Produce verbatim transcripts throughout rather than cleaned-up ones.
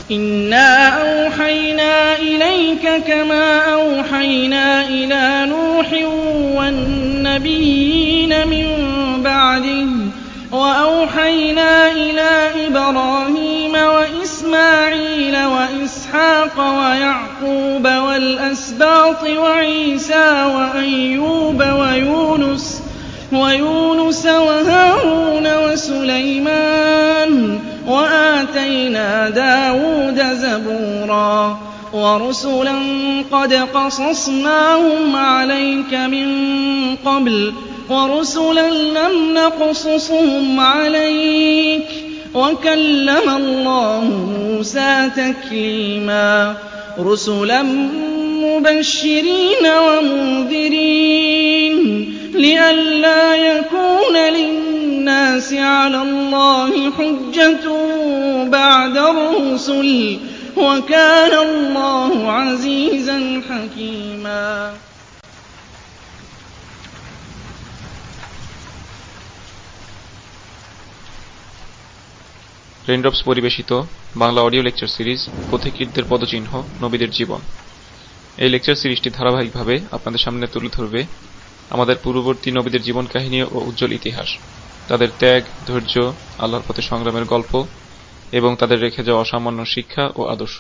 إنا أوحينا إليك كما أوحينا إلى نوح والنبيين من بعده وأوحينا إلى إبراهيم وإسماعيل وإسحاق ويعقوب والأسباط وعيسى وأيوب ويونس ويونس وهارون وسليمان وآتينا داود زبورا ورسلا قد قصصناهم عليك من قبل ورسلا لم نقصصهم عليك وكلم الله موسى تكليما رسلا مبشرين ومنذرين لئلا يكون للناس على الله حجة بعد الرسل وكان الله عزيزا حكيما Raindrops পরিবেশিত Bangla audio lecture series পথিকৃতদের পদচিহ্ন নবীদের জীবন। এই লেকচার সিরিজটি ধারাবাহিকভাবে আপনাদের সামনে তুলে ধরবে আমাদের পূর্ববর্তী নবীদের জীবন কাহিনী ও উজ্জ্বল ইতিহাস, তাদের ত্যাগ, ধৈর্য, আল্লাহর পথে সংগ্রামের গল্প এবং তাদের রেখে যাওয়া অসামান্য শিক্ষা ও আদর্শ।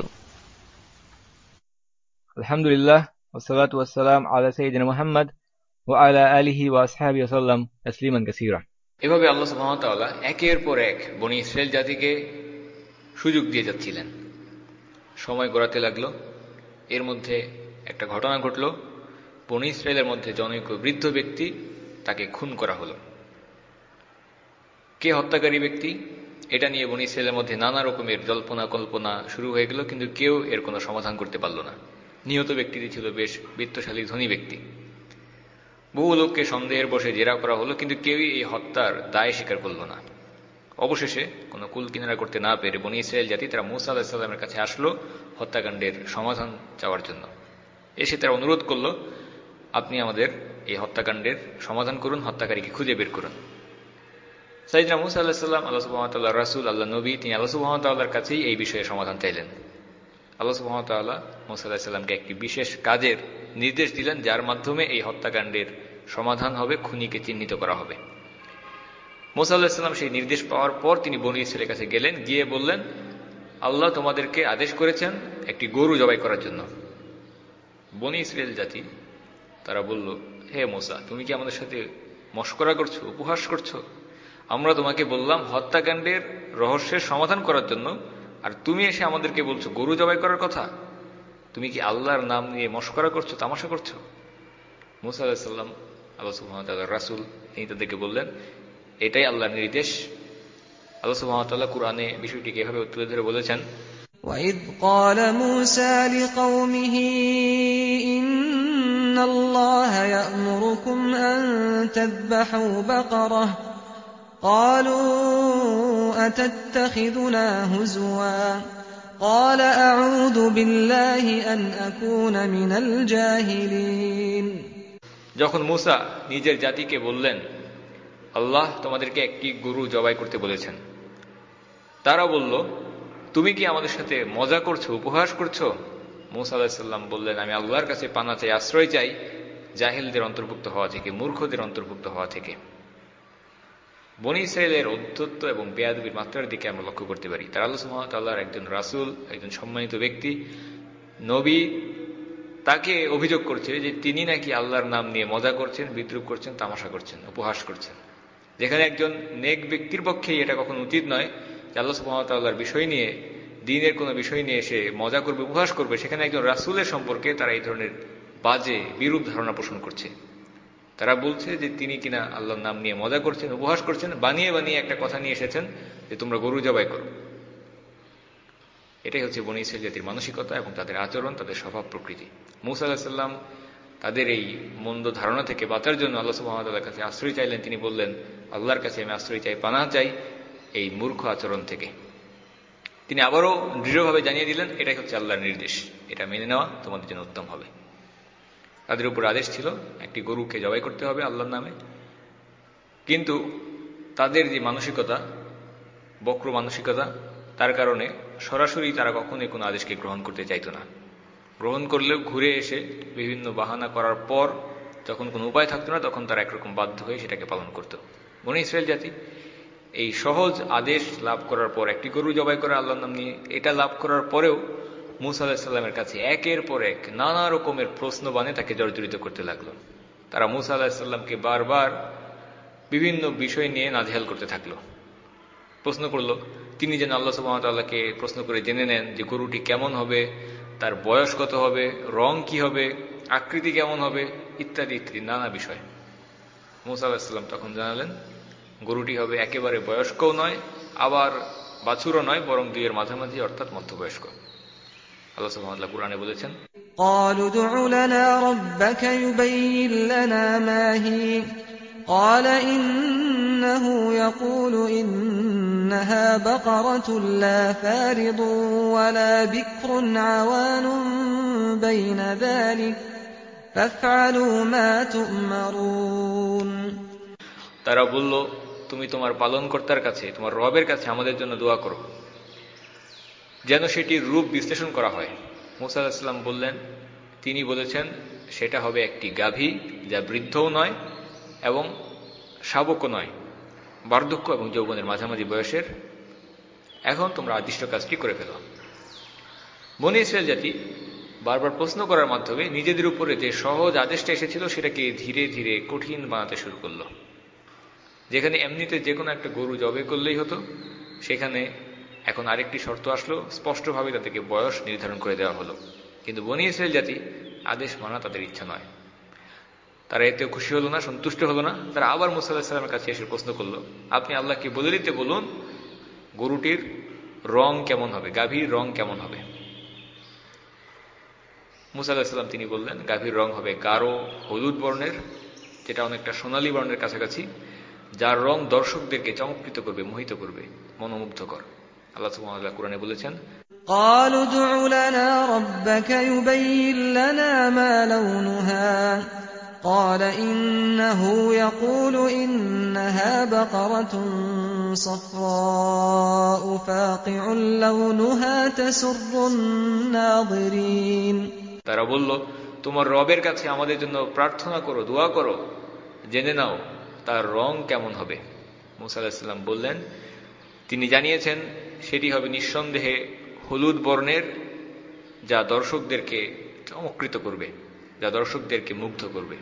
আলহামদুলিল্লাহ ওয়াসসালাতু ওয়াসসালাম আলা সাইয়্যিদিনা মুহাম্মদ ওয়া আলা আলিহি ওয়া আসহাবিহি ওয়াসাল্লাম তাসলিমান কাসীরা। এভাবে আল্লাহ সুবহানাহু ওয়া তাআলা একের পর এক বনী ইসরাইল জাতিকে সুযোগ দিয়ে যাচ্ছিলেন। সময় গড়াতে লাগলো। এর মধ্যে একটা ঘটনা ঘটল। বনী ইসরাইলের মধ্যে জনৈক বৃদ্ধ ব্যক্তি, তাকে খুন করা হলো। কে হত্যাকারী ব্যক্তি, এটা নিয়ে বনী ইসরাইলের মধ্যে নানা রকমের জল্পনা কল্পনা শুরু হয়ে গেল, কিন্তু কেউ এর কোনো সমাধান করতে পারল না। নিহত ব্যক্তিটি ছিল বেশ বিত্তশালী ধনী ব্যক্তি। বহু লোককে সন্দেহের বশে জেরা করা হলো, কিন্তু কেউই এই হত্যার দায় স্বীকার করল না। অবশেষে কোনো কুল কিনারা করতে না পেরে বনী ইসরাইল জাতি তারা মূসা আলাইহিস সালামের কাছে আসলো হত্যাকাণ্ডের সমাধান চাওয়ার জন্য। এসে তারা অনুরোধ করল, আপনি আমাদের এই হত্যাকাণ্ডের সমাধান করুন, হত্যাকারীকে খুঁজে বের করুন। সাইয়েদনা মূসা আলাইহিস সালাম আল্লাহ সুবহানাহু ওয়া তাআলার রাসূল, আল্লাহ নবী, তিনি আল্লাহ সুবহানাহু ওয়া তাআলার কাছেই এই বিষয়ে সমাধান চাইলেন। আল্লাহ সুবহানাহু ওয়া তাআলা মূসা আলাইহিস সালামকে একটি বিশেষ কাজের নির্দেশ দিলেন, যার মাধ্যমে এই হত্যাকাণ্ডের সমাধান হবে, খুনিকে চিহ্নিত করা হবে। মূসা আলাইহিস সালাম সেই নির্দেশ পাওয়ার পর তিনি বনী ইসরাইলের কাছে গেলেন, গিয়ে বললেন, আল্লাহ তোমাদেরকে আদেশ করেছেন একটি গরু জবাই করার জন্য। বনী ইসরাইল জাতি তারা বলল, হে মূসা, তুমি কি আমাদের সাথে মশকরা করছো, উপহাস করছো? আমরা তোমাকে বললাম হত্যাকাণ্ডের রহস্যের সমাধান করার জন্য, আর তুমি এসে আমাদেরকে বলছো গরু জবাই করার কথা। তুমি কি আল্লাহর নাম নিয়ে মশকরা করছো, তামাশা করছো? মূসা আলাইহিস সালাম আল্লাহ সুবহানাহু ওয়া তাআলার রাসূল, তিনি তাদেরকে বললেন, এটাই আল্লাহর নির্দেশ। আল্লাহ সুবহানাহু ওয়া তাআলা কুরআনে বিষয়টিকে এভাবে তুলে ধরে বলেছেন, وَإِذْ قَالَ مُوسَى لِقَوْمِهِ إِنَّ اللَّهَ يَأْمُرُكُمْ أَن تَذْبَحُوا بَقَرَةً قَالُوا أَتَتَّخِذُنَا هُزُوًا قَالَ أَعُوذُ بِاللَّهِ أَنْ أَكُونَ مِنَ الْجَاهِلِينَ। যখন মূসা নিজের জাতিকে বললেন, আল্লাহ তোমাদেরকে একটি গরু জবাই করতে বলেছেন, তারা বলল, তুমি কি আমাদের সাথে মজা করছো, উপহাস করছো? মূসা আলাইহিস সালাম বললেন, আমি আল্লাহর কাছে পানা চাই, আশ্রয় চাই জাহিলদের অন্তর্ভুক্ত হওয়া থেকে, মূর্খদের অন্তর্ভুক্ত হওয়া থেকে। বনী ইসরাইলের ঔদ্ধত্য এবং বেয়াদবির মাত্রার দিকে আমরা লক্ষ্য করতে পারি। তারা আল্লাহ সুবহানাহু ওয়া তাআলার একজন রাসূল, একজন সম্মানিত ব্যক্তি, নবী, তাকে অভিযোগ করছে যে তিনি নাকি আল্লাহর নাম নিয়ে মজা করছেন, বিদ্রুপ করছেন, তামাশা করছেন, উপহাস করছেন। যেখানে একজন নেক ব্যক্তির পক্ষেই এটা কখনো উচিত নয় যে আল্লাহ সুবহানাহু ওয়া তাআলার বিষয় নিয়ে, দ্বীনের কোনো বিষয় নিয়ে এসে মজা করবে, উপহাস করবে, সেখানে একজন রাসূলের সম্পর্কে তারা এই ধরনের বাজে বিরূপ ধারণা পোষণ করছে। তারা বলছে যে তিনি কিনা আল্লাহর নাম নিয়ে মজা করছেন, উপহাস করছেন, বানিয়ে বানিয়ে একটা কথা নিয়ে এসেছেন যে তোমরা গরু জবাই করো। এটাই হচ্ছে বনী ইসরাইল জাতির মানসিকতা এবং তাদের আচরণ, তাদের স্বভাব প্রকৃতি। মূসা আলাইহিস সালাম তাদের এই মন্দ ধারণা থেকে বাঁচার জন্য আল্লাহ সুবহানাহু ওয়া তাআলার কাছে আশ্রয় চাইলেন। তিনি বললেন, আল্লাহর কাছে আমি আশ্রয় চাই, পানাহ চাই এই মূর্খ আচরণ থেকে। তিনি আবারও দৃঢ়ভাবে জানিয়ে দিলেন, এটাই হচ্ছে আল্লাহর নির্দেশ, এটা মেনে নেওয়া তোমাদের জন্য উত্তম হবে। তাদের উপর আদেশ ছিল একটি গরুকে জবাই করতে হবে আল্লাহর নামে। কিন্তু তাদের যে মানসিকতা, বক্র মানসিকতা, তার কারণে সরাসরি তারা কখনোই কোনো আদেশকে গ্রহণ করতে চাইত না। গ্রহণ করলেও ঘুরে এসে বিভিন্ন বাহানা করার পর যখন কোনো উপায় থাকতো না, তখন তারা একরকম বাধ্য হয়ে সেটাকে পালন করত। বনী ইসরায়েল জাতি এই সহজ আদেশ লাভ করার পর, একটি গরু জবাই করে আল্লাহর নাম নিয়ে, এটা লাভ করার পরেও মূসা আলাইহিস সালামের কাছে একের পর এক নানা রকমের প্রশ্ন বানে তাকে জর্জরিত করতে লাগলো। তারা মূসা আলাইহিস সালামকে বারবার বিভিন্ন বিষয় নিয়ে নাজেহাল করতে থাকলো। প্রশ্ন করলো, তিনি যেন আল্লাহ সুবহানাহু ওয়া তাআলাকে প্রশ্ন করে জেনে নেন যে গরুটি কেমন হবে, তার বয়স কত হবে, রং কি হবে, আকৃতি কেমন হবে, ইত্যাদি ইত্যাদি নানা বিষয়। মূসা আলাইহিস সালাম তখন জানালেন গরুটি হবে একেবারে বয়স্কও নয়, আবার বাছুরও নয়, বরং দুইয়ের মাঝামাঝি, অর্থাৎ মধ্যবয়স্ক। আল্লাহ সুবহানাহু ওয়া তাআলা কুরআনে বলেছেন, قالوا ادع لنا ربك يبين لنا ما هي قال إنه يقول إنها بقرة لا فارض ولا بكر عوان بين ذلك فافعلوا ما تؤمرون। তারা বলল, তুমি তোমার পালনকর্তার কাছে, তোমার রবের কাছে আমাদের জন্য দোয়া করো যেন সেটির রূপ বিশ্লেষণ করা হয়। মূসা আলাইহিস সালাম বললেন, তিনি বলেছেন সেটা হবে একটি গাভী যা বৃদ্ধও নয় এবং শাবকও নয়, বার্ধক্য এবং যৌবনের মাঝামাঝি বয়সের। এখন তোমরা আদিষ্ট কাজটি করে ফেলো। বনী ইসরায়েল জাতি বারবার প্রশ্ন করার মাধ্যমে নিজেদের উপরে যে সহজ আদেশটা এসেছিল সেটাকে ধীরে ধীরে কঠিন বানাতে শুরু করলো। যেখানে এমনিতে যে কোনো একটা গরু জবাই করলেই হতো, সেখানে এখন আরেকটি শর্ত আসলো, স্পষ্টভাবে তাদেরকে বয়স নির্ধারণ করে দেওয়া হলো। কিন্তু বনী ইসরায়েল জাতি আদেশ মানা তাদের ইচ্ছা নয়। তারা এতেও খুশি হলো না, সন্তুষ্ট হলো না। তারা আবার মূসা আলাইহিস সালামের কাছে এসে প্রশ্ন করলো, আপনি আল্লাহকে বলে দিতে বলুন গরুটির রং কেমন হবে, গাভীর রং কেমন হবে। মূসা আলাইহিস সালাম তিনি বললেন গাভীর রং হবে গাঢ় হলুদ বর্ণের, যেটা অনেকটা সোনালী বর্ণের কাছাকাছি, যার রং দর্শকদেরকে চমৎকৃত করবে, মোহিত করবে, মনোমুগ্ধকর। আল্লাহ সুবহানাহু ওয়া তাআলা কুরআনে বলেছেন, قالوا ادع لنا ربك يبين لنا ما لونها قال إنه يقول إنها بقرة صفراء فاقع لونها تسر الناظرين। তারা বলল, তোমার রবের কাছে আমাদের জন্য প্রার্থনা করো, দোয়া করো, জেনে নাও তার রং কেমন হবে। মূসা আলাইহিস সালাম বললেন, তিনি জানিয়েছেন সেটি হবে নিঃসন্দেহে হলুদ বর্ণের, যা দর্শকদেরকে চমৎকৃত করবে, যা দর্শকদেরকে মুগ্ধ করবে।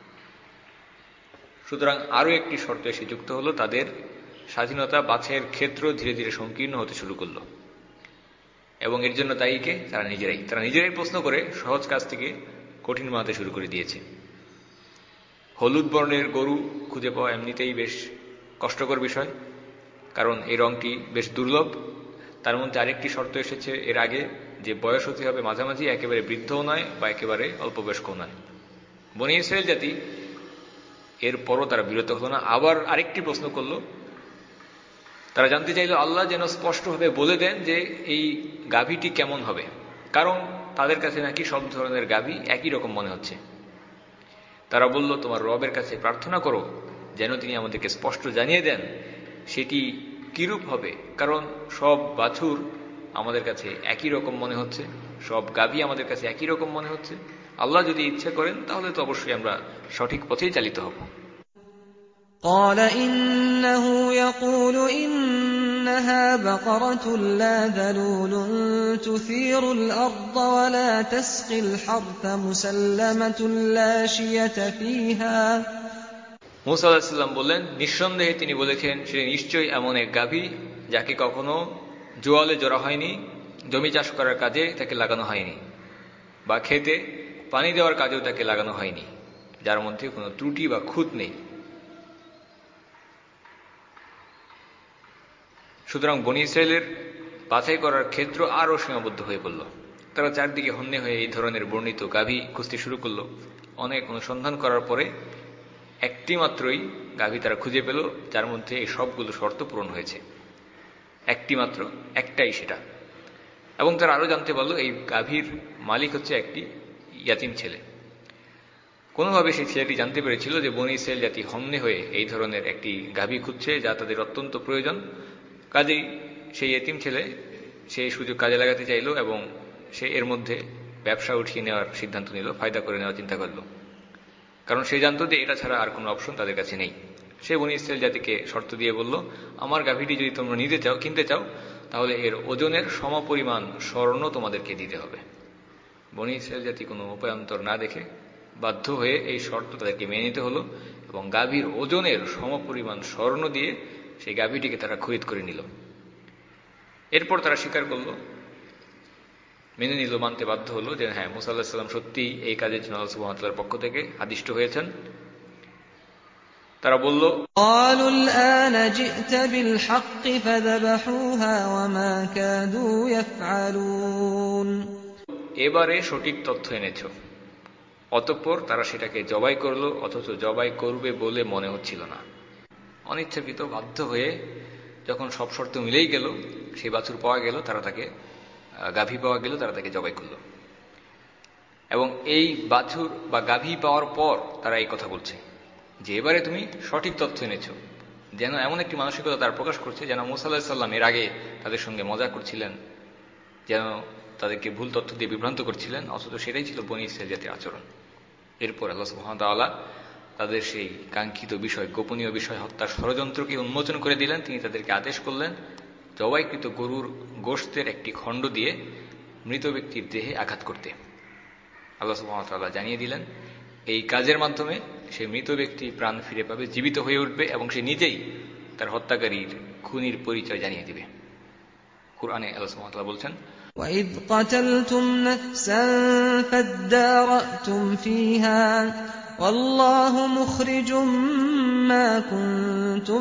সুতরাং আরও একটি শর্ত এসে যুক্ত হলো, তাদের স্বাধীনতা বাছাইয়ের ক্ষেত্র ধীরে ধীরে সংকীর্ণ হতে শুরু করলো। এবং এর জন্য দায়ীকে তারা নিজেরাই তারা নিজেরাই প্রশ্ন করে সহজ কাজ থেকে কঠিন বানাতে শুরু করে দিয়েছে। হলুদ বর্ণের গরু খুঁজে পাওয়া এমনিতেই বেশ কষ্টকর বিষয়, কারণ এই রংটি বেশ দুর্লভ। তার মধ্যে আরেকটি শর্ত এসেছে এর আগে, যে বয়স হতে হবে মাঝামাঝি, একেবারে বৃদ্ধও নয় বা একেবারে অল্প বয়স্কও নয়। বনী ইসরায়েল জাতি এরপরও তারা বিরত হলো না, আবার আরেকটি প্রশ্ন করলো। তারা জানতে চাইল আল্লাহ যেন স্পষ্টভাবে বলে দেন যে এই গাভীটি কেমন হবে, কারণ তাদের কাছে নাকি সব ধরনের গাভী একই রকম মনে হচ্ছে। তারা বলল, তোমার রবের কাছে প্রার্থনা করো যেন তিনি আমাদেরকে স্পষ্ট জানিয়ে দেন সেটি কিরূপ হবে, কারণ সব বাছুর আমাদের কাছে একই রকম মনে হচ্ছে, সব গাভী আমাদের কাছে একই রকম মনে হচ্ছে। আল্লাহ যদি ইচ্ছা করেন তাহলে তো অবশ্যই আমরা সঠিক পথেই চালিত হব। قال إنه يقول إنها بقرة لا ذلول تثير الأرض ولا تسقي الحرث مسلمة لا شية فيها। মূসা আলাইহিস সালাম বললেন, নিঃসন্দেহে তিনি বলেছেন সে নিশ্চয়ই এমন এক গাভী যাকে কখনো জোয়ালে জোড়া হয়নি, জমি চাষ করার কাজে তাকে লাগানো হয়নি, বা খেতে পানি দেওয়ার কাজেও তাকে লাগানো হয়নি, যার মধ্যে কোনো ত্রুটি বা খুঁত নেই। সুতরাং বনী ইসরায়েলের বাছাই করার ক্ষেত্র আরও সীমাবদ্ধ হয়ে পড়ল। তারা চারদিকে হন্যে হয়ে এই ধরনের বর্ণিত গাভী খুঁজতে শুরু করল। অনেক অনুসন্ধান করার পরে একটি মাত্রই গাভী তারা খুঁজে পেল, যার মধ্যে এই সবগুলো শর্ত পূরণ হয়েছে। একটি মাত্র, একটাই সেটা। এবং তারা আরও জানতে পারল এই গাভীর মালিক হচ্ছে একটি ইয়াতিম ছেলে। কোনোভাবে সেই ছেলেটি জানতে পেরেছিল যে বনী ইসরায়েল জাতি হন্যে হয়ে এই ধরনের একটি গাভী খুঁজছে যা তাদের অত্যন্ত প্রয়োজন। কাজেই সেই এতিম ছেলে সে সুযোগ কাজে লাগাতে চাইল এবং সে এর মধ্যে ব্যবসা উঠিয়ে নেওয়ার সিদ্ধান্ত নিল, ফায়দা করে নেওয়ার চিন্তা করল, কারণ সে জানতো যে এটা ছাড়া আর কোনো অপশন তাদের কাছে নেই। সে বনী ইসরাইল জাতিকে শর্ত দিয়ে বলল, আমার গাভীটি যদি তোমরা নিতে চাও, কিনতে চাও, তাহলে এর ওজনের সমপরিমাণ স্বর্ণ তোমাদেরকে দিতে হবে। বনী ইসরাইল জাতি কোনো উপায়ান্তর না দেখে বাধ্য হয়ে এই শর্ত তাদেরকে মেনে নিতে হলো এবং গাভীর ওজনের সমপরিমাণ স্বর্ণ দিয়ে সেই গাভীটিকে তারা খরিদ করে নিল। এরপর তারা স্বীকার করল, মেনে নিল, মানতে বাধ্য হলো যে হ্যাঁ, মুসা আলাইহিস সালাম সত্যিই এই কাজের জন্য আল্লাহ সুবহানাহু ওয়া তাআলার পক্ষ থেকে আদিষ্ট হয়েছেন। তারা বলল, قالوا الآن جئت بالحق فذبحوها وما كادوا يفعلون এবারে সঠিক তথ্য এনেছ। অতঃপর তারা সেটাকে জবাই করল, অথচ জবাই করবে বলে মনে হচ্ছিল না। অনিচ্ছাকৃত বাধ্য হয়ে যখন সব শর্ত মিলেই গেল, সেই বাছুর পাওয়া গেল, তারা তাকে গাভী পাওয়া গেল, তারা তাকে জবাই করল। এবং এই বাছুর বা গাভী পাওয়ার পর তারা এই কথা বলছে যে এবারে তুমি সঠিক তথ্য এনেছ। যেন এমন একটি মানসিকতা তার প্রকাশ করছে যেন মুসা আলাইহিস সালাম এর আগে তাদের সঙ্গে মজা করছিলেন, যেন তাদেরকে ভুল তথ্য দিয়ে বিভ্রান্ত করছিলেন, অথচ সেটাই ছিল বনী ইসরাইল জাতির আচরণ। এরপর আল্লাহ সুবহানাহু ওয়া তাআলা তাদের সেই কাঙ্ক্ষিত বিষয়, গোপনীয় বিষয় হত্যার ষড়যন্ত্রকে উন্মোচন করে দিলেন। তিনি তাদেরকে আদেশ করলেন জবাইকৃত গরুর গোশতের একটি খণ্ড দিয়ে মৃত ব্যক্তির দেহে আঘাত করতে। আল্লাহ সুবহানাহু ওয়া তাআলা জানিয়ে দিলেন এই কাজের মাধ্যমে সে মৃত ব্যক্তি প্রাণ ফিরে পাবে, জীবিত হয়ে উঠবে এবং সে নিজেই তার হত্যাকারীর খুনির পরিচয় জানিয়ে দিবে। কুরআনে আল্লাহ সুবহানাহু ওয়া তাআলা বলছেন, وَإِذْ قَتَلْتُمْ نَفْسًا فَادَّارَأْتُمْ فِيهَا وَاللَّهُ مُخْرِجٌ مَا كُنتُمْ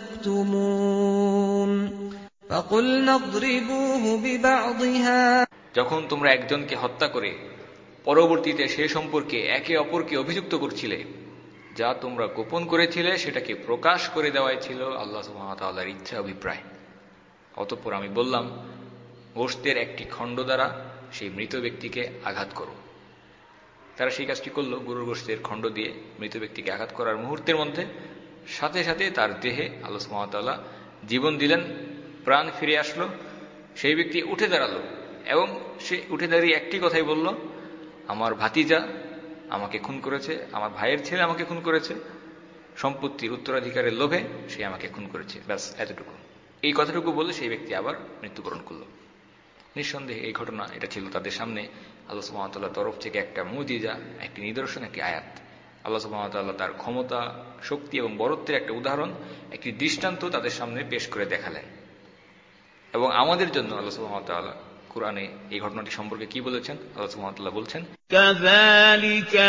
تَكْتُمُونَ فَقُلْنَا اضْرِبُوهُ بِبَعْضِهَا যখন তোমরা একজনকে হত্যা করে পরবর্তীতে সে সম্পর্কে একে অপরকে অভিযুক্ত করছিলে, যা তোমরা গোপন করেছিলে সেটাকে প্রকাশ করে দেওয়াই ছিল আল্লাহ সুবহানাহু ওয়া তাআলার ইচ্ছা, অভিপ্রায়। অতঃপর আমি বললাম, গোশতের একটি খণ্ড দ্বারা সেই মৃত ব্যক্তিকে আঘাত করো। তারা সেই কাজটি করল। গরুর গোশতের খণ্ড দিয়ে মৃত ব্যক্তিকে আঘাত করার মুহূর্তের মধ্যে সাথে সাথে তার দেহে আল্লাহ সুবহানাহু ওয়া তাআলা জীবন দিলেন, প্রাণ ফিরে আসলো। সেই ব্যক্তি উঠে দাঁড়ালো এবং সে উঠে দাঁড়িয়ে একটি কথাই বলল, আমার ভাতিজা আমাকে খুন করেছে, আমার ভাইয়ের ছেলে আমাকে খুন করেছে, সম্পত্তির উত্তরাধিকারের লোভে সে আমাকে খুন করেছে, ব্যাস এতটুকু। এই কথাটুকু বলে সেই ব্যক্তি আবার মৃত্যুবরণ করল। নিঃসন্দেহে এই ঘটনা, এটা ছিল তাদের সামনে আল্লাহ সুবহানাহু ওয়া তাআলার তরফ থেকে একটা মুজিজা, একটি নিদর্শন, একটি আয়াত। আল্লাহ সুবহানাহু ওয়া তাআলা তার ক্ষমতা, শক্তি এবং বরত্বের একটা উদাহরণ, একটি দৃষ্টান্ত তাদের সামনে পেশ করে দেখালেন। এবং আমাদের জন্য আল্লাহ সুবহানাহু ওয়া তাআলা কুরআনে এই ঘটনাটি সম্পর্কে কি বলেছেন? আল্লাহ সুবহানাহু ওয়া তাআলা বলছেন, কাযালিকা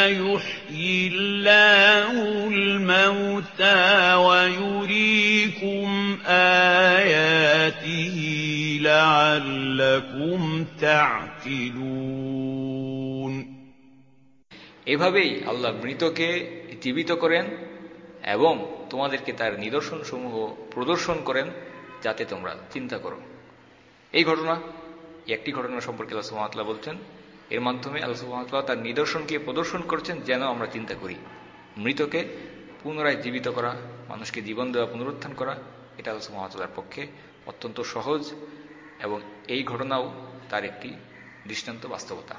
ইউহয়িল্লাহুল মাউতা ওয়া ইউরীকুম আয়াতিহি লাআল্লাকুম তা'কিলুন। এভাবেই আল্লাহ মৃতকে জীবিত করেন এবং তোমাদেরকে তার নিদর্শন সমূহ প্রদর্শন করেন যাতে তোমরা চিন্তা করো। এই ঘটনা, একটি ঘটনা সম্পর্কে আল্লাহ সুবহানাহু ওয়া তাআলা বলছেন, এর মাধ্যমে আল্লাহ সুবহানাহু ওয়া তাআলা তার নিদর্শনকে প্রদর্শন করছেন যেন আমরা চিন্তা করি। মৃতকে পুনরায় জীবিত করা, মানুষকে জীবন দেওয়া, পুনরুত্থান করা, এটা আল্লাহ সুবহানাহু ওয়া তাআলার পক্ষে অত্যন্ত সহজ এবং এই ঘটনাও তার একটি দৃষ্টান্ত, বাস্তবতা।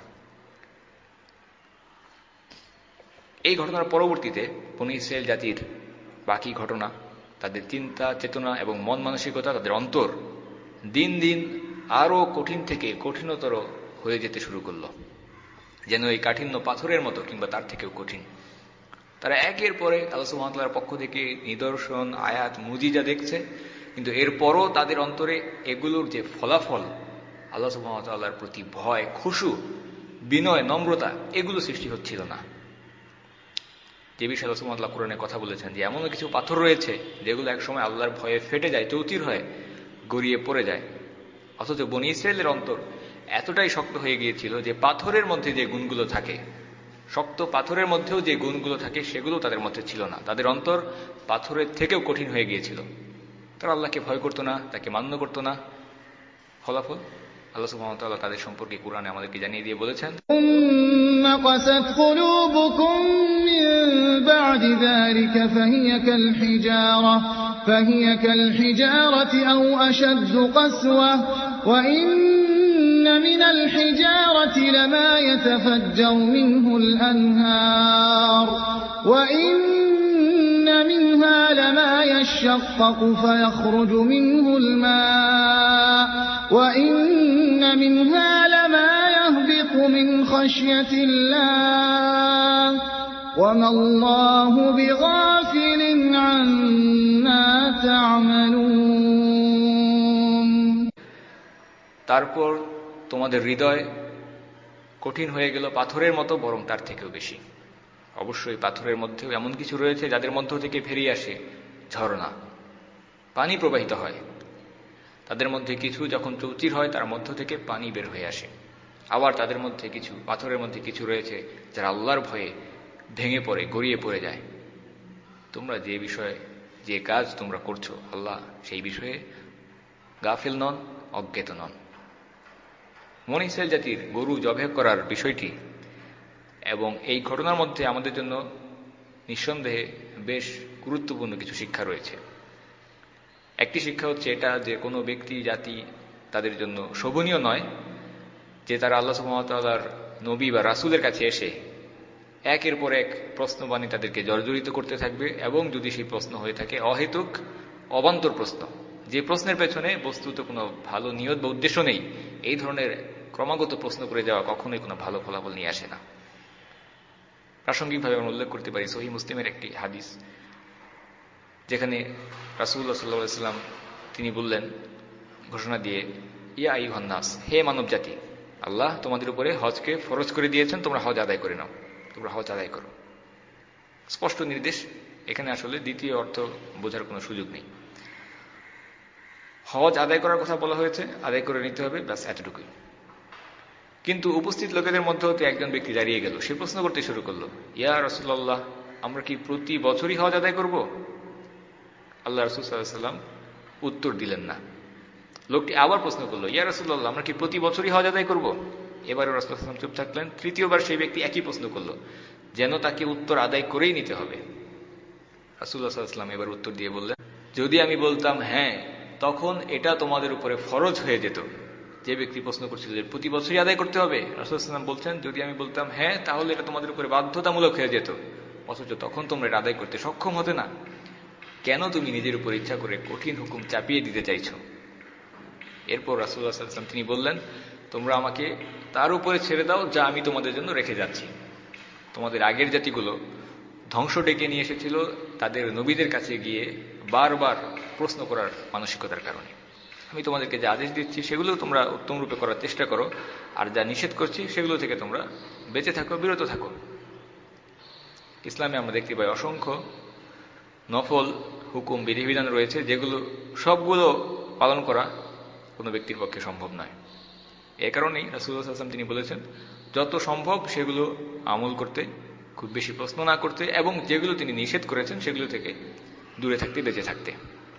এই ঘটনার পরবর্তীতে বনী ইসরাইল জাতির বাকি ঘটনা, তাদের চিন্তা চেতনা এবং মন মানসিকতা, তাদের অন্তর দিন দিন আরো কঠিন থেকে কঠিনতর হয়ে যেতে শুরু করল, যেন এই কাঠিন্য পাথরের মতো কিংবা তার থেকেও কঠিন। তারা একের পরে আল্লাহ সুবহানাহু ওয়া তাআলার পক্ষ থেকে নিদর্শন, আয়াত, মুজিজা দেখছে, কিন্তু এরপরও তাদের অন্তরে এগুলোর যে ফলাফল, আল্লাহ সুবহানাহু ওয়া তাআলার প্রতি ভয়, খুশু, বিনয়, নম্রতা, এগুলো সৃষ্টি হচ্ছিল না। যে বিষয়ে আল্লাহ সুবহানাহু ওয়া তাআলা কুরআনে কথা বলেছেন যে এমনও কিছু পাথর রয়েছে যেগুলো একসময় আল্লাহর ভয়ে ফেটে যায়, চৌচির হয়, গড়িয়ে পড়ে যায়। অথচ বনী ইসরাইলের অন্তর এতটাই শক্ত হয়ে গিয়েছিল যে পাথরের মধ্যে যে গুণগুলো থাকে, শক্ত পাথরের মধ্যেও যে গুণগুলো থাকে, সেগুলো তাদের মধ্যে ছিল না। তাদের অন্তর পাথরের থেকেও কঠিন হয়ে গিয়েছিল। তারা আল্লাহকে ভয় করতো না, তাকে মান্য করতো না। ফলাফল আল্লাহ সুবহানাহু ওয়া তাআলা তাদের সম্পর্কে কুরআনে আমাদেরকে জানিয়ে দিয়ে বলেছেন, সুম্মা কাসাত কুলুবুকুম মিন বা'দি যালিকা ফাহিয়া কাল হিজারা فهي كالحجارة أو أشد قسوة وإن من الحجارة لما يتفجر منه الأنهار وإن منها لما يشقق فيخرج منه الماء وإن منها لما يهبط من خشية الله وما الله بغافل عما تعملون তারপর তোমাদের হৃদয় কঠিন হয়ে গেল পাথরের মতো, বরং তার থেকেও বেশি। অবশ্যই পাথরের মধ্যেও এমন কিছু রয়েছে যাদের মধ্য থেকে বেরিয়ে আসে ঝর্ণা, পানি প্রবাহিত হয়। তাদের মধ্যে কিছু যখন চৌচির হয় তার মধ্য থেকে পানি বের হয়ে আসে। আবার তাদের মধ্যে কিছু পাথরের মধ্যে কিছু রয়েছে যারা আল্লাহর ভয়ে ভেঙে পড়ে, গড়িয়ে পড়ে যায়। তোমরা যে বিষয়ে যে কাজ তোমরা করছো, আল্লাহ সেই বিষয়ে গাফিল নন, অজ্ঞাত নন। বনী ইসরাইল জাতির গরু জবাহ করার বিষয়টি এবং এই ঘটনার মধ্যে আমাদের জন্য নিঃসন্দেহে বেশ গুরুত্বপূর্ণ কিছু শিক্ষা রয়েছে। একটি শিক্ষা হচ্ছে এটা যে কোনো ব্যক্তি জাতি তাদের জন্য শোভনীয় নয় যে তারা আল্লাহ সুবহানাহু ওয়া তাআলার নবী বা রাসূলের কাছে এসে একের পর এক প্রশ্নবাণী তাদেরকে জর্জরিত করতে থাকবে, এবং যদি সেই প্রশ্ন হয়ে থাকে অহেতুক অবান্তর প্রশ্ন, যে প্রশ্নের পেছনে বস্তুত কোনো ভালো নিয়ত বা উদ্দেশ্য নেই, এই ধরনের ক্রমাগত প্রশ্ন করে যাওয়া কখনোই কোনো ভালো ফলাফল নিয়ে আসে না। প্রাসঙ্গিকভাবে আমরা উল্লেখ করতে পারি সহিহ মুসলিমের একটি হাদিস, যেখানে রাসূলুল্লাহ সাল্লাল্লাহু আলাইহি ওয়াসাল্লাম তিনি বললেন ঘোষণা দিয়ে, ইয়া আইয়ুহান নাস, হে মানব জাতি, আল্লাহ তোমাদের উপরে হজকে ফরজ করে দিয়েছেন, তোমরা হজ আদায় করে নাও, তোমরা হজ আদায় করো। স্পষ্ট নির্দেশ, এখানে আসলে দ্বিতীয় অর্থ বোঝার কোনো সুযোগ নেই। হজ আদায় করার কথা বলা হয়েছে, আদায় করে নিতে হবে, ব্যাস এতটুকুই। কিন্তু উপস্থিত লোকেদের মধ্যে হতে একজন ব্যক্তি দাঁড়িয়ে গেল, সে প্রশ্ন করতে শুরু করলো, ইয়া রাসূলুল্লাহ, আমরা কি প্রতি বছরই হজ আদায় করব? আল্লাহ রাসূল সাল্লাল্লাহু আলাইহি ওয়াসাল্লাম উত্তর দিলেন না। লোকটি আবার প্রশ্ন করলো, ইয়া রাসূলুল্লাহ, আমরা কি প্রতি বছরই হজ আদায় করব? এবারে রাসূল সাল্লাল্লাহু আলাইহি ওয়াসাল্লাম চুপ থাকলেন। তৃতীয়বার সেই ব্যক্তি একই প্রশ্ন করলো, যেন তাকে উত্তর আদায় করেই নিতে হবে। রাসূলুল্লাহ সাল্লাল্লাহু আলাইহি ওয়াসাল্লাম এবার উত্তর দিয়ে বললেন, যদি আমি বলতাম হ্যাঁ, তখন এটা তোমাদের উপরে ফরজ হয়ে যেত। যে ব্যক্তি প্রশ্ন করছিল যে প্রতি বছরই আদায় করতে হবে, রাসূলুল্লাহ সাল্লাল্লাহু আলাইহি ওয়াসাল্লাম বলছেন, যদি আমি বলতাম হ্যাঁ, তাহলে এটা তোমাদের উপরে বাধ্যতামূলক হয়ে যেত, অথচ তখন তোমরা এটা আদায় করতে সক্ষম হতে না। কেন তুমি নিজের উপর ইচ্ছা করে কঠিন হুকুম চাপিয়ে দিতে চাইছো? এরপর রাসূলুল্লাহ সাল্লাল্লাহু আলাইহি ওয়াসাল্লাম তিনি বললেন, তোমরা আমাকে তার উপরে ছেড়ে দাও যা আমি তোমাদের জন্য রেখে যাচ্ছি। তোমাদের আগের জাতিগুলো ধ্বংস ডেকে নিয়ে এসেছিল তাদের নবীদের কাছে গিয়ে বারবার প্রশ্ন করার মানসিকতার কারণে। আমি তোমাদেরকে যে আদেশ দিচ্ছি সেগুলো তোমরা উত্তম রূপে করার চেষ্টা করো, আর যা নিষেধ করছি সেগুলো থেকে তোমরা বেঁচে থাকো, বিরত থাকো। ইসলামে আমরা দেখতে পাই অসংখ্য নফল হুকুম বিধিবিধান রয়েছে, যেগুলো সবগুলো পালন করা কোনো ব্যক্তির পক্ষে সম্ভব নয়। এ কারণেই রাসূলুল্লাহ সাল্লাল্লাহু আলাইহি ওয়াসাল্লাম তিনি বলেছেন, যত সম্ভব সেগুলো আমল করতে, খুব বেশি প্রশ্ন না করতে, এবং যেগুলো তিনি নিষেধ করেছেন সেগুলো থেকে দূরে থাকতে, বেঁচে থাকতে।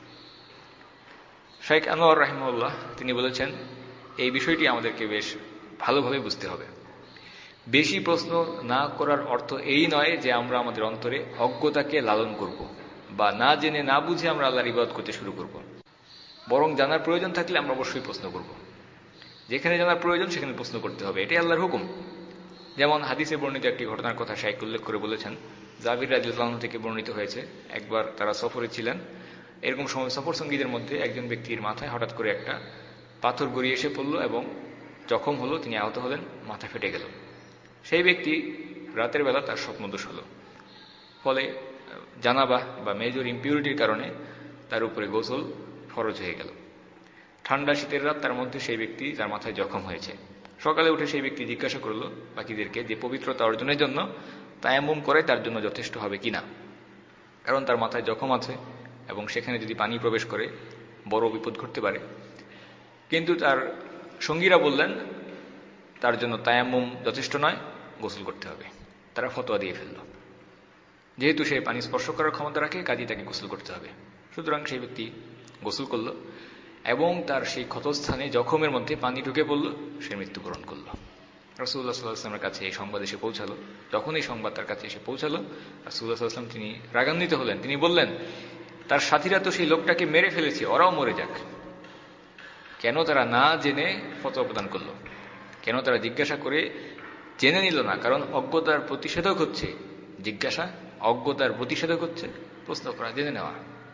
শাইখ আনোয়ার রাহিমাহুল্লাহ তিনি বলেছেন, এই বিষয়টি আমাদেরকে বেশ ভালোভাবে বুঝতে হবে। বেশি প্রশ্ন না করার অর্থ এই নয় যে আমরা আমাদের অন্তরে অজ্ঞতাকে লালন করব, বা না জেনে না বুঝে আমরা আল্লাহর ইবাদত করতে শুরু করব। বরং জানার প্রয়োজন থাকলে আমরা অবশ্যই প্রশ্ন করব। যেখানে জানার প্রয়োজন সেখানে প্রশ্ন করতে হবে, এটাই আল্লাহর হুকুম। যেমন হাদিসে বর্ণিত একটি ঘটনার কথা শাইখ উল্লেখ করে বলেছেন, জাবির রাদিয়াল্লাহু আনহু থেকে বর্ণিত হয়েছে, একবার তারা সফরে ছিলেন। এরকম সময় সফর সঙ্গীদের মধ্যে একজন ব্যক্তির মাথায় হঠাৎ করে একটা পাথর গড়িয়ে এসে পড়ল এবং জখম হলো, তিনি আহত হলেন, মাথা ফেটে গেল। সেই ব্যক্তি রাতের বেলা তার স্বপ্নদোষ হলো, ফলে জানাবা বা মেজর ইম্পিউরিটির কারণে তার উপরে গোসল ফরজ হয়ে গেল। ঠান্ডা শীতের রাত, তার মধ্যে সেই ব্যক্তি তার মাথায় জখম হয়েছে। সকালে উঠে সেই ব্যক্তি জিজ্ঞাসা করল বাকিদেরকে যে পবিত্রতা অর্জনের জন্য তায়াম্মুম করে তার জন্য যথেষ্ট হবে কিনা, কারণ তার মাথায় জখম আছে এবং সেখানে যদি পানি প্রবেশ করে বড় বিপদ ঘটতে পারে। কিন্তু তার সঙ্গীরা বললেন তার জন্য তায়াম্মুম যথেষ্ট নয়, গোসল করতে হবে। তারা ফতোয়া দিয়ে ফেলল, যেহেতু সে পানি স্পর্শ করার ক্ষমতা রাখে, কাজেই তাকে গোসল করতে হবে। সুতরাং সেই ব্যক্তি গোসল করল এবং তার সেই ক্ষতস্থানে জখমের মধ্যে পানি ঢুকে পড়ল, সে মৃত্যুবরণ করল। রাসূলুল্লাহ সাল্লাল্লাহু আলাইহি ওয়াসাল্লামের কাছে এই সংবাদ এসে পৌঁছালো। যখন এই সংবাদ তার কাছে এসে পৌঁছালো, রাসূলুল্লাহ সাল্লাল্লাহু আলাইহি ওয়াসাল্লাম তিনি রাগান্বিত হলেন। তিনি বললেন, তার সাথীরা তো সেই লোকটাকে মেরে ফেলেছে, ওরাও মরে যাক। কেন তারা না জেনে ফতোয়া প্রদান করলো? কেন তারা জিজ্ঞাসা করে জেনে নিল না? কারণ অজ্ঞতার প্রতিষেধক হচ্ছে জিজ্ঞাসা, অজ্ঞতার প্রতিষেধক হচ্ছে প্রশ্ন করা, জেনে নেওয়া।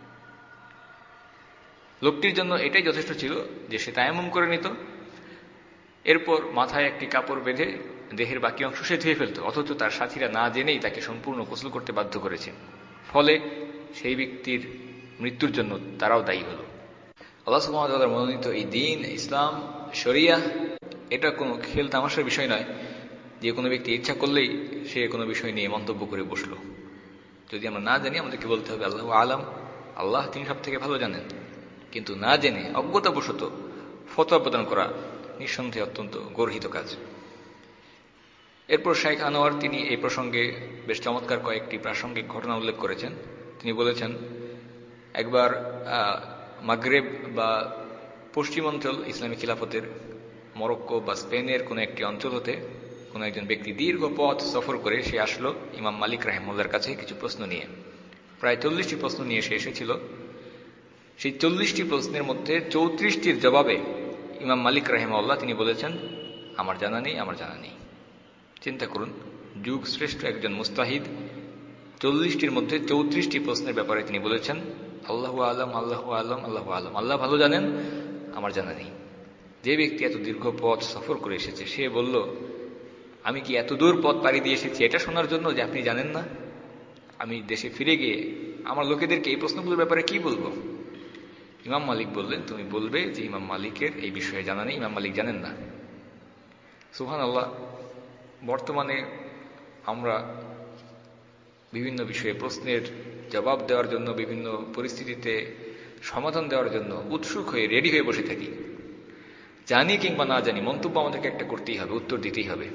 লোকটির জন্য এটাই যথেষ্ট ছিল যে সে তায়াম্মুম করে নিত, এরপর মাথায় একটি কাপড় বেঁধে দেহের বাকি অংশ সে ধুয়ে ফেলত, অথচ তার সাথীরা না জেনেই তাকে সম্পূর্ণ গোসল করতে বাধ্য করেছে। ফলে সেই ব্যক্তির মৃত্যুর জন্য তারাও দায়ী হল। আল্লাহ সুবহানাহু ওয়া তাআলার মনোনীত এই দ্বীন ইসলাম শরিয়াহ, এটা কোনো খেল তামাশার বিষয় নয় যে কোনো ব্যক্তি ইচ্ছা করলেই সে কোনো বিষয় নিয়ে মন্তব্য করে বসলো। যদি আমরা না জানি আমাদেরকে বলতে হবে আল্লাহু আলাম, আল্লাহ তিনি সব থেকে ভালো জানেন। কিন্তু না জেনে অজ্ঞতাবশত ফতোয়া প্রদান করা নিঃসন্দেহে অত্যন্ত গর্হিত কাজ। এরপর শাইখ আনোয়ার তিনি এই প্রসঙ্গে বেশ চমৎকার কয়েকটি প্রাসঙ্গিক ঘটনা উল্লেখ করেছেন। তিনি বলেছেন, একবার মাগরেব বা পশ্চিমাঞ্চল ইসলামী খিলাফতের মরক্কো বা স্পেনের কোনো একটি অঞ্চল হতে কোনো একজন ব্যক্তি দীর্ঘ পথ সফর করে সে আসলো ইমাম মালিক রাহিমাহুল্লাহর কাছে কিছু প্রশ্ন নিয়ে। প্রায় চল্লিশটি প্রশ্ন নিয়ে সে এসেছিল। সেই চল্লিশটি প্রশ্নের মধ্যে চৌত্রিশটির জবাবে ইমাম মালিক রাহিমাহুল্লাহ তিনি বলেছেন, আমার জানা নেই, আমার জানা নেই। চিন্তা করুন, যুগ শ্রেষ্ঠ একজন মুস্তাহিদ চল্লিশটির মধ্যে চৌত্রিশটি প্রশ্নের ব্যাপারে তিনি বলেছেন আল্লাহু আলম, আল্লাহু আলম, আল্লাহু আলম, আল্লাহ ভালো জানেন, আমার জানা নেই। যে ব্যক্তি এত দীর্ঘ পথ সফর করে এসেছে সে বলল, আমি কি এত দূর পথ পাড়ি দিয়ে এসেছি এটা শোনার জন্য যে আপনি জানেন না? আমি দেশে ফিরে গিয়ে আমার লোকেদেরকে এই প্রশ্নগুলোর ব্যাপারে কি বলবো? ইমাম মালিক বললেন, তুমি বলবে যে ইমাম মালিকের এই বিষয়ে জানা নেই, ইমাম মালিক জানেন না। সুবহানাল্লাহ। বর্তমানে আমরা বিভিন্ন বিষয়ে প্রশ্নের জবাব দেওয়ার জন্য, বিভিন্ন পরিস্থিতিতে সমাধান দেওয়ার জন্য উৎসুক হয়ে রেডি হয়ে বসে থাকি। জানি কিংবা না জানি মন্তব্য আমাদেরকে একটা করতেই হবে, উত্তর দিতেই হবে।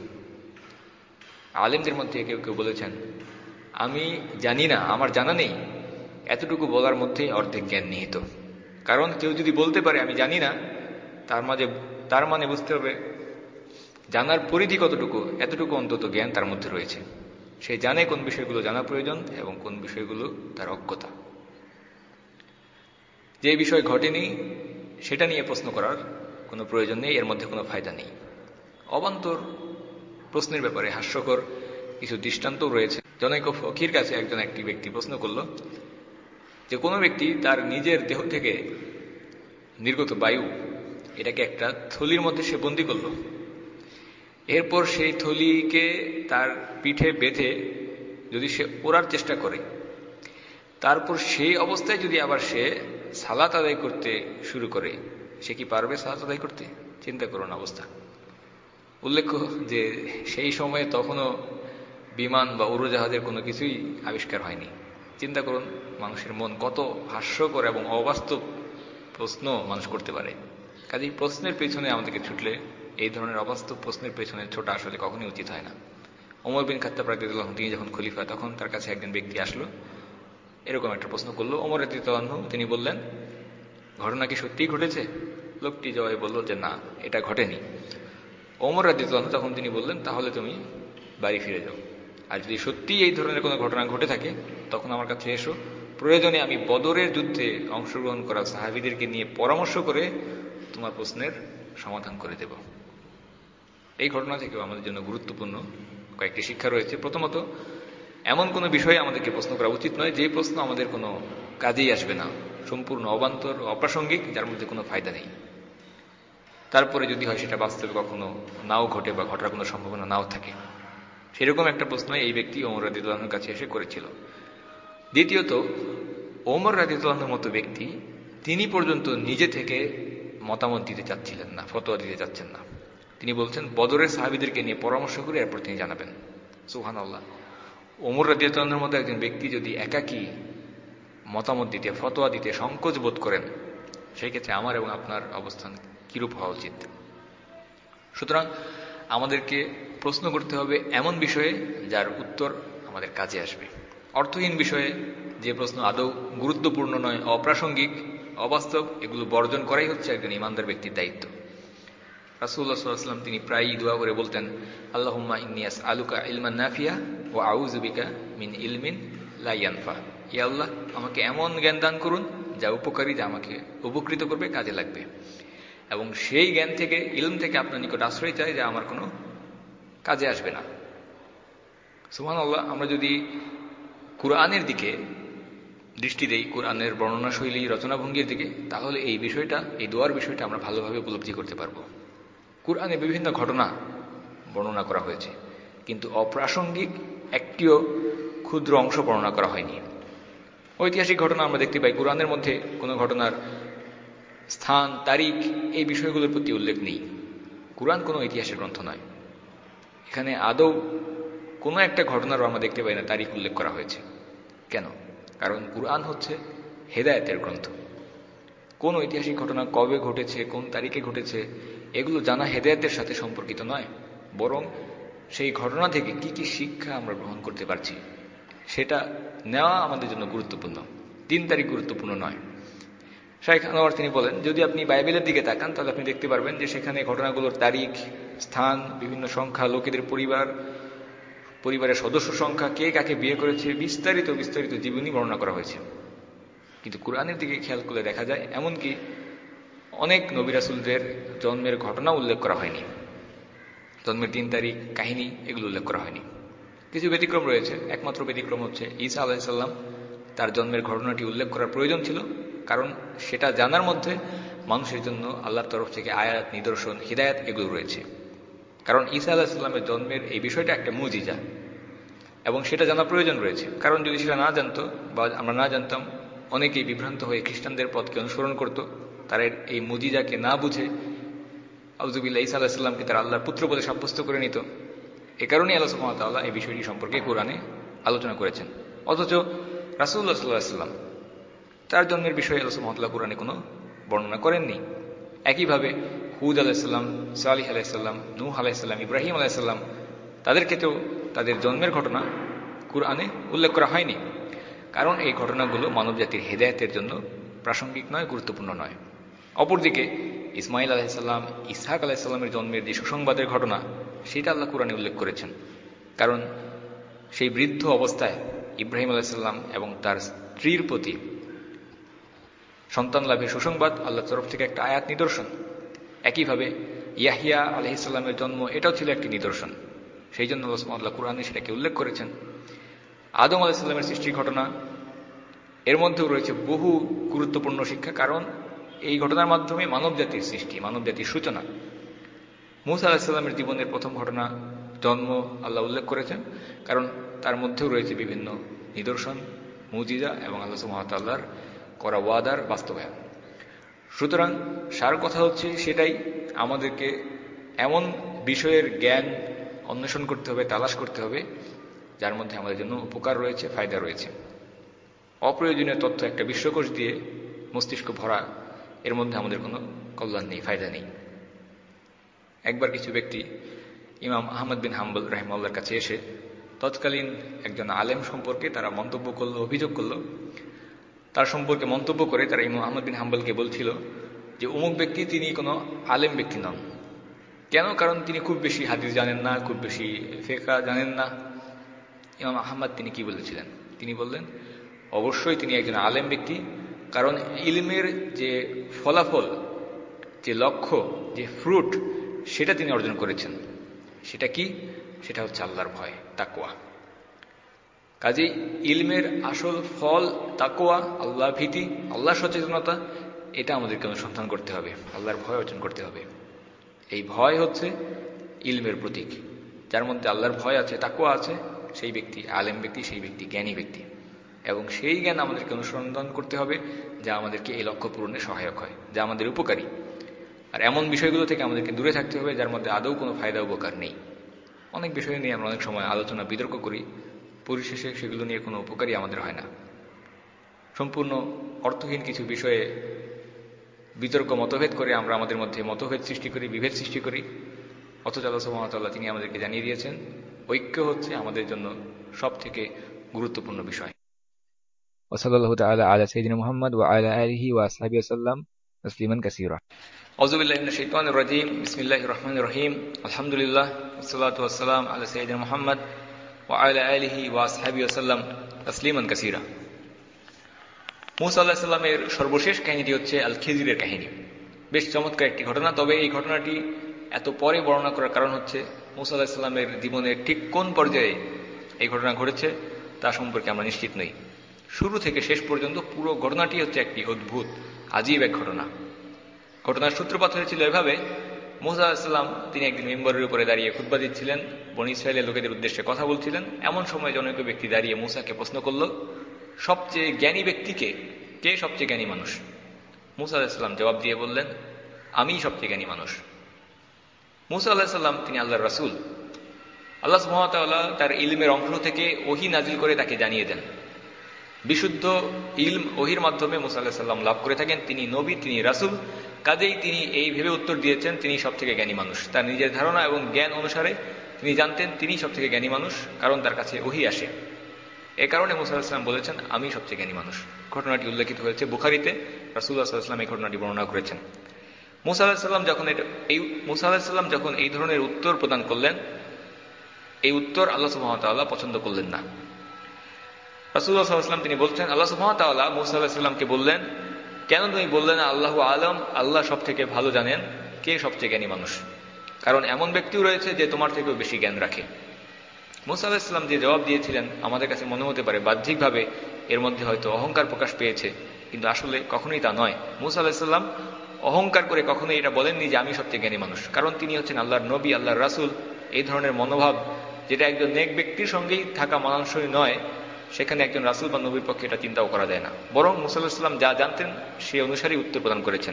আলেমদের মধ্যে কেউ কেউ বলেছেন, আমি জানি না, আমার জানা নেই, এতটুকু বলার মধ্যে অর্ধেক জ্ঞান নিহিত। কারণ কেউ যদি বলতে পারে আমি জানি না, তার মাঝে তার মানে বুঝতে হবে জানার পরিধি কতটুকু, এতটুকু অন্তত জ্ঞান তার মধ্যে রয়েছে। সে জানে কোন বিষয়গুলো জানা প্রয়োজন এবং কোন বিষয়গুলো তার অজ্ঞতা। যে বিষয় ঘটেনি সেটা নিয়ে প্রশ্ন করার কোনো প্রয়োজন নেই, এর মধ্যে কোনো ফায়দা নেই। অবান্তর প্রশ্নের ব্যাপারে হাস্যকর কিছু দৃষ্টান্তও রয়েছে। জনৈক ফকির কাছে একজন একটি ব্যক্তি প্রশ্ন করল যে কোনো ব্যক্তি তার নিজের দেহ থেকে নির্গত বায়ু এটাকে একটা থলির মধ্যে সে বন্দী করল, এরপর সেই থলিকে তার পিঠে বেঁধে যদি সে ওড়ার চেষ্টা করে, তারপর সেই অবস্থায় যদি আবার সে সালাত আদায় করতে শুরু করে, সে কি পারবে সালাত আদায় করতে? চিন্তা করুন অবস্থা। উল্লেখ্য যে সেই সময়ে তখনও বিমান বা উড়োজাহাজের কোনো কিছুই আবিষ্কার হয়নি। চিন্তা করুন মানুষের মন কত হাস্যকর এবং অবাস্তব প্রশ্ন মানুষ করতে পারে। কাজেই প্রশ্নের পেছনে আমাদেরকে ছুটলে, এই ধরনের অবাস্তব প্রশ্নের পেছনে ছোটা আসলে কখনই উচিত হয় না। ওমর বিন খাত্তাব রাদিয়াল্লাহু তিনি যখন খলিফা, তখন তার কাছে একজন ব্যক্তি আসলো, এরকম একটা প্রশ্ন করলো। ওমর রাদিয়াল্লাহু আনহু তিনি বললেন, ঘটনা কি সত্যিই ঘটেছে? লোকটি জবাবে বলল যে না, এটা ঘটেনি। ওমর রাদিয়াল্লাহু আনহু তখন তিনি বললেন, তাহলে তুমি বাড়ি ফিরে যাও, আর যদি সত্যিই এই ধরনের কোনো ঘটনা ঘটে থাকে তখন আমার কাছে এসো, প্রয়োজনে আমি বদরের যুদ্ধে অংশগ্রহণ করা সাহাবীদেরকে নিয়ে পরামর্শ করে তোমার প্রশ্নের সমাধান করে দেব। এই ঘটনা থেকেও আমাদের জন্য গুরুত্বপূর্ণ কয়েকটি শিক্ষা রয়েছে। প্রথমত, এমন কোনো বিষয়ে আমাদেরকে প্রশ্ন করা উচিত নয় যে প্রশ্ন আমাদের কোনো কাজেই আসবে না, সম্পূর্ণ অবান্তর, অপ্রাসঙ্গিক, যার মধ্যে কোনো ফায়দা নেই। তারপরে যদি হয় সেটা বাস্তবে কখনো নাও ঘটে বা ঘটার কোনো সম্ভাবনা নাও থাকে, সেরকম একটা প্রশ্ন এই ব্যক্তি ওমর রাদিয়াল্লাহু আনহুর কাছে এসে করেছিল। দ্বিতীয়ত, ওমর রাদিয়াল্লাহু আনহুর মতো ব্যক্তি তিনি পর্যন্ত নিজে থেকে মতামত দিতে চাচ্ছিলেন না, ফতোয়া দিতে চাচ্ছেন না। তিনি বলছেন বদরের সাহাবীদেরকে নিয়ে পরামর্শ করে এরপর তিনি জানাবেন। সুবহানাল্লাহ। ওমর রাদিয়াল্লাহু আনহুর মতো একজন ব্যক্তি যদি একাকী মতামত দিতে, ফতোয়া দিতে সংকোচ বোধ করেন, সেই ক্ষেত্রে আমার এবং আপনার অবস্থান কিরূপ হওয়া উচিত? সুতরাং আমাদেরকে প্রশ্ন করতে হবে এমন বিষয়ে যার উত্তর আমাদের কাজে আসবে। অর্থহীন বিষয়ে, যে প্রশ্ন আদৌ গুরুত্বপূর্ণ নয়, অপ্রাসঙ্গিক, অবাস্তব, এগুলো বর্জন করাই হচ্ছে একজন ইমানদার ব্যক্তির দায়িত্ব। রাসূলুল্লাহ সাল্লাল্লাহু আলাইহি ওয়াসাল্লাম তিনি প্রায়ই দোয়া করে বলতেন, আল্লাহুম্মা ইন্নী আসআলুকা ইলমান নাফিয়া ওয়া আউযু বিকা মিন ইলমিন লা ইয়ানফা। ইয়া আল্লাহ আমাকে এমন জ্ঞান দান করুন যা উপকারী, যা আমাকে উপকৃত করবে, কাজে লাগবে, এবং সেই জ্ঞান থেকে, ইলম থেকে আপনার নিকট আশ্রয় চাই যা আমার কোনো কাজে আসবে না। সুবহানাল্লাহ। আমরা যদি কুরআনের দিকে দৃষ্টি দেই, কুরআনের বর্ণনা শৈলী, রচনাভঙ্গির দিকে, তাহলে এই বিষয়টা, এই দোয়ার বিষয়টা আমরা ভালোভাবে উপলব্ধি করতে পারবো। কুরআনে বিভিন্ন ঘটনা বর্ণনা করা হয়েছে, কিন্তু অপ্রাসঙ্গিক একটিও ক্ষুদ্র অংশ বর্ণনা করা হয়নি। ঐতিহাসিক ঘটনা আমরা দেখতে পাই, কুরআনের মধ্যে কোনো ঘটনার স্থান, তারিখ, এই বিষয়গুলোর প্রতি উল্লেখ নেই। কুরআন কোনো ইতিহাসের গ্রন্থ নয়। এখানে আদৌ কোনো একটা ঘটনারও আমরা দেখতে পাই না তারিখ উল্লেখ করা হয়েছে। কেন? কারণ কুরআন হচ্ছে হেদায়েতের গ্রন্থ। কোন ঐতিহাসিক ঘটনা কবে ঘটেছে, কোন তারিখে ঘটেছে, এগুলো জানা হেদায়েতের সাথে সম্পর্কিত নয়, বরং সেই ঘটনা থেকে কি কি শিক্ষা আমরা গ্রহণ করতে পারছি সেটা নেওয়া আমাদের জন্য গুরুত্বপূর্ণ। দিন তারিখ গুরুত্বপূর্ণ নয়। শাইখ আনোয়ার তিনি বলেন, যদি আপনি বাইবেলের দিকে তাকান তাহলে আপনি দেখতে পারবেন যে সেখানে ঘটনাগুলোর তারিখ, স্থান, বিভিন্ন সংখ্যা, লোকেদের পরিবার, পরিবারের সদস্য সংখ্যা, কে কাকে বিয়ে করেছে, বিস্তারিত বিস্তারিত জীবনী বর্ণনা করা হয়েছে। কিন্তু কুরআনের দিকে খেয়াল করলে দেখা যায় এমনকি অনেক নবী রাসূলদের জন্মের ঘটনা উল্লেখ করা হয়নি, জন্মের দিন তারিখ, কাহিনী, এগুলো উল্লেখ করা হয়নি। কিছু ব্যতিক্রম রয়েছে। একমাত্র ব্যতিক্রম হচ্ছে ঈসা আলাইহিস সালাম, তার জন্মের ঘটনাটি উল্লেখ করার প্রয়োজন ছিল, কারণ সেটা জানার মধ্যে মানুষের জন্য আল্লাহর তরফ থেকে আয়াত, নিদর্শন, হিদায়াত এগুলো রয়েছে। কারণ ঈসা আলাইহিস সালামের জন্মের এই বিষয়টা একটা মুজিজা, এবং সেটা জানা প্রয়োজন রয়েছে। কারণ যদি সেটা না জানতো বা আমরা না জানতাম, অনেকেই বিভ্রান্ত হয়ে খ্রিস্টানদের পথকে অনুসরণ করত। তারা এই মুজিজাকে না বুঝে আউযুবিল্লাহ ঈসা আলাইহিস সালামকে তারা আল্লাহর পুত্র বলে সাব্যস্ত করে নিত। এ কারণেই আল্লাহ সুবহানাহু ওয়া তাআলা এই বিষয়টি সম্পর্কে কোরআনে আলোচনা করেছেন। অথচ রাসূলুল্লাহ সাল্লাল্লাহু আলাইহি ওয়াসাল্লাম, তার জন্মের বিষয়ে আল্লাহ সুবহানাহু ওয়া তাআলা কোরআনে কোনো বর্ণনা করেননি। একইভাবে হুদ আলাইহিস সালাম, সালিহ আলাইহিস সালাম, নূহ আলাইহিস সালাম, ইব্রাহিম আলাইহিস সালাম, তাদের ক্ষেত্রেও তাদের জন্মের ঘটনা কুরআনে উল্লেখ করা হয়নি। কারণ এই ঘটনাগুলো মানবজাতির হেদায়েতের জন্য প্রাসঙ্গিক নয়, গুরুত্বপূর্ণ নয়। অপরদিকে ইসমাইল আলাইহিস সালাম, ইসহাক আলাইহিস সালামের জন্মের যে সুসংবাদের ঘটনা, সেটা আল্লাহ কুরআনে উল্লেখ করেছেন। কারণ সেই বৃদ্ধ অবস্থায় ইব্রাহিম আলাইহিস সালাম এবং তার স্ত্রীর প্রতি সন্তান লাভের সুসংবাদ আল্লাহর তরফ থেকে একটা আয়াত, নিদর্শন। একইভাবে ইয়াহিয়া আলাইহিস সালামের জন্ম, এটাও ছিল একটি নিদর্শন। সেই জন্য আল্লাহ সুবহানাহু ওয়া তাআলা কুরআনে সেটাকে উল্লেখ করেছেন। আদম আলাইহিস সালামের সৃষ্টির ঘটনা, এর মধ্যেও রয়েছে বহু গুরুত্বপূর্ণ শিক্ষা, কারণ এই ঘটনার মাধ্যমে মানব জাতির সৃষ্টি, মানব জাতির সূচনা। মূসা আলাইহিস সালামের জীবনের প্রথম ঘটনা, জন্ম, আল্লাহ উল্লেখ করেছেন, কারণ তার মধ্যেও রয়েছে বিভিন্ন নিদর্শন, মুজিজা এবং আল্লাহ সুবহানাহু ওয়া তাআলার করা ওয়াদার বাস্তবায়ন। সুতরাং সার কথা হচ্ছে সেটাই, আমাদেরকে এমন বিষয়ের জ্ঞান অন্বেষণ করতে হবে, তালাশ করতে হবে যার মধ্যে আমাদের জন্য উপকার রয়েছে, ফায়দা রয়েছে। অপ্রয়োজনীয় তথ্য একটা বিশ্বকোষ দিয়ে মস্তিষ্ক ভরা, এর মধ্যে আমাদের কোনো কল্যাণ নেই, ফায়দা নেই। একবার কিছু ব্যক্তি ইমাম আহমদ বিন হাম্বল রাহিমাহুল্লাহর কাছে এসে তৎকালীন একজন আলেম সম্পর্কে তারা মন্তব্য করলো, অভিযোগ করলো। তার সম্পর্কে মন্তব্য করে তারা ইমাম আহমদ বিন হাম্বলকে বলছিল যে অমুক ব্যক্তি তিনি কোনো আলেম ব্যক্তি নন। কেন? কারণ তিনি খুব বেশি হাদিস জানেন না, খুব বেশি ফিকহ জানেন না। ইমাম আহমদ তিনি কি বলেছিলেন? তিনি বললেন, অবশ্যই তিনি একজন আলেম ব্যক্তি, কারণ ইলমের যে ফলাফল, যে লক্ষ্য, যে ফ্রুট, সেটা তিনি অর্জন করেছেন। সেটা কি? সেটা হচ্ছে আল্লাহর ভয়, তাকওয়া। কাজেই ইলমের আসল ফল তাকওয়া, আল্লাহ ভীতি, আল্লাহ সচেতনতা, এটা আমাদেরকে অনুসন্ধান করতে হবে, আল্লাহর ভয় অর্জন করতে হবে। এই ভয় হচ্ছে ইলমের প্রতীক। যার মধ্যে আল্লাহর ভয় আছে, তাকওয়া আছে, সেই ব্যক্তি আলেম ব্যক্তি, সেই ব্যক্তি জ্ঞানী ব্যক্তি। এবং সেই জ্ঞান আমাদেরকে অনুসন্ধান করতে হবে যা আমাদেরকে এই লক্ষ্য পূরণে সহায়ক হয়, যা আমাদের উপকারী। আর এমন বিষয়গুলো থেকে আমাদেরকে দূরে থাকতে হবে যার মধ্যে আদৌ কোনো ফায়দা উপকার নেই। অনেক বিষয় নিয়ে আমরা অনেক সময় আলোচনা, বিতর্ক করি, পরিশেষে সেগুলো নিয়ে কোনো উপকারই আমাদের হয় না। সম্পূর্ণ অর্থহীন কিছু বিষয়ে বিতর্ক, মতভেদ করে আমরা আমাদের মধ্যে মতভেদ সৃষ্টি করি, বিভেদ সৃষ্টি করি। অথচ আল্লাহ সুবহানাহু ওয়া তাআলা তিনি আমাদেরকে জানিয়ে দিয়েছেন ঐক্য হচ্ছে আমাদের জন্য সব থেকে গুরুত্বপূর্ণ বিষয়। ওয়াসাল্লাল্লাহু তাআলা আলা সাইয়্যিদিনা মুহাম্মদ ওয়া আলা আলিহি ওয়া আসহাবিহি ওয়াসাল্লাম তাসলিমান কাসীরা। আউযু বিল্লাহি মিনাশ শাইতানির রাজীম। বিসমিল্লাহির রহমানির রহিম। আলহামদুলিল্লাহ ওয়াসসালাতু ওয়াসসালামু আলা সাইয়্যিদিনা মুহাম্মদ ওয়া আলা আলিহি ওয়া আসহাবিহি ওয়াসাল্লাম তাসলিমান কাসীরা। মুসা আলাইহিস সালামের সর্বশেষ কাহিনীটি হচ্ছে আল খিজিরের কাহিনী। বেশ চমৎকার একটি ঘটনা। তবে এই ঘটনাটি এত পরে বর্ণনা করার কারণ হচ্ছে মুসা আলাইহিস সালামের জীবনের ঠিক কোন পর্যায়ে এই ঘটনা ঘটেছে তা সম্পর্কে আমরা নিশ্চিত নই। শুরু থেকে শেষ পর্যন্ত পুরো ঘটনাটি হচ্ছে একটি অদ্ভুত আজীব এক ঘটনা। ঘটনার সূত্রপাত হয়েছিল এভাবে, মুসা আলাইহিস সালাম তিনি একদিন মিম্বরের উপরে দাঁড়িয়ে খুতবা দিচ্ছিলেন, বনী ইসরাইলের লোকেদের উদ্দেশ্যে কথা বলছিলেন। এমন সময় জনৈক ব্যক্তি দাঁড়িয়ে মুসাকে প্রশ্ন করল, সবচেয়ে জ্ঞানী ব্যক্তিকে, কে সবচেয়ে জ্ঞানী মানুষ? মুসা আলাইহিস সালাম জবাব দিয়ে বললেন, আমিই সবচেয়ে জ্ঞানী মানুষ। মুসা আলাইহিস সালাম তিনি আল্লাহর রাসূল। আল্লাহ সুবহানাহু ওয়া তাআলা তার ইলমের অংশ থেকে ওহী নাজিল করে তাকে জানিয়ে দেন। বিশুদ্ধ ইলম ওহীর মাধ্যমে মুসা আলাইহিস সালাম লাভ করে থাকেন। তিনি নবী, তিনি রাসূল, কাজেই তিনি এই ভেবে উত্তর দিয়েছেন তিনি সবথেকে জ্ঞানী মানুষ। তার নিজের ধারণা এবং জ্ঞান অনুসারে তিনি জানতেন তিনি সবথেকে জ্ঞানী মানুষ, কারণ তার কাছে ওহী আসে। এ কারণে মুসা আলাইহিস সালাম বলেছেন, আমি সবচেয়ে জ্ঞানী মানুষ। ঘটনাটি উল্লেখিত হয়েছে বুখারীতে। রাসূলুল্লাহ সাল্লাল্লাহু আলাইহি ওয়াসাল্লাম এই ঘটনাটি বর্ণনা করেছেন। মুসা আলাইহিস সালাম যখন এই মুসা আলাইহিস সালাম যখন এই ধরনের উত্তর প্রদান করলেন, এই উত্তর আল্লাহ সুবহানাহু ওয়া তাআলা পছন্দ করলেন না। রাসূলুল্লাহ সাল্লাল্লাহু আলাইহি ওয়াসাল্লাম তিনি বলছেন, আল্লাহ সুবহানাহু ওয়া তাআলা মুসা আলাইহিস সালামকে বললেন, কেন তুমি বললে না আল্লাহু আলম, আল্লাহ সব থেকে ভালো জানেন কে সবচেয়ে জ্ঞানী মানুষ, কারণ এমন ব্যক্তিও রয়েছে যে তোমার থেকেও বেশি জ্ঞান রাখে। মুসা আলাইহিস সালাম যে জবাব দিয়েছিলেন আমাদের কাছে মনে হতে পারে বাহ্যিকভাবে এর মধ্যে হয়তো অহংকার প্রকাশ পেয়েছে, কিন্তু আসলে কখনোই তা নয়। মুসা আলাইহিস সালাম অহংকার করে কখনোই এটা বলেননি যে আমি সবচেয়ে জ্ঞানী মানুষ, কারণ তিনি হচ্ছেন আল্লাহর নবী, আল্লাহর রাসূল। এই ধরনের মনোভাব যেটা একজন নেক ব্যক্তির সঙ্গেই থাকা মানানসই নয়, সেখানে একজন রাসূল বা নবীর পক্ষে এটা চিন্তাও করা যায় না। বরং মুসা আলাইহিস সালাম যা জানতেন সে অনুসারেই উত্তর প্রদান করেছেন।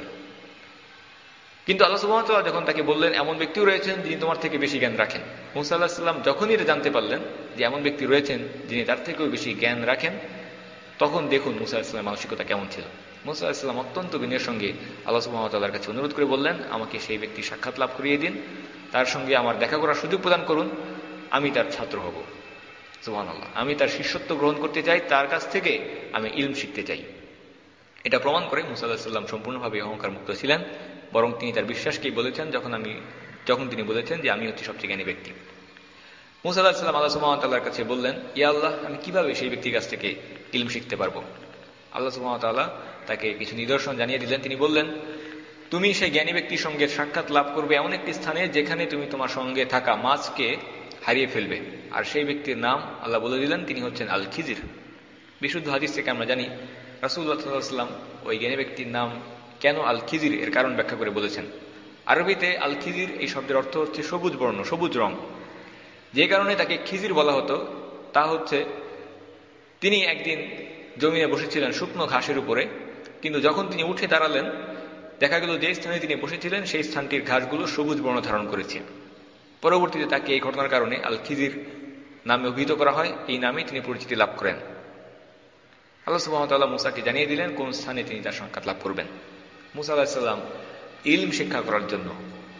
কিন্তু আল্লাহ সুবহানাহু ওয়া তাআলা যখন তাকে বললেন এমন ব্যক্তিও রয়েছেন যিনি তোমার থেকে বেশি জ্ঞান রাখেন, মুসা আলাইহিস সালাম যখনই এটা জানতে পারলেন যে এমন ব্যক্তি রয়েছেন যিনি তার থেকেও বেশি জ্ঞান রাখেন, তখন দেখুন মুসা আলাইহিস সালামের মানসিকতা কেমন ছিল। মুসা আলাইহিস সালাম অত্যন্ত বিনয়ের সঙ্গে আল্লাহ সুবহানাহু ওয়া তাআলার কাছে অনুরোধ করে বললেন, আমাকে সেই ব্যক্তির সাক্ষাৎ লাভ করিয়ে দিন, তার সঙ্গে আমার দেখা করার সুযোগ প্রদান করুন, আমি তার ছাত্র হব। সুবহানাল্লাহ, আমি তার শিষ্যত্ব গ্রহণ করতে চাই, তার কাছ থেকে আমি ইলম শিখতে চাই। এটা প্রমাণ করে মুসা আলাইহিস সালাম সম্পূর্ণভাবে অহংকার মুক্ত ছিলেন, বরং তিনি তার বিশ্বাসকেই বলেছেন যখন আমি যখন তিনি বলেছেন যে আমি হচ্ছি সবচেয়ে জ্ঞানী ব্যক্তি। মুসা আলাইহিস সালাম আল্লাহ সুবহানাহু ওয়া তাআলার কাছে বললেন, ইয়া আল্লাহ, আমি কিভাবে সেই ব্যক্তির কাছ থেকে ইলম শিখতে পারবো? আল্লাহ সুবহানাহু ওয়া তাআলা তাকে কিছু নিদর্শন জানিয়ে দিলেন। তিনি বললেন, তুমি সেই জ্ঞানী ব্যক্তির সঙ্গে সাক্ষাৎ লাভ করবে এমন একটি স্থানে যেখানে তুমি তোমার সঙ্গে থাকা মাছকে হারিয়ে ফেলবে, আর সেই ব্যক্তির নাম আল্লাহ বলে দিলেন তিনি হচ্ছেন আল খিজির। বিশুদ্ধ হাদিস থেকে আমরা জানি রাসূলুল্লাহ সাল্লাল্লাহু আলাইহি ওয়াসাল্লাম ওই জ্ঞানী ব্যক্তির নাম কেন আল খিজির এর কারণ ব্যাখ্যা করে বলেছেন। আরবিতে আল খিজির এই শব্দের অর্থ হচ্ছে সবুজ বর্ণ, সবুজ রং। যে কারণে তাকে খিজির বলা হতো তা হচ্ছে তিনি একদিন জমিনে বসেছিলেন শুকনো ঘাসের উপরে, কিন্তু যখন তিনি উঠে দাঁড়ালেন দেখা গেল যে স্থানে তিনি বসেছিলেন সেই স্থানটির ঘাসগুলো সবুজ বর্ণ ধারণ করেছে। পরবর্তীতে তাকে এই ঘটনার কারণে আল খিজির নামে অভিহিত করা হয়, এই নামে তিনি পরিচিতি লাভ করেন। আল্লাহ সুবহানাহু ওয়া তাআলা মুসাকে জানিয়ে দিলেন কোন স্থানে তিনি তার সাক্ষাৎ লাভ করবেন। মুসা আলাইহিস সালাম ইলম শিক্ষা করার জন্য,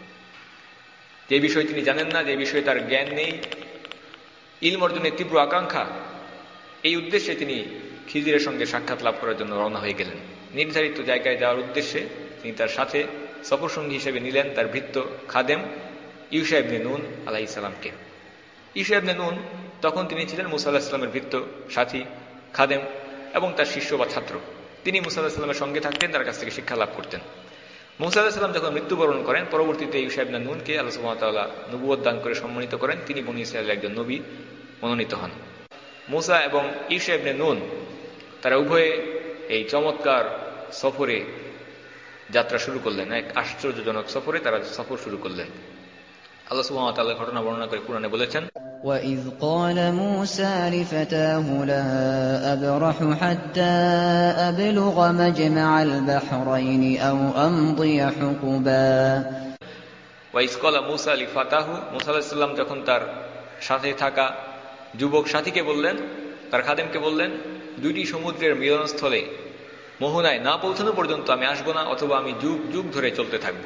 যে বিষয় তিনি জানেন না, যে বিষয়ে তার জ্ঞান নেই, ইলম অর্জনের তীব্র আকাঙ্ক্ষা, এই উদ্দেশ্যে তিনি খিজিরের সঙ্গে সাক্ষাৎ লাভ করার জন্য রওনা হয়ে গেলেন। নির্ধারিত জায়গায় যাওয়ার উদ্দেশ্যে তিনি তার সাথে সফরসঙ্গী হিসেবে নিলেন তার ভৃত্য খাদেম ইউশা ইবনে নুন আলাইহিস সালামকে। ইউশা ইবনে নুন তখন তিনি ছিলেন মুসা আলাইহিস সালামের ভৃত্য, সাথী, খাদেম এবং তার শিষ্য বা ছাত্র। তিনি মুসা আলাইহিস সালামের সঙ্গে থাকতেন, তার কাছ থেকে শিক্ষা লাভ করতেন। মুসা আলাইহিস সালাম যখন মৃত্যুবরণ করেন, পরবর্তীতে ইউশা ইবনে নুনকে আল্লাহ সুবহানাহু ওয়া তাআলা নবুয়ত দান করে সম্মানিত করেন, তিনি বনী ইসরাইলের একজন নবী মনোনীত হন। মুসা এবং ইউশা ইবনে নুন তারা উভয়ে এই চমৎকার সফরে যাত্রা শুরু করলেন, এক আশ্চর্যজনক সফরে তারা সফর শুরু করলেন। আল্লাহ সুবহানাহু ওয়া তাআলা ঘটনা বর্ণনা করে কুরআনে বলেছেন, وَإِذْ قَالَ مُوسَى لِفَتَاهُ لَا أَبْرَحُ حَتَّى أَبْلُغَ مَجْمَعَ الْبَحْرَيْنِ أَوْ أَمْضِيَ حُقُبًا। ওয়াইজ ক্বালা মূসা লিফাতাহু, মূসা আলাইহিস সালাম যখন তার সাথে থাকা যুবক সাথীকে বললেন, তার খাদেমকে বললেন, দুইটি সমুদ্রের মিলনস্থলে মোহনায় না পৌঁছানো পর্যন্ত আমি আসবো না, অথবা আমি যুগ যুগ ধরে চলতে থাকব।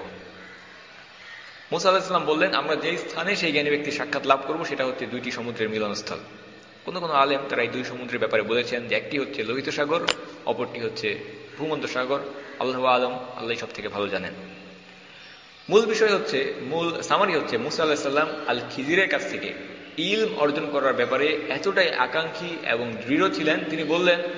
মূসা আলাইহিস সালাম বললেন, আমরা যেই স্থানে সেই জ্ঞানী ব্যক্তির সাক্ষাৎ লাভ করব সেটা হচ্ছে দুইটি সমুদ্রের মিলনস্থল। কোনো কোনো আলেম তারা এই দুই সমুদ্রের ব্যাপারে বলেছেন যে একটি হচ্ছে লোহিত সাগর, অপরটি হচ্ছে ভূমধ্য সাগর। আল্লাহু আলম, আল্লাহ সব থেকে ভালো জানেন। মূল বিষয় হচ্ছে, মূল সামারি হচ্ছে মূসা আলাইহিস সালাম আল খিজিরের কাছ থেকে ইলম অর্জন করার ব্যাপারে এতটাই আকাঙ্ক্ষী এবং দৃঢ় ছিলেন, তিনি বললেন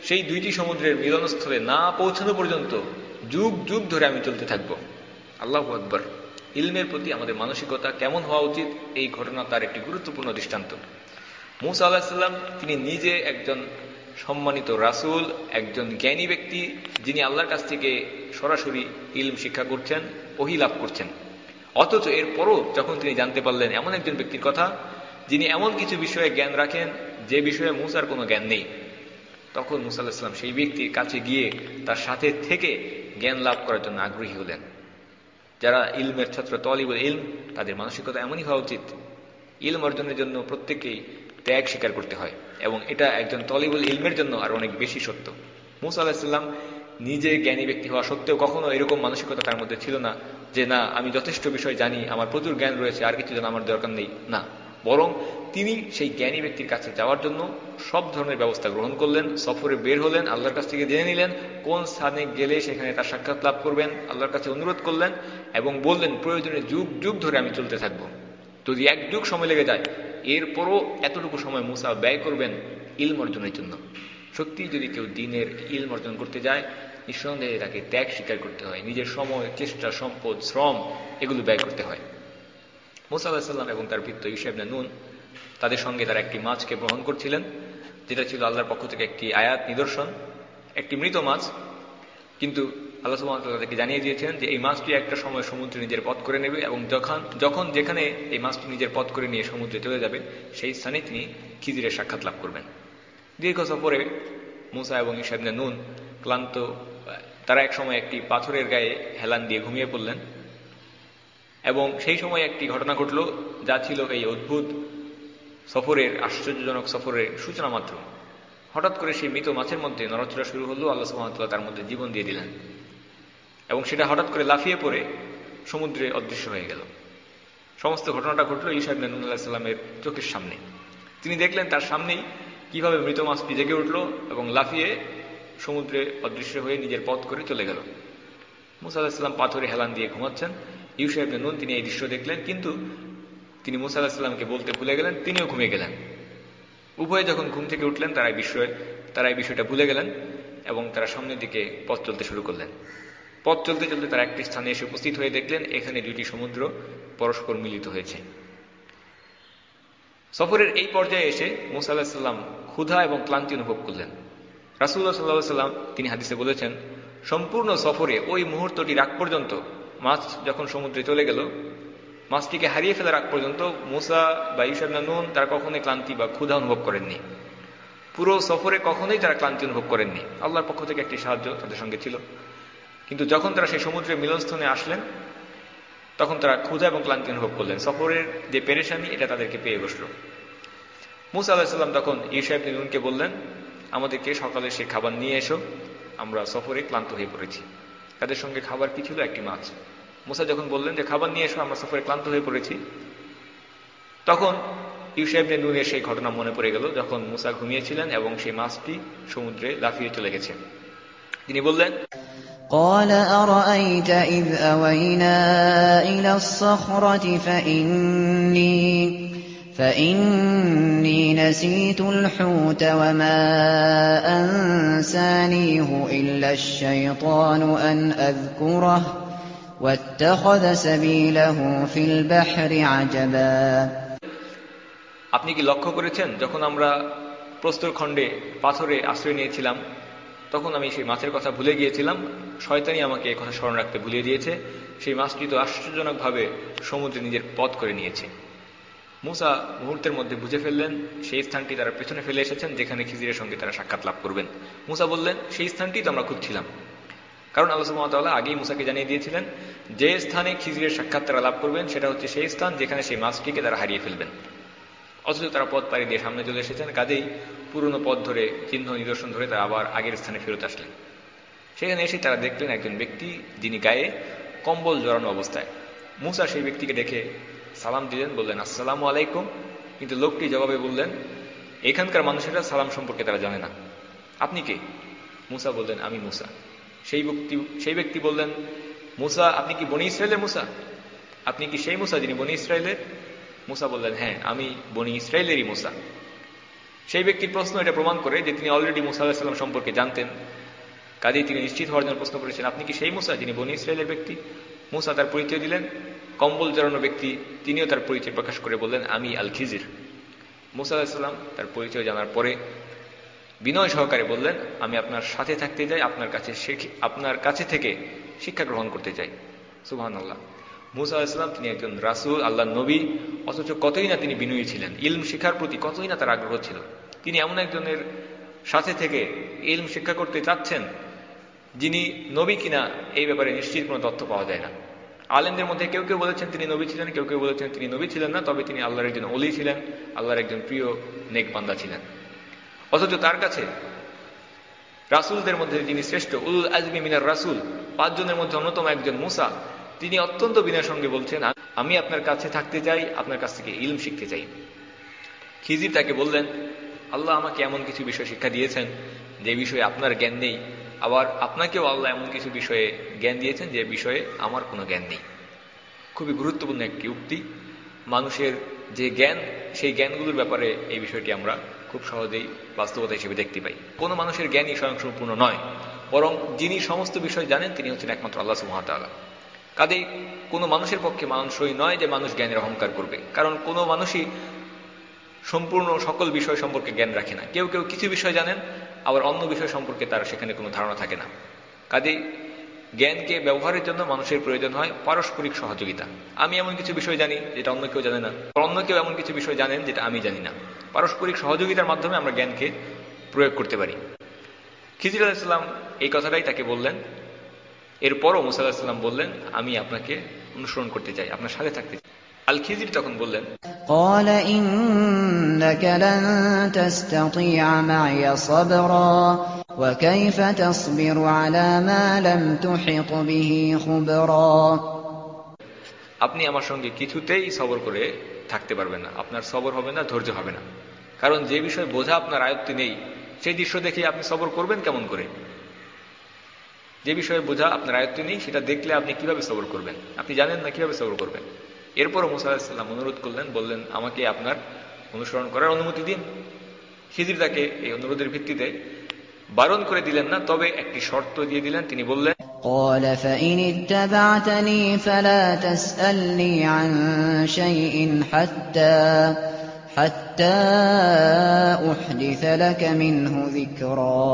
সেই দুইটি সমুদ্রের মিলনস্থলে না পৌঁছানো পর্যন্ত যুগ যুগ ধরে আমি চলতে থাকব। আল্লাহু আকবার। ইলমের প্রতি আমাদের মানসিকতা কেমন হওয়া উচিত, এই ঘটনা তার একটি গুরুত্বপূর্ণ দৃষ্টান্ত। মূসা আলাইহিস সালাম তিনি নিজে একজন সম্মানিত রাসূল, একজন জ্ঞানী ব্যক্তি, যিনি আল্লাহর কাছ থেকে সরাসরি ইলম শিক্ষা করছেন, ওহী লাভ করছেন। অথচ এরপরও যখন তিনি জানতে পারলেন এমন একজন ব্যক্তির কথা যিনি এমন কিছু বিষয়ে জ্ঞান রাখেন যে বিষয়ে মূসার কোনো জ্ঞান নেই, তখন মূসা আলাইহিস সালাম সেই ব্যক্তির কাছে গিয়ে তার সাথে থেকে জ্ঞান লাভ করার জন্য আগ্রহী হলেন। যারা ইলমের ছাত্র, তলিবুল ইলম, তাদের মানসিকতা এমনই হওয়া উচিত। ইলম অর্জনের জন্য প্রত্যেকেই ত্যাগ স্বীকার করতে হয়, এবং এটা একজন তলিবুল ইলমের জন্য আর অনেক বেশি সত্য। মূসা আলাইহিস সালাম নিজে জ্ঞানী ব্যক্তি হওয়া সত্ত্বেও কখনো এরকম মানসিকতা তার মধ্যে ছিল না যে না আমি যথেষ্ট বিষয় জানি, আমার প্রচুর জ্ঞান রয়েছে, আর কিছু জানা আমার দরকার নেই। না, বরং তিনি সেই জ্ঞানী ব্যক্তির কাছে যাওয়ার জন্য সব ধরনের ব্যবস্থা গ্রহণ করলেন, সফরে বের হলেন, আল্লাহর কাছ থেকে জেনে নিলেন কোন স্থানে গেলে সেখানে তার সাক্ষাৎ লাভ করবেন, আল্লাহর কাছে অনুরোধ করলেন এবং বললেন প্রয়োজনে যুগ যুগ ধরে আমি চলতে থাকব। যদি এক যুগ সময় লেগে যায় এরপরও এতটুকু সময় মূসা ব্যয় করবেন ইলম অর্জনের জন্য। সত্যি যদি কেউ দ্বীনের ইলম অর্জন করতে যায় নিঃসন্দেহে তাকে ত্যাগ স্বীকার করতে হয়, নিজের সময়, চেষ্টা, সম্পদ, শ্রম এগুলো ব্যয় করতে হয়। মূসা আলাইহিস সালাম এবং তার ভৃত্য ইউশা ইবনে নুন তাদের সঙ্গে তারা একটি মাছকে গ্রহণ করছিলেন, যেটা ছিল আল্লাহর পক্ষ থেকে একটি আয়াত, নিদর্শন, একটি মৃত মাছ। কিন্তু আল্লাহ সুবহানাহু ওয়া তাআলা তাদেরকে জানিয়ে দিয়েছেন যে এই মাছটি একটা সময় সমুদ্রে নিজের পথ করে নেবে, এবং যখন যখন যেখানে এই মাছটি নিজের পথ করে নিয়ে সমুদ্রে চলে যাবে সেই স্থানে তিনি খিজিরের সাক্ষাৎ লাভ করবেন। দীর্ঘ সফরে মূসা এবং ইউশা ইবনে নুন ক্লান্ত, তারা এক সময় একটি পাথরের গায়ে হেলান দিয়ে ঘুমিয়ে পড়লেন, এবং সেই সময় একটি ঘটনা ঘটল যা ছিল এই অদ্ভুত সফরের, আশ্চর্যজনক সফরের সূচনা মাত্র। হঠাৎ করে সেই মৃত মাছের মধ্যে নড়াচড়া শুরু হলো, আল্লাহ সুবহানাহু ওয়া তাআলা তার মধ্যে জীবন দিয়ে দিলেন, এবং সেটা হঠাৎ করে লাফিয়ে পড়ে সমুদ্রে অদৃশ্য হয়ে গেল। সমস্ত ঘটনাটা ঘটল ঈসা ইবনে নূন আলাইহিস সালামের চোখের সামনে। তিনি দেখলেন তার সামনেই কিভাবে মৃত মাছটি জেগে উঠল এবং লাফিয়ে সমুদ্রে অদৃশ্য হয়ে নিজের পথ করে চলে গেল। মূসা আলাইহিস সালাম পাথরে হেলান দিয়ে ঘুমাচ্ছেন, ইউশা ইবনে নুন তিনি এই দৃশ্য দেখলেন, কিন্তু তিনি মূসা আলাইহিস সালামকে বলতে ভুলে গেলেন, তিনিও ঘুমিয়ে গেলেন। উভয়ে যখন ঘুম থেকে উঠলেন তারা এই বিষয়ে তারা এই বিষয়টা ভুলে গেলেন এবং তারা সামনের দিকে পথ চলতে শুরু করলেন। পথ চলতে চলতে তারা একটি স্থানে এসে উপস্থিত হয়ে দেখলেন এখানে দুইটি সমুদ্র পরস্পর মিলিত হয়েছে। সফরের এই পর্যায়ে এসে মূসা আলাইহিস সালাম ক্ষুধা এবং ক্লান্তি অনুভব করলেন। রাসূলুল্লাহ সাল্লাল্লাহু আলাইহি ওয়াসাল্লাম তিনি হাদিসে বলেছেন, সম্পূর্ণ সফরে ওই মুহূর্তটির আগ পর্যন্ত, মাছ যখন সমুদ্রে চলে গেল, মাছটিকে হারিয়ে ফেলার আগ পর্যন্ত মূসা বা ইউশা ইবনে নুন তারা কখনোই ক্লান্তি বা ক্ষুধা অনুভব করেননি। পুরো সফরে কখনোই তারা ক্লান্তি অনুভব করেননি। আল্লাহর পক্ষ থেকে একটি সাহায্য তাদের সঙ্গে ছিল। কিন্তু যখন তারা সেই সমুদ্রের মিলনস্থলে আসলেন তখন তারা ক্ষুধা এবং ক্লান্তি অনুভব করলেন। সফরের যে পেরেশানি এটা তাদেরকে পেয়ে বসল। মূসা আলাইহিস সালাম তখন ইউশা ইবনে নুনকে বললেন, আমাদেরকে সকালে সে খাবার নিয়ে এসো, আমরা সফরে ক্লান্ত হয়ে পড়েছি। তাদের সঙ্গে খাবার কি ছিল? একটি মাছ। মূসা যখন বললেন যে খাবার নিয়ে এসো, আমরা সফরে ক্লান্ত হয়ে পড়েছি, তখন ইউশা ইবনে নুনের সেই ঘটনা মনে পড়ে গেল যখন মূসা ঘুমিয়েছিলেন এবং সেই মাছটি সমুদ্রে লাফিয়ে চলে গেছে। তিনি বললেন, قال أرأيت إذ أوينا إلى الصخرة فإني فإني نسيت الحوت وما أنسانيه إلا الشيطان أن أذكره واتخذ سبيله في البحر عجبا। আপনি কি লক্ষ্য করেছেন যখন আমরা প্রস্তরখণ্ডে পাথরে আশ্রয় নিয়েছিলাম তখন আমি সেই মাছের কথা ভুলে গিয়েছিলাম, শয়তানি আমাকে এই কথা স্মরণ রাখতে ভুলিয়ে দিয়েছে। সেই মাছটি তো আশ্চর্যজনকভাবে সমুদ্রে নিজের পথ করে নিয়েছে। মূসা মুহূর্তের মধ্যে বুঝে ফেললেন সেই স্থানটি তারা পেছনে ফেলে এসেছেন যেখানে খিজিরের সঙ্গে তারা সাক্ষাৎ লাভ করবেন। মূসা বললেন, সেই স্থানটি তো আমরা খুঁজছিলাম। কারণ আল্লাহ সুবহানাহু ওয়া তাআলা আগেই মূসাকে জানিয়ে দিয়েছিলেন যে স্থানে খিজিরের সাক্ষাৎ তারা লাভ করবেন সেটা হচ্ছে সেই স্থান যেখানে সেই মাছটিকে তারা হারিয়ে ফেলবেন। অথচ তারা পথ পাড়ি দিয়ে সামনে চলে এসেছেন, কাজেই পুরনো পথ ধরে, চিহ্ন নিদর্শন ধরে তারা আবার আগের স্থানে ফেরত আসলেন। সেখানে এসে তারা দেখলেন একজন ব্যক্তি যিনি গায়ে কম্বল জড়ানো অবস্থায়। মূসা সেই ব্যক্তিকে দেখে সালাম দিলেন, বললেন আসসালামু আলাইকুম। কিন্তু লোকটি জবাবে বললেন, এখানকার মানুষেরা সালাম সম্পর্কে তারা জানে না, আপনি কে? মূসা বললেন, আমি মূসা। সেই ব্যক্তি সেই ব্যক্তি বললেন, মূসা আপনি কি বনী ইসরায়েলের মূসা? আপনি কি সেই মূসা যিনি বনী ইসরায়েলের? মূসা বললেন, হ্যাঁ আমি বনী ইসরায়েলেরই মূসা। সেই সেই ব্যক্তির প্রশ্ন এটা প্রমাণ করে যে তিনি অলরেডি মুসা আলাইহিস সালাম সম্পর্কে জানতেন, কাজেই তিনি নিশ্চিত হওয়ার জন্য প্রশ্ন করেছেন, আপনি কি সেই মুসা যিনি বনী ইসরায়েলের ব্যক্তি? মুসা তার পরিচয় দিলেন। কম্বল জড়ানো ব্যক্তি তিনিও তার পরিচয় প্রকাশ করে বললেন, আমি আল খিজির। মুসা আলাইহিস সালাম তার পরিচয় জানার পরে বিনয় সহকারে বললেন, আমি আপনার সাথে থাকতে চাই, আপনার কাছে আপনার কাছে থেকে শিক্ষা গ্রহণ করতে চাই। সুবহানাল্লাহ। মুসা আলাইহিস সালাম তিনি একজন রাসূল, আল্লাহর নবী, অথচ কতই না তিনি বিনয়ী ছিলেন, ইলম শিক্ষার প্রতি কতই না তার আগ্রহ ছিল। তিনি এমন একজনের সাথে থেকে ইলম শিক্ষা করতে চাচ্ছেন যিনি নবী কিনা এই ব্যাপারে নিশ্চিত কোনো তথ্য পাওয়া যায় না। আলেমদের মধ্যে কেউ কেউ বলেছেন তিনি নবী ছিলেন, কেউ কেউ বলেছেন তিনি নবী ছিলেন না, তবে তিনি আল্লাহর একজন ওলি ছিলেন, আল্লাহর একজন প্রিয় নেক বান্দা ছিলেন। অথচ তার কাছে রাসূলদের মধ্যে যিনি শ্রেষ্ঠ, উলুল আজমি মিনার রাসূল, পাঁচজনের মধ্যে অন্যতম একজন মুসা, তিনি অত্যন্ত বিনয়ের সঙ্গে বলছেন, আমি আপনার কাছে থাকতে চাই, আপনার কাছ থেকে ইলম শিখতে চাই। খিজির তাকে বললেন, আল্লাহ আমাকে এমন কিছু বিষয় শিক্ষা দিয়েছেন যে বিষয়ে আপনার জ্ঞান নেই, আবার আপনাকেও আল্লাহ এমন কিছু বিষয়ে জ্ঞান দিয়েছেন যে বিষয়ে আমার কোনো জ্ঞান নেই। খুবই গুরুত্বপূর্ণ একটি উক্তি। মানুষের যে জ্ঞান, সেই জ্ঞানগুলোর ব্যাপারে এই বিষয়টি আমরা খুব সহজেই বাস্তবতা হিসেবে দেখতে পাই। কোনো মানুষের জ্ঞানই স্বয়ংসম্পূর্ণ নয়, বরং যিনি সমস্ত বিষয় জানেন তিনি হচ্ছেন একমাত্র আল্লাহ সুবহানাহু ওয়া তাআলা। কাজেই কোনো মানুষের পক্ষে মানানসই নয় যে মানুষ জ্ঞানের অহংকার করবে, কারণ কোনো মানুষই সম্পূর্ণ সকল বিষয় সম্পর্কে জ্ঞান রাখে না। কেউ কেউ কিছু বিষয় জানেন, আবার অন্য বিষয় সম্পর্কে তার সেখানে কোনো ধারণা থাকে না। কাজেই জ্ঞানকে ব্যবহারের জন্য মানুষের প্রয়োজন হয় পারস্পরিক সহযোগিতা। আমি এমন কিছু বিষয় জানি যেটা অন্য কেউ জানে না, অন্য কেউ এমন কিছু বিষয় জানেন যেটা আমি জানি না। পারস্পরিক সহযোগিতার মাধ্যমে আমরা জ্ঞানকে প্রয়োগ করতে পারি। খিজির আলাইহিস সালাম এই কথাটাই তাকে বললেন। এরপরও মুসা আলাইহিস সালাম বললেন, আমি আপনাকে অনুসরণ করতে চাই, আপনার সাথে থাকতে চাই। আল খিজির তখন বললেন, قال إنك لن تستطيع معي صبرا وكيف تصبر على ما لم تحط به خبرا। আপনি আমার সঙ্গে কিছুতেই সবর করে থাকতে পারবেন না, আপনার সবর হবে না, ধৈর্য হবে না। কারণ যে বিষয় বোঝা আপনার আয়ত্তে নেই, সেই দৃশ্য দেখে আপনি সবর করবেন কেমন করে? যে বিষয়ে বোঝা আপনার আয়ত্তে নেই সেটা দেখলে আপনি কিভাবে সবর করবেন? আপনি জানেন না কিভাবে সবর করবেন। এরপরও মুসা আলাইহিস সালাম অনুরোধ করলেন, বললেন, আমাকে আপনার অনুসরণ করার অনুমতি দিন। খিজির তাকে এই অনুরোধের ভিত্তিতে বারণ করে দিলেন না, তবে একটি শর্ত দিয়ে দিলেন। তিনি বললেন, قال فإن اتبعتني فلا تسألني عن شيء حتى حتى أحدث لك منه ذكرا।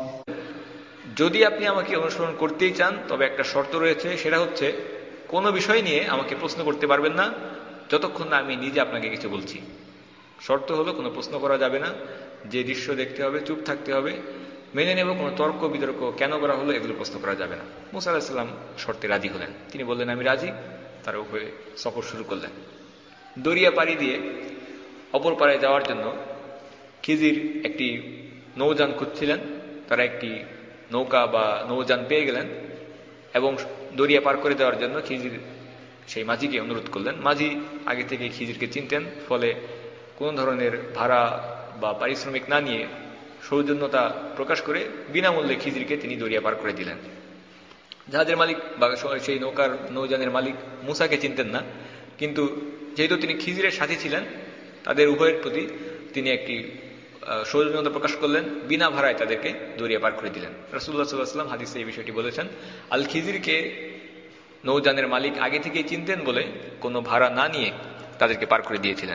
যদি আপনি আমাকে অনুসরণ করতেই চান, তবে একটা শর্ত রয়েছে, সেটা হচ্ছে কোনো বিষয় নিয়ে আমাকে প্রশ্ন করতে পারবেন না যতক্ষণ না আমি নিজে আপনাকে কিছু বলছি। শর্ত হলো কোনো প্রশ্ন করা যাবে না, যে দৃশ্য দেখতে হবে চুপ থাকতে হবে, মেনে নেব, কোনো তর্ক বিতর্ক কেন করা হলো এগুলো প্রশ্ন করা যাবে না। মুসা আলাইহিস সালাম শর্তে রাজি হলেন। তিনি বললেন, আমি রাজি। তার উপরে সফর শুরু করলেন। দরিয়া পাড়ি দিয়ে অপর পাড়ে যাওয়ার জন্য খিজির একটি নৌযান খুঁজছিলেন। তারা একটি নৌকা বা নৌযান পেয়ে গেলেন এবং দরিয়া পার করে দেওয়ার জন্য খিজির সেই মাঝিকে অনুরোধ করলেন। মাঝি আগে থেকে খিজিরকে চিনতেন, ফলে কোন ধরনের ভাড়া বা পারিশ্রমিক না নিয়ে সৌজন্যতা প্রকাশ করে বিনামূল্যে খিজিরকে তিনি দরিয়া পার করে দিলেন। জাহাজের মালিক বা সেই নৌকার নৌযানের মালিক মুসাকে চিনতেন না, কিন্তু যেহেতু তিনি খিজিরের সাথী ছিলেন, তাদের উভয়ের প্রতি তিনি একটি সৌজন্যতা প্রকাশ করলেন, বিনা ভাড়ায় তাদেরকে দরিয়া পার করে দিলেন। রাসূলুল্লাহ সাল্লাল্লাহু আলাইহি ওয়াসাল্লাম হাদিসে এই বিষয়টি বলেছেন। আল খিজিরকে নৌযানের মালিক আগে থেকেই চিনতেন বলে কোনো ভাড়া না নিয়ে তাদেরকে পার করে দিয়েছিলেন।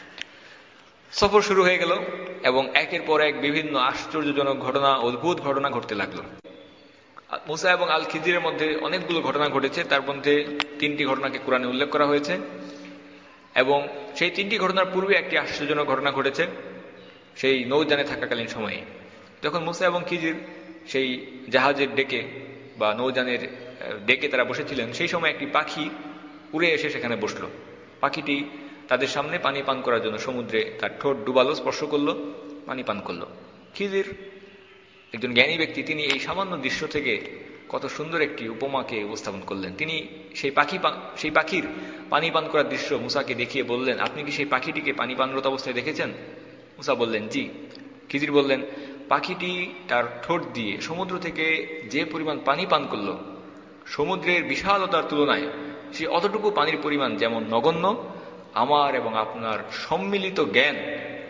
সফর শুরু হয়ে গেল এবং একের পর এক বিভিন্ন আশ্চর্যজনক ঘটনা, অদ্ভুত ঘটনা ঘটতে লাগলো। মুসা এবং আল খিজিরের মধ্যে অনেকগুলো ঘটনা ঘটেছে, তার মধ্যে তিনটি ঘটনাকে কোরআনে উল্লেখ করা হয়েছে এবং সেই তিনটি ঘটনার পূর্বে একটি আশ্চর্যজনক ঘটনা ঘটেছে সেই নৌযানে থাকাকালীন সময়ে। যখন মুসা এবং খিজির সেই জাহাজের ডেকে বা নৌযানের ডেকে তারা বসেছিলেন, সেই সময় একটি পাখি উড়ে এসে সেখানে বসল। পাখিটি তাদের সামনে পানি পান করার জন্য সমুদ্রে তার ঠোঁট ডুবালো, স্পর্শ করলো, পানি পান করলো। খিজির একজন জ্ঞানী ব্যক্তি, তিনি এই সামান্য দৃশ্য থেকে কত সুন্দর একটি উপমাকে উপস্থাপন করলেন। তিনি সেই পাখি সেই পাখির পানি পান করার দৃশ্য মুসাকে দেখিয়ে বললেন, আপনি কি সেই পাখিটিকে পানি পানরত অবস্থায় দেখেছেন? মুসা বললেন, জি। খিজির বললেন, পাখিটি তার ঠোঁট দিয়ে সমুদ্র থেকে যে পরিমাণ পানি পান করলো, সমুদ্রের বিশালতার তুলনায় সে অতটুকু পানির পরিমাণ যেমন নগণ্য, আমার এবং আপনার সম্মিলিত জ্ঞান,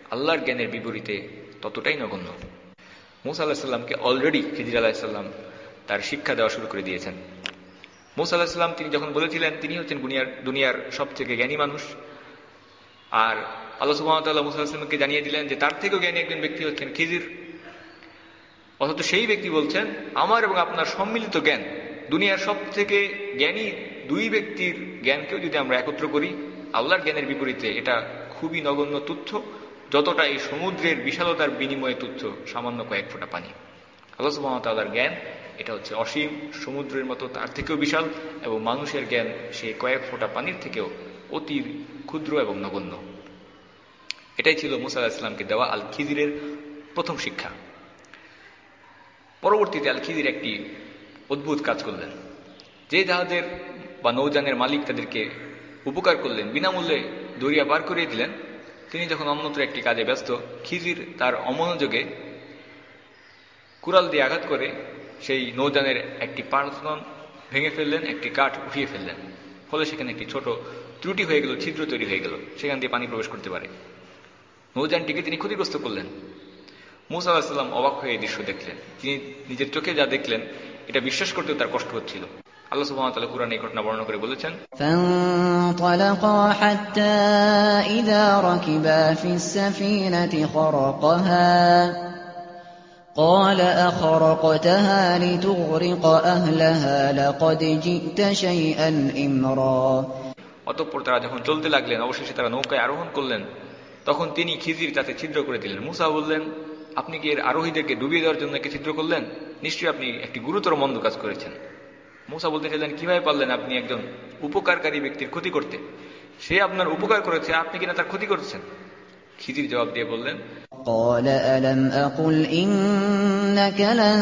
আল্লাহর জ্ঞানের বিপরীতে ততটাই নগণ্য। মূসা আলাইহিস সালামকে অলরেডি খিজির আলাইহিস সালাম তার শিক্ষা দেওয়া শুরু করে দিয়েছেন। মূসা আলাইহিস সালাম তিনি যখন বলেছিলেন তিনি হচ্ছেন দুনিয়ার দুনিয়ার সবথেকে জ্ঞানী মানুষ, আর আল্লাহ সুবহানাহু ওয়া তাআলা মূসা আলাইহিস সালামকে জানিয়ে দিলেন যে তার থেকেও জ্ঞানী একজন ব্যক্তি হচ্ছেন খিজির। অথচ সেই ব্যক্তি বলছেন আমার এবং আপনার সম্মিলিত জ্ঞান, দুনিয়ার সব থেকে জ্ঞানী দুই ব্যক্তির জ্ঞানকেও যদি আমরা একত্র করি আল্লাহর জ্ঞানের বিপরীতে এটা খুবই নগণ্য তুচ্ছ, যতটা এই সমুদ্রের বিশালতার বিনিময়ে তুচ্ছ সামান্য কয়েক ফোঁটা পানি। আল্লাহ সুবহানাহু ওয়া তাআলার জ্ঞান এটা হচ্ছে অসীম, সমুদ্রের মতো তার থেকেও বিশাল, এবং মানুষের জ্ঞান সেই কয়েক ফোঁটা পানির থেকেও অতি ক্ষুদ্র এবং নগণ্য। এটাই ছিল মূসা আলাইহিস সালামকে দেওয়া আল খিজিরের প্রথম শিক্ষা। পরবর্তীতে আল খিজির একটি অদ্ভুত কাজ করলেন। যে জাহাজের বা নৌযানের মালিক তাদেরকে উপকার করলেন, বিনামূল্যে দরিয়া পার করিয়ে দিলেন, তিনি যখন অন্যত্র একটি কাজে ব্যস্ত, খিজির তার অমনোযোগে কুড়াল দিয়ে আঘাত করে সেই নৌযানের একটি পার্সন ভেঙে ফেললেন, একটি কাঠ উঠিয়ে ফেললেন। ফলে সেখানে একটি ছোট ত্রুটি হয়ে গেল, ছিদ্র তৈরি হয়ে গেল, সেখান দিয়ে পানি প্রবেশ করতে পারে। নৌযানটিকে তিনি ক্ষতিগ্রস্ত করলেন। মূসা আলাইহিস সালাম অবাক হয়ে এই দৃশ্য দেখলেন। তিনি নিজের চোখে যা দেখলেন এটা বিশ্বাস করতেও তার কষ্ট হচ্ছিল। আল্লাহ সুবহানাহু ওয়া তাআলা কুরআনে এই ঘটনা বর্ণনা করে বলেছেন, فانطلقا حتى إذا ركبا في السفينة خرقها قال أخرقتها لتغرق أهلها لقد جئت شيئا إمرا। অতঃপর তারা যখন চলতে লাগলেন, অবশেষে তারা নৌকায় আরোহণ করলেন, তখন তিনি খিজির তাতে ছিদ্র করে দিলেন। মূসা বললেন, আপনি কি এর আরোহীদেরকে ডুবিয়ে দেওয়ার জন্য একটি ছিদ্র করলেন? নিশ্চয়ই আপনি একটি গুরুতর মন্দ কাজ করেছেন। মূসা বলতে চাইলেন, কিভাবে পারলেন আপনি একজন উপকারকারী ব্যক্তির ক্ষতি করতে? সে আপনার উপকার করেছে, আপনি কিনা তার ক্ষতি করেছেন? খিজির জবাব দিয়ে বললেন, قال ألم أقل إنك لن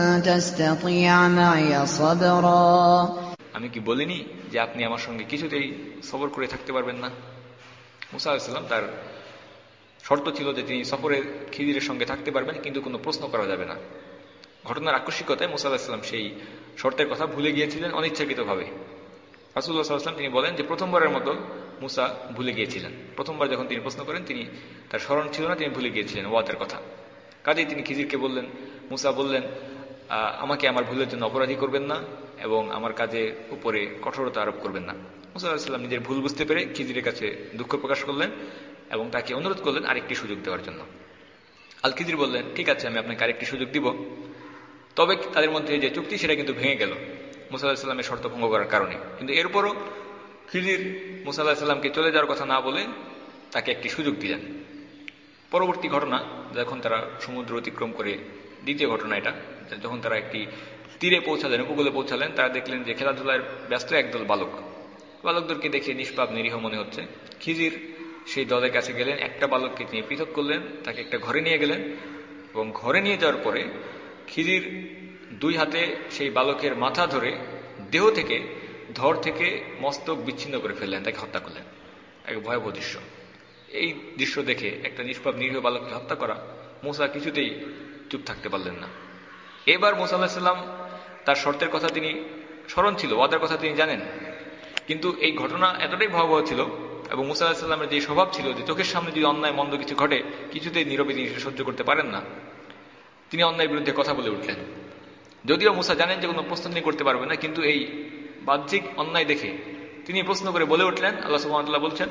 تستطيع معي صبرا। আমি কি বলিনি যে আপনি আমার সঙ্গে কিছুতেই সবর করে থাকতে পারবেন না? মূসা আলাইহিস সালাম তার শর্ত ছিল যে তিনি সফরে খিজিরের সঙ্গে থাকতে পারবেন, কিন্তু কোনো প্রশ্ন করা যাবে না। ঘটনার আকস্মিকতায় মূসা আলাইহিস সালাম সেই শর্তের কথা ভুলে গিয়েছিলেন অনিচ্ছাকৃতভাবে। রাসূলুল্লাহ সাল্লাল্লাহু আলাইহি ওয়াসাল্লাম তিনি বলেন যে প্রথমবারের মতো মূসা ভুলে গিয়েছিলেন। প্রথমবার যখন তিনি প্রশ্ন করেন তিনি তার স্মরণ ছিল না, তিনি ভুলে গিয়েছিলেন ওয়াদের কথা। কাজেই তিনি খিজিরকে বললেন, মূসা বললেন, আমাকে আমার ভুলের জন্য অপরাধী করবেন না এবং আমার কাজের উপরে কঠোরতা আরোপ করবেন না। মূসা আলাইহিস সালাম নিজের ভুল বুঝতে পেরে খিজিরের কাছে দুঃখ প্রকাশ করলেন এবং তাকে অনুরোধ করলেন আরেকটি সুযোগ দেওয়ার জন্য। আল খিজির বললেন, ঠিক আছে, আমি আপনাকে আরেকটি সুযোগ দিব, তবে তাদের মধ্যে যে চুক্তি সেটা কিন্তু ভেঙে গেল মূসা আলাইহিস সালামের শর্ত ভঙ্গ করার কারণে। কিন্তু এরপরও খিজির মূসা আলাইহিস সালামকে চলে যাওয়ার কথা না বলে তাকে একটি সুযোগ দিলেন। পরবর্তী ঘটনা, যখন তারা সমুদ্র অতিক্রম করে, দ্বিতীয় ঘটনা এটা, যখন তারা একটি তীরে পৌঁছালেন, উপকূলে পৌঁছালেন, তারা দেখলেন যে খেলাধুলায় ব্যস্ত একদল বালক। বালকদেরকে দেখে নিষ্পাপ নিরীহ মনে হচ্ছে। খিজির সেই দলের কাছে গেলেন, একটা বালককে তিনি পৃথক করলেন, তাকে একটা ঘরে নিয়ে গেলেন এবং ঘরে নিয়ে যাওয়ার পরে খিজির দুই হাতে সেই বালকের মাথা ধরে দেহ থেকে, ধর থেকে মস্তক বিচ্ছিন্ন করে ফেললেন, তাকে হত্যা করলেন। এক ভয়াবহ দৃশ্য। এই দৃশ্য দেখে একটা নিষ্পাপ নিরীহ বালককে হত্যা করা, মূসা কিছুতেই চুপ থাকতে পারলেন না। এবার মূসা আলাইহিস সালাম তার শর্তের কথা তিনি স্মরণ ছিল, ওয়াদার কথা তিনি জানেন, কিন্তু এই ঘটনা এতটাই ভয়াবহ ছিল এবং মূসা আলাইহিস সালামের যে স্বভাব ছিল যে চোখের সামনে যদি অন্যায় মন্দ কিছু ঘটে কিছুতেই নীরবে তিনি সহ্য করতে পারেন না, তিনি অন্যায়ের বিরুদ্ধে কথা বলে উঠলেন। যদিও মূসা জানেন যে কোনো প্রশ্ন তিনি করতে পারবেন না, কিন্তু এই বাহ্যিক অন্যায় দেখে তিনি প্রশ্ন করে বলে উঠলেন। আল্লাহ সুবহানাহু ওয়া তাআলা বলছেন,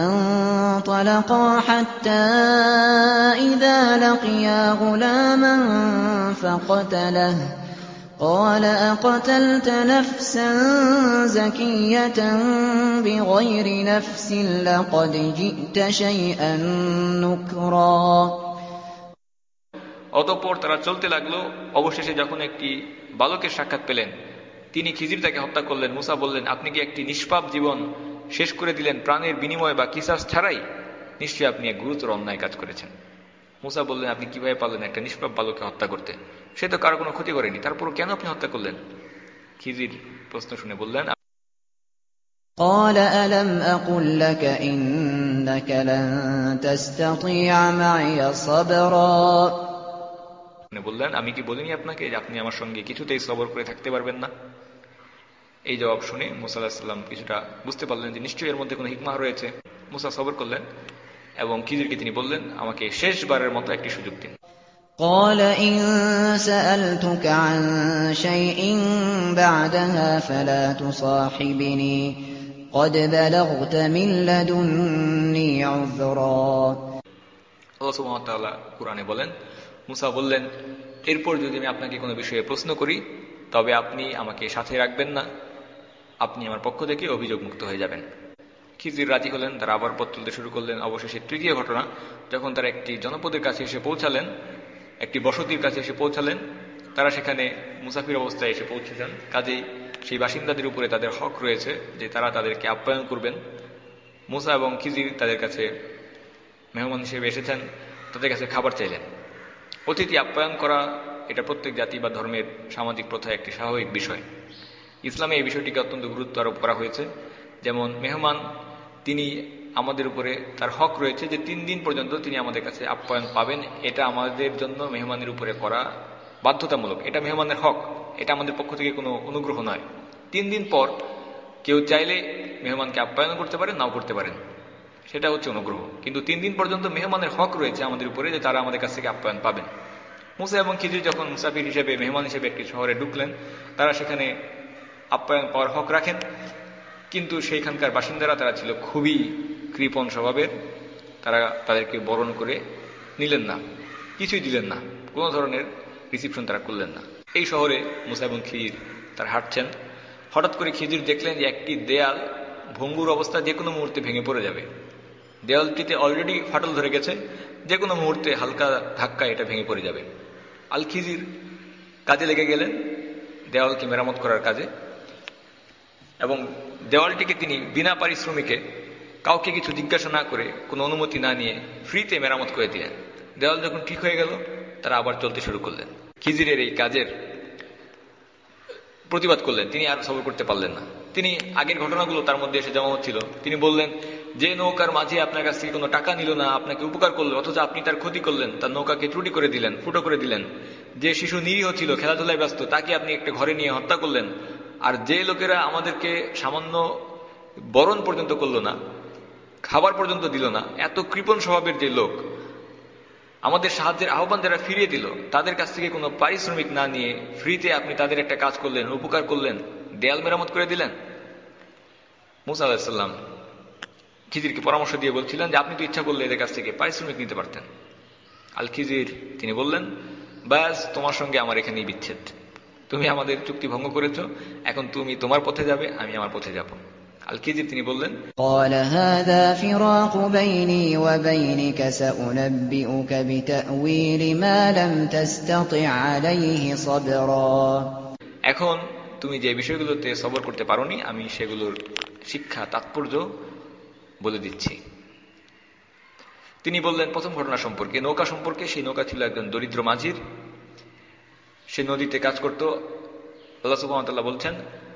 فانطلقا حتى إذا لقيا غلاما فقتله قال أقتلت نفسا زكية بغير نفس لقد جئت شيئا نكرا। অতঃপর তারা চলতে লাগলো। অবশেষে যখন একটি বালকের সাক্ষাৎ পেলেন, তিনি খিজির তাকে হত্যা করলেন। মূসা বললেন, আপনি কি একটি নিষ্পাপ জীবন শেষ করে দিলেন প্রাণের বিনিময় বা কিসাস ছাড়াই? নিশ্চয়ই আপনি এক গুরুতর অন্যায় কাজ করেছেন। মূসা বললেন, আপনি কিভাবে পারলেন একটা নিষ্পাপ বালককে হত্যা করতে? সে তো কারো কোনো ক্ষতি করেনি, তারপরও কেন আপনি হত্যা করলেন? খিজির প্রশ্ন শুনে বললেন, قال ألم أقل لك إنك لن تستطيع معي صبرا। বললেন, আমি কি বলিনি আপনাকে যে আপনি আমার সঙ্গে কিছুতেই সবর করে থাকতে পারবেন না? এই জবাব শুনে মূসা আলাইহিস সালাম কিছুটা বুঝতে পারলেন যে নিশ্চয়ই এর মধ্যে কোনো হিকমাহ রয়েছে। মূসা সবর করলেন এবং খিজিরকে তিনি বললেন, আমাকে শেষবারের মতো একটি সুযোগ দিন। قال إن سألتك عن شيء بعدها فلا تصاحبني قد بلغت من لدني عذرا। আল্লাহ সুবহানাহু ওয়া তাআলা কুরআনে বলেন, মুসা বললেন, এরপর যদি আমি আপনাকে কোনো বিষয়ে প্রশ্ন করি তবে আপনি আমাকে সাথে রাখবেন না, আপনি আমার পক্ষ থেকে অভিযোগ মুক্ত হয়ে যাবেন। খিজির রাজি হলেন, তারা আবার পথ চলতে শুরু করলেন। অবশেষে তৃতীয় ঘটনা, যখন তারা একটি জনপদের কাছে এসে পৌঁছালেন, একটি বসতির কাছে এসে পৌঁছালেন, তারা সেখানে মুসাফির অবস্থায় এসে পৌঁছেছেন, কাজেই সেই বাসিন্দাদের উপরে তাদের হক রয়েছে যে তারা তাদেরকে আপ্যায়ন করবেন। মুসা এবং খিজির তাদের কাছে মেহমান হিসেবে এসেছেন, তাদের কাছে খাবার চাইলেন। অতিথি আপ্যায়ন করা এটা প্রত্যেক জাতি বা ধর্মের সামাজিক প্রথায় একটি স্বাভাবিক বিষয়। ইসলামে এই বিষয়টিকে অত্যন্ত গুরুত্ব আরোপ করা হয়েছে। যেমন মেহমান, তিনি আমাদের উপরে তার হক রয়েছে যে তিন দিন পর্যন্ত তিনি আমাদের কাছে আপ্যায়ন পাবেন। এটা আমাদের জন্য মেহমানের উপরে করা বাধ্যতামূলক, এটা মেহমানের হক, এটা আমাদের পক্ষ থেকে কোনো অনুগ্রহ নয়। তিন দিন পর কেউ চাইলে মেহমানকে আপ্যায়ন করতে পারেন, নাও করতে পারেন, সেটা হচ্ছে অনুগ্রহ। কিন্তু তিন দিন পর্যন্ত মেহমানের হক রয়েছে আমাদের উপরে যে তারা আমাদের কাছ থেকে আপ্যায়ন পাবেন। মুসা এবং খিজির যখন মুসাফির হিসেবে, মেহমান হিসেবে একটি শহরে ঢুকলেন, তারা সেখানে আপ্যায়ন পাওয়ার হক রাখেন। কিন্তু সেইখানকার বাসিন্দারা তারা ছিল খুবই কৃপণ স্বভাবের, তারা তাদেরকে বরণ করে নিলেন না, কিছুই দিলেন না, কোনো ধরনের রিসিপশন তারা করলেন না। এই শহরে মুসা এবং খিজির তারা হাঁটছেন, হঠাৎ করে খিজির দেখলেন যে একটি দেয়াল ভঙ্গুর অবস্থা, যে কোনো মুহূর্তে ভেঙে পড়ে যাবে। দেয়ালটিতে অলরেডি ফাটল ধরে গেছে, যে কোনো মুহূর্তে হালকা ধাক্কা এটা ভেঙে পড়ে যাবে। আল খিজির কাজে লেগে গেলেন, দেওয়ালকে মেরামত করার কাজে, এবং দেওয়ালটিকে তিনি বিনা পারিশ্রমিকে, কাউকে কিছু জিজ্ঞাসা না করে, কোনো অনুমতি না নিয়ে ফ্রিতে মেরামত করে দিলেন। দেওয়াল যখন ঠিক হয়ে গেল, তারা আবার চলতে শুরু করলেন। খিজিরের এই কাজের প্রতিবাদ করলেন, তিনি আর সবর করতে পারলেন না। তিনি আগের ঘটনাগুলো তার মধ্যে এসে জমা হচ্ছিল। তিনি বললেন, যে নৌকার মাঝি আপনার কাছ থেকে কোনো টাকা নিল না, আপনাকে উপকার করলো, অথচ আপনি তার ক্ষতি করলেন, তার নৌকাকে ত্রুটি করে দিলেন, ফুটো করে দিলেন। যে শিশু নিরীহ ছিল, খেলাধুলায় ব্যস্ত, তাকে আপনি একটা ঘরে নিয়ে হত্যা করলেন। আর যে লোকেরা আমাদেরকে সামান্য বরণ পর্যন্ত করলো না, খাবার পর্যন্ত দিল না, এত কৃপণ স্বভাবের যে লোক, আমাদের সাহায্যের আহ্বান যারা ফিরিয়ে দিল, তাদের কাছ থেকে কোনো পারিশ্রমিক না নিয়ে ফ্রিতে আপনি তাদের একটা কাজ করলেন, উপকার করলেন, দেয়াল মেরামত করে দিলেন। মুসা আলাইহিস সালাম খিজিরকে পরামর্শ দিয়ে বলছিলেন যে আপনি তো ইচ্ছা করলে এদের কাছ থেকে পারিশ্রমিক নিতে পারতেন। আল খিজির তিনি বললেন, ব্যাস, তোমার সঙ্গে আমার এখানেই বিচ্ছেদ, তুমি আমাদের চুক্তি ভঙ্গ করেছো, এখন তুমি তোমার পথে যাবে, আমি আমার পথে যাব। আল খিজির তিনি বললেন, قال هذا فراق بيني وبينك سأنبئك بتأويل ما لم تستطع عليه صبرا। এখন তুমি যে বিষয়গুলোতে সবর করতে পারোনি, আমি সেগুলোর শিক্ষা তাৎপর্য বলে দিচ্ছি। তিনি বললেন প্রথম ঘটনা সম্পর্কে, নৌকা সম্পর্কে। সেই নৌকা ছিল একজন দরিদ্র মাঝির, সে নদীতে কাজ করত। আল্লাহ সুবহানাহু ওয়া তাআলা বলছেন,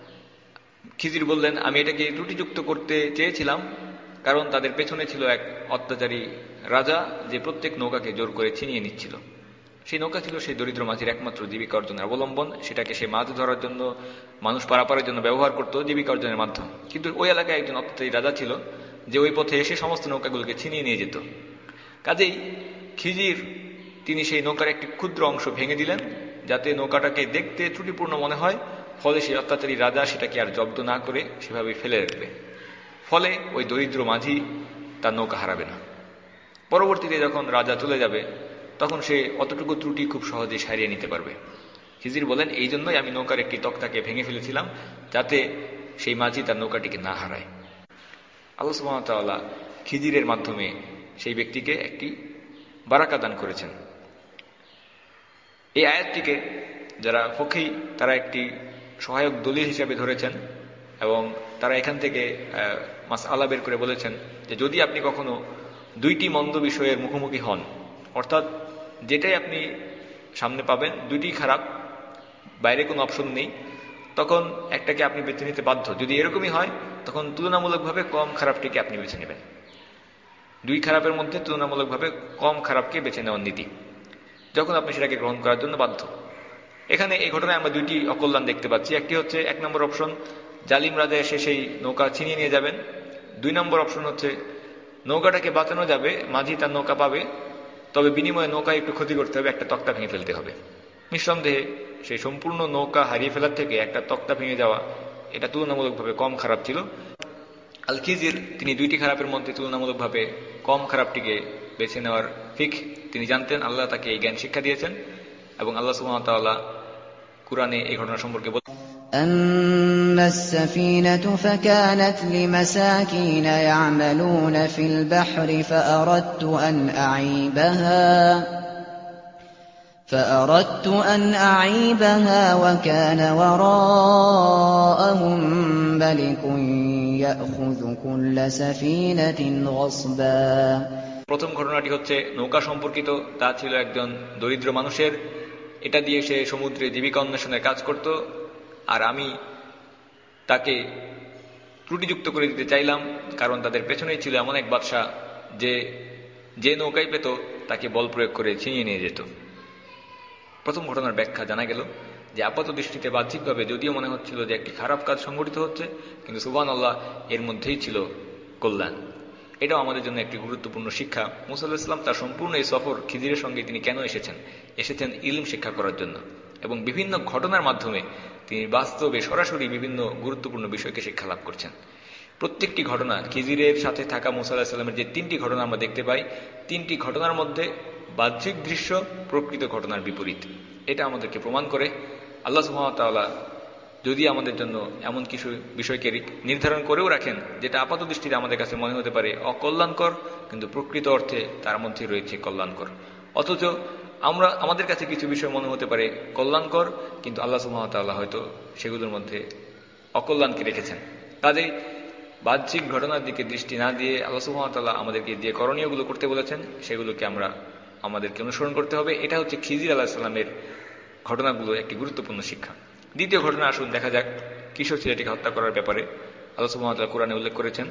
খিজির বললেন, আমি এটাকে ত্রুটিযুক্ত করতে চেয়েছিলাম, কারণ তাদের পেছনে ছিল এক অত্যাচারী রাজা, যে প্রত্যেক নৌকাকে জোর করে ছিনিয়ে নিচ্ছিল। সেই নৌকা ছিল সেই দরিদ্র মাঝির একমাত্র জীবিকা অর্জনের অবলম্বন। সেটাকে সে মাছ ধরার জন্য, মানুষ পারাপারের জন্য ব্যবহার করত, জীবিকা অর্জনের মাধ্যম। কিন্তু ওই এলাকায় একজন অত্যাচারী রাজা ছিল, যে ওই পথে এসে সমস্ত নৌকাগুলোকে ছিনিয়ে নিয়ে যেত। কাজেই খিজির তিনি সেই নৌকার একটি ক্ষুদ্র অংশ ভেঙে দিলেন, যাতে নৌকাটাকে দেখতে ত্রুটিপূর্ণ মনে হয়। ফলে সেই অত্যাচারী রাজা সেটাকে আর জব্দ না করে সেভাবে ফেলে রাখবে। ফলে ওই দরিদ্র মাঝি তার নৌকা হারাবে না। পরবর্তীতে যখন রাজা চলে যাবে, তখন সে অতটুকু ত্রুটি খুব সহজে সারিয়ে নিতে পারবে। খিজির বলেন, এই জন্যই আমি নৌকার একটি তক্তাকে ভেঙে ফেলেছিলাম, যাতে সেই মাঝি তার নৌকাটিকে না হারায়। আল্লাহ সুবহানাহু ওয়া তাআলা খিজিরের মাধ্যমে সেই ব্যক্তিকে একটি বারাকা দান করেছেন। এই আয়াতটিকে যারা ফকী, তারা একটি সহায়ক দলিল হিসেবে ধরেছেন, এবং তারা এখান থেকে মাসআলা বের করে বলেছেন যে যদি আপনি কখনো দুইটি মন্দ বিষয়ের মুখোমুখি হন, অর্থাৎ যেটাই আপনি সামনে পাবেন দুইটি খারাপ, বাইরে কোনো অপশন নেই, তখন একটাকে আপনি বেছে নিতে বাধ্য। যদি এরকমই হয়, তখন তুলনামূলকভাবে কম খারাপটিকে আপনি বেছে নেবেন। দুই খারাপের মধ্যে তুলনামূলকভাবে কম খারাপকে বেছে নেওয়ার নীতি, যখন আপনি সেটাকে গ্রহণ করার জন্য বাধ্য। এখানে এই ঘটনায় আমরা দুইটি অকল্যাণ দেখতে পাচ্ছি। একটি হচ্ছে এক নম্বর অপশন, জালিম রাজা এসে সেই নৌকা ছিনিয়ে নিয়ে যাবেন। দুই নম্বর অপশন হচ্ছে নৌকাটাকে বাঁচানো যাবে, মাঝি তার নৌকা পাবে, তবে বিনিময়ে নৌকায় একটু ক্ষতি করতে হবে, একটা তক্তা ভেঙে ফেলতে হবে। নিঃসন্দেহে সেই সম্পূর্ণ নৌকা হারিয়ে ফেলার থেকে একটা তক্তা ভেঙে যাওয়া এটা তুলনামূলকভাবে কম খারাপ ছিল। আল খিজির তিনি দুইটি খারাপের মধ্যে তুলনামূলকভাবে কম খারাপটিকে বেছে নেওয়ার ফিক তিনি জানতেন। আল্লাহ তাকে এই জ্ঞান শিক্ষা দিয়েছেন এবং আল্লাহ সুবহানাহু ওয়া তাআলা কুরআনে এই ঘটনা সম্পর্কে বলেন, أما السفينة فكانت لمساكين يعملون في البحر فأردت أن أعيبها فأردت أن أعيبها وكان وراءهم ملك يأخذ كل سفينة غصبا। প্রথম ঘটনাটি হচ্ছে নৌকা সম্পর্কিত। তা ছিল একজন দরিদ্র মানুষের, এটা দিয়ে সে সমুদ্রে জীবিকা অন্বেষণের কাজ করত, আর আমি তাকে ত্রুটিযুক্ত করে দিতে চাইলাম, কারণ তাদের পেছনেই ছিল এমন এক বাদশা যে যে নৌকায় পেত তাকে বল প্রয়োগ করে ছিনিয়ে নিয়ে যেত। প্রথম ঘটনার ব্যাখ্যা জানা গেল যে আপাত দৃষ্টিতে বাহ্যিকভাবে যদিও মনে হচ্ছিল যে একটি খারাপ কাজ সংঘটিত হচ্ছে, কিন্তু সুবহানাল্লাহ এর মধ্যেই ছিল কল্যাণ। এটাও আমাদের জন্য একটি গুরুত্বপূর্ণ শিক্ষা। মুসা আলাইহিস সালাম তার সম্পূর্ণ এই সফর খিজিরের সঙ্গে তিনি কেন এসেছেন? এসেছেন ইলম শিক্ষা করার জন্য, এবং বিভিন্ন ঘটনার মাধ্যমে তিনি বাস্তবে সরাসরি বিভিন্ন গুরুত্বপূর্ণ বিষয়কে শিক্ষা লাভ করছেন। প্রত্যেকটি ঘটনা, খিজিরের সাথে থাকা মুসা আলাইহিস সালামের যে তিনটি ঘটনা আমরা দেখতে পাই, তিনটি ঘটনার মধ্যে বাহ্যিক দৃশ্য প্রকৃত ঘটনার বিপরীত। এটা আমাদেরকে প্রমাণ করে আল্লাহ সুবহানাহু ওয়া তাআলা যদি আমাদের জন্য এমন কিছু বিষয়কে নির্ধারণ করেও রাখেন যেটা আপাত দৃষ্টিতে আমাদের কাছে মনে হতে পারে অকল্যাণকর, কিন্তু প্রকৃত অর্থে তার মধ্যে রয়েছে কল্যাণকর। অথচ আমরা আমাদের কাছে কিছু বিষয় মনে হতে পারে কল্যাণকর, কিন্তু আল্লাহ সুবহানাহু ওয়া তাআলা হয়তো সেগুলোর মধ্যে অকল্যাণকে রেখেছেন। কাজেই বাহ্যিক ঘটনার দিকে দৃষ্টি না দিয়ে আল্লাহ সুবহানাহু ওয়া তাআলা আমাদেরকে যে করণীয়গুলো করতে বলেছেন সেগুলোকে আমরা আমাদেরকে অনুসরণ করতে হবে। এটা হচ্ছে খিজির আলাইহিস সালামের ঘটনাগুলো একটি গুরুত্বপূর্ণ শিক্ষা। দ্বিতীয় ঘটনা আসুন দেখা যাক কিশোর ছেলেটিকে হত্যা করার ব্যাপারে। আল্লাহ সুবহানাহু ওয়া তাআলা কুরআনে উল্লেখ করেছেন,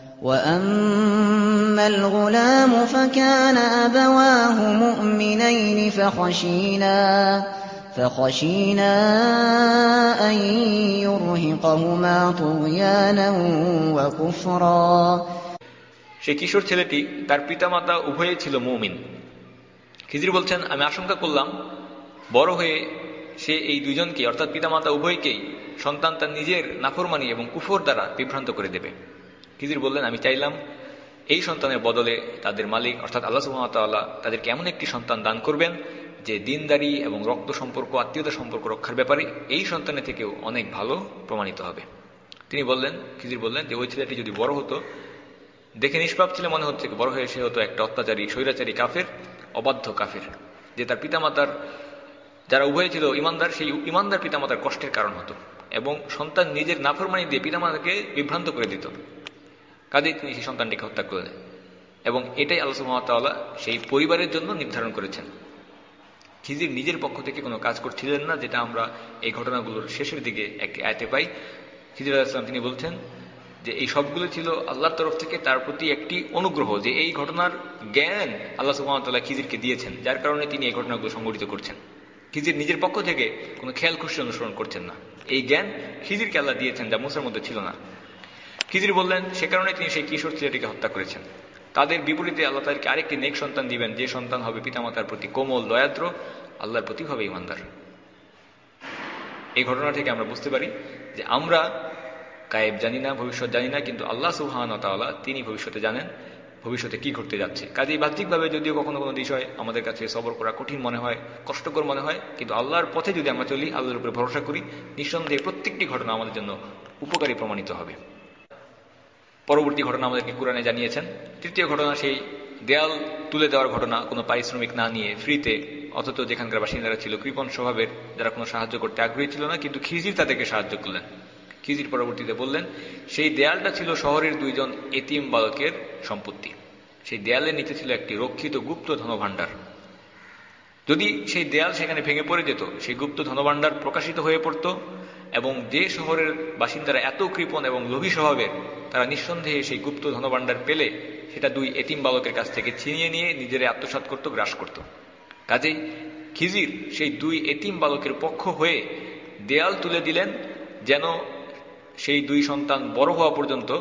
وَأَمَّا الْغُلَامُ فَكَانَ أَبَوَاهُ مُؤْمِنَيْنِ فَخَشِينَا فَخَشِينَا أَن يُرْهِقَهُمَا طُغْيَانًا وَكُفْرًا। সেই কিশোর ছেলেটি তার পিতামাতা উভয়ে ছিল মুমিন। খিজির বলছেন, আমি আশঙ্কা করলাম বড় হয়ে সে এই দুইজনকে অর্থাৎ পিতামাতা উভয়কেই সন্তান তার নিজের নাফরমানি এবং কুফর দ্বারা বিভ্রান্ত করে দেবে। খিজির বললেন, আমি চাইলাম এই সন্তানের বদলে তাদের মালিক অর্থাৎ আল্লাহ সুবহানাহু ওয়া তাআলা তাদেরকে এমন একটি সন্তান দান করবেন যে দিনদারি এবং রক্ত সম্পর্ক, আত্মীয়তা সম্পর্ক রক্ষার ব্যাপারে এই সন্তানের থেকেও অনেক ভালো প্রমাণিত হবে। তিনি বললেন, খিজির বললেন যে ওই ছেলেটি যদি বড় হতো, দেখে নিষ্পাপ ছেলে মনে হচ্ছে, বড় হয়ে সে হতো একটা অত্যাচারী স্বৈরাচারী কাফের, অবাধ্য কাফের, যে তার পিতামাতার যারা উভয় ছিল ইমানদার, সেই ইমানদার পিতামাতার কষ্টের কারণ হতো এবং সন্তান নিজের নাফরমানি দিয়ে পিতামাতাকে বিভ্রান্ত করে দিত। কাজেই তিনি সেই সন্তানটিকে হত্যা করলেন এবং এটাই আল্লাহ সুবহানাহু ওয়া তাআলা সেই পরিবারের জন্য নির্ধারণ করেছেন। খিজির নিজের পক্ষ থেকে কোনো কাজ করছিলেন না, যেটা আমরা এই ঘটনাগুলোর শেষের দিকে একটি আয়াতে পাই। খিজির আলাইহিস সালাম তিনি বলছেন যে এই সবগুলো ছিল আল্লাহর তরফ থেকে তার প্রতি একটি অনুগ্রহ, যে এই ঘটনার জ্ঞান আল্লাহ সুবহানাহু ওয়া তাআলা খিজিরকে দিয়েছেন, যার কারণে তিনি এই ঘটনাগুলো সংঘটিত করছেন। খিজির নিজের পক্ষ থেকে কোনো খেয়াল খুশি অনুসরণ করছেন না, এই জ্ঞান খিজিরকে আল্লাহ দিয়েছেন যা মুসার মধ্যে ছিল না। খিজির বললেন সে কারণে তিনি সেই কিশোর ছেলেটিকে হত্যা করেছেন। তাদের বিপরীতে আল্লাহ তাদেরকে আরেকটি নেক সন্তান দিবেন, যে সন্তান হবে পিতামাতার প্রতি কোমল, দয়াদ্র, আল্লাহর প্রতি হবে ইমানদার। এই ঘটনা থেকে আমরা বুঝতে পারি যে আমরা গায়েব জানি না, ভবিষ্যৎ জানি না, কিন্তু আল্লাহ সুবহানাহু ওয়া তাআলা তিনি ভবিষ্যতে জানেন ভবিষ্যতে কি ঘটতে যাচ্ছে। কাজেই বাহ্যিকভাবে যদিও কখনো কোনো বিষয় আমাদের কাছে সবর করা কঠিন মনে হয়, কষ্টকর মনে হয়, কিন্তু আল্লাহর পথে যদি আমরা চলি, আল্লাহর উপরে ভরসা করি, নিঃসন্দেহে প্রত্যেকটি ঘটনা আমাদের জন্য উপকারী প্রমাণিত হবে। পরবর্তী ঘটনা আমাদেরকে কুরআনে জানিয়েছেন। তৃতীয় ঘটনা সেই দেয়াল তুলে দেওয়ার ঘটনা, কোনো পারিশ্রমিক না নিয়ে ফ্রিতে, অথচ যেখানকার বাসিন্দারা ছিল কৃপণ স্বভাবের, যারা কোনো সাহায্য করতে আগ্রহী ছিল না, কিন্তু খিজির তাদেরকে সাহায্য করলেন। খিজির পরবর্তীতে বললেন সেই দেয়ালটা ছিল শহরের দুইজন এতিম বালকের সম্পত্তি। সেই দেয়ালের নিচে ছিল একটি রক্ষিত গুপ্ত ধনভাণ্ডার। যদি সেই দেয়াল সেখানে ভেঙে পড়ে যেত, সেই গুপ্ত ধনভাণ্ডার প্রকাশিত হয়ে পড়ত এবং যে শহরের বাসিন্দারা এত কৃপণ এবং লোভী স্বভাবের, তারা নিঃসন্দেহে সেই গুপ্ত ধনভাণ্ডার পেলে সেটা দুই এতিম বালকের কাছ থেকে ছিনিয়ে নিয়ে নিজেরা আত্মসাৎ করত, গ্রাস করত। কাজেই খিজির সেই দুই এতিম বালকের পক্ষ হয়ে দেয়াল তুলে দিলেন, যেন সেই দুই সন্তান বড় হওয়া পর্যন্ত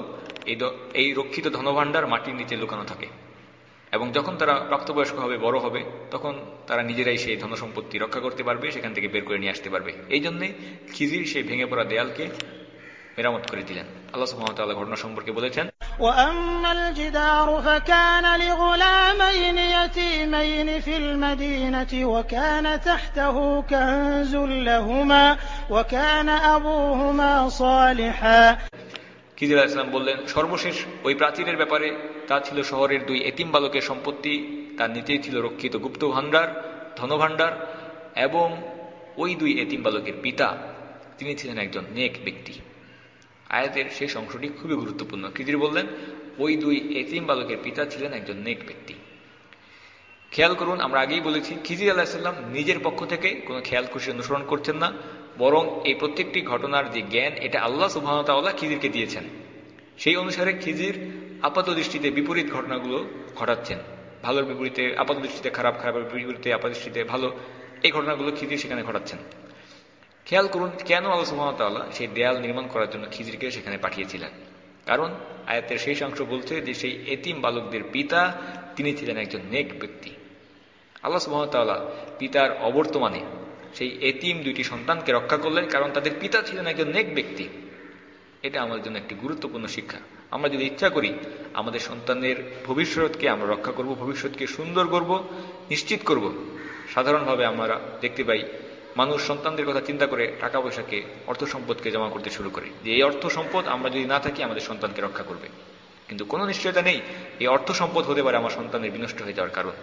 এই রক্ষিত ধনভাণ্ডার মাটির নিচে লুকানো থাকে, এবং যখন তারা প্রাপ্তবয়স্ক হবে, বড় হবে, তখন তারা নিজেরাই সেই ধনসম্পত্তি রক্ষা করতে পারবে, সেখান থেকে বের করে নিয়ে আসতে পারবে। এই জন্যে খিজির সেই ভেঙে পড়া দেয়ালকে মেরামত করে দিলেন। আল্লাহ সুবহানাহু ওয়া তাআলা ঘটনা সম্পর্কে বলেছেন, وَأَمَّا الْجِدَارُ فَكَانَ لِغُلَامَيْنِ يَتِيمَيْنِ فِي الْمَدِينَةِ وَكَانَ تَحْتَهُ كَنزٌ لَّهُمَا وَكَانَ أَبُوهُمَا صَالِحًا। খিজির আলাইহিস সালাম বললেন, সর্বশেষ ওই প্রাচীরের ব্যাপারে, তা ছিল শহরের দুই এতিম বালকের সম্পত্তি, তার নিচেই ছিল রক্ষিত গুপ্ত ভাণ্ডার, ধনভাণ্ডার, এবং ওই দুই এতিম বালকের পিতা, তিনি ছিলেন একজন নেক ব্যক্তি। আয়াতের শেষ অংশটি খুবই গুরুত্বপূর্ণ। খিজির বললেন, ওই দুই এতিম বালকের পিতা ছিলেন একজন নেক ব্যক্তি। খেয়াল করুন, আমরা আগেই বলেছি, খিজির আলাইহিস সালাম নিজের পক্ষ থেকে কোনো খেয়াল খুশি অনুসরণ করছেন না, বরং এই প্রত্যেকটি ঘটনার যে জ্ঞান, এটা আল্লাহ সুবহানাহু ওয়া তাআলা খিজিরকে দিয়েছেন। সেই অনুসারে খিজির আপাত দৃষ্টিতে বিপরীত ঘটনাগুলো ঘটাচ্ছেন। ভালোর বিপরীতে আপাত দৃষ্টিতে খারাপ, খারাপের বিপরীতে আপাত দৃষ্টিতে ভালো, এই ঘটনাগুলো খিজির সেখানে ঘটাচ্ছেন। খেয়াল করুন কেন আল্লাহ সুবহানাহু ওয়া তাআলা সেই দেয়াল নির্মাণ করার জন্য খিজিরকে সেখানে পাঠিয়েছিলেন। কারণ আয়াতের শেষ অংশ বলছে যে সেই এতিম বালকদের পিতা, তিনি ছিলেন একজন নেক ব্যক্তি। আল্লাহ সুবহানাহু ওয়া তাআলা পিতার অবর্তমানে সেই এতিম দুইটি সন্তানকে রক্ষা করলেন, কারণ তাদের পিতা ছিলেন একজন নেক ব্যক্তি। এটা আমাদের জন্য একটি গুরুত্বপূর্ণ শিক্ষা। আমরা যদি ইচ্ছা করি আমাদের সন্তানের ভবিষ্যৎকে আমরা রক্ষা করব, ভবিষ্যৎকে সুন্দর করব, নিশ্চিত করব, সাধারণভাবে আমরা দেখতে পাই মানুষ সন্তানদের কথা চিন্তা করে টাকা পয়সাকে, অর্থ সম্পদকে জমা করতে শুরু করে, যে এই অর্থ সম্পদ আমরা যদি না থাকি আমাদের সন্তানকে রক্ষা করবে। কিন্তু কোনো নিশ্চয়তা নেই এই অর্থ সম্পদ হতে পারে আমার সন্তানের বিনষ্ট হয়ে যাওয়ার কারণ।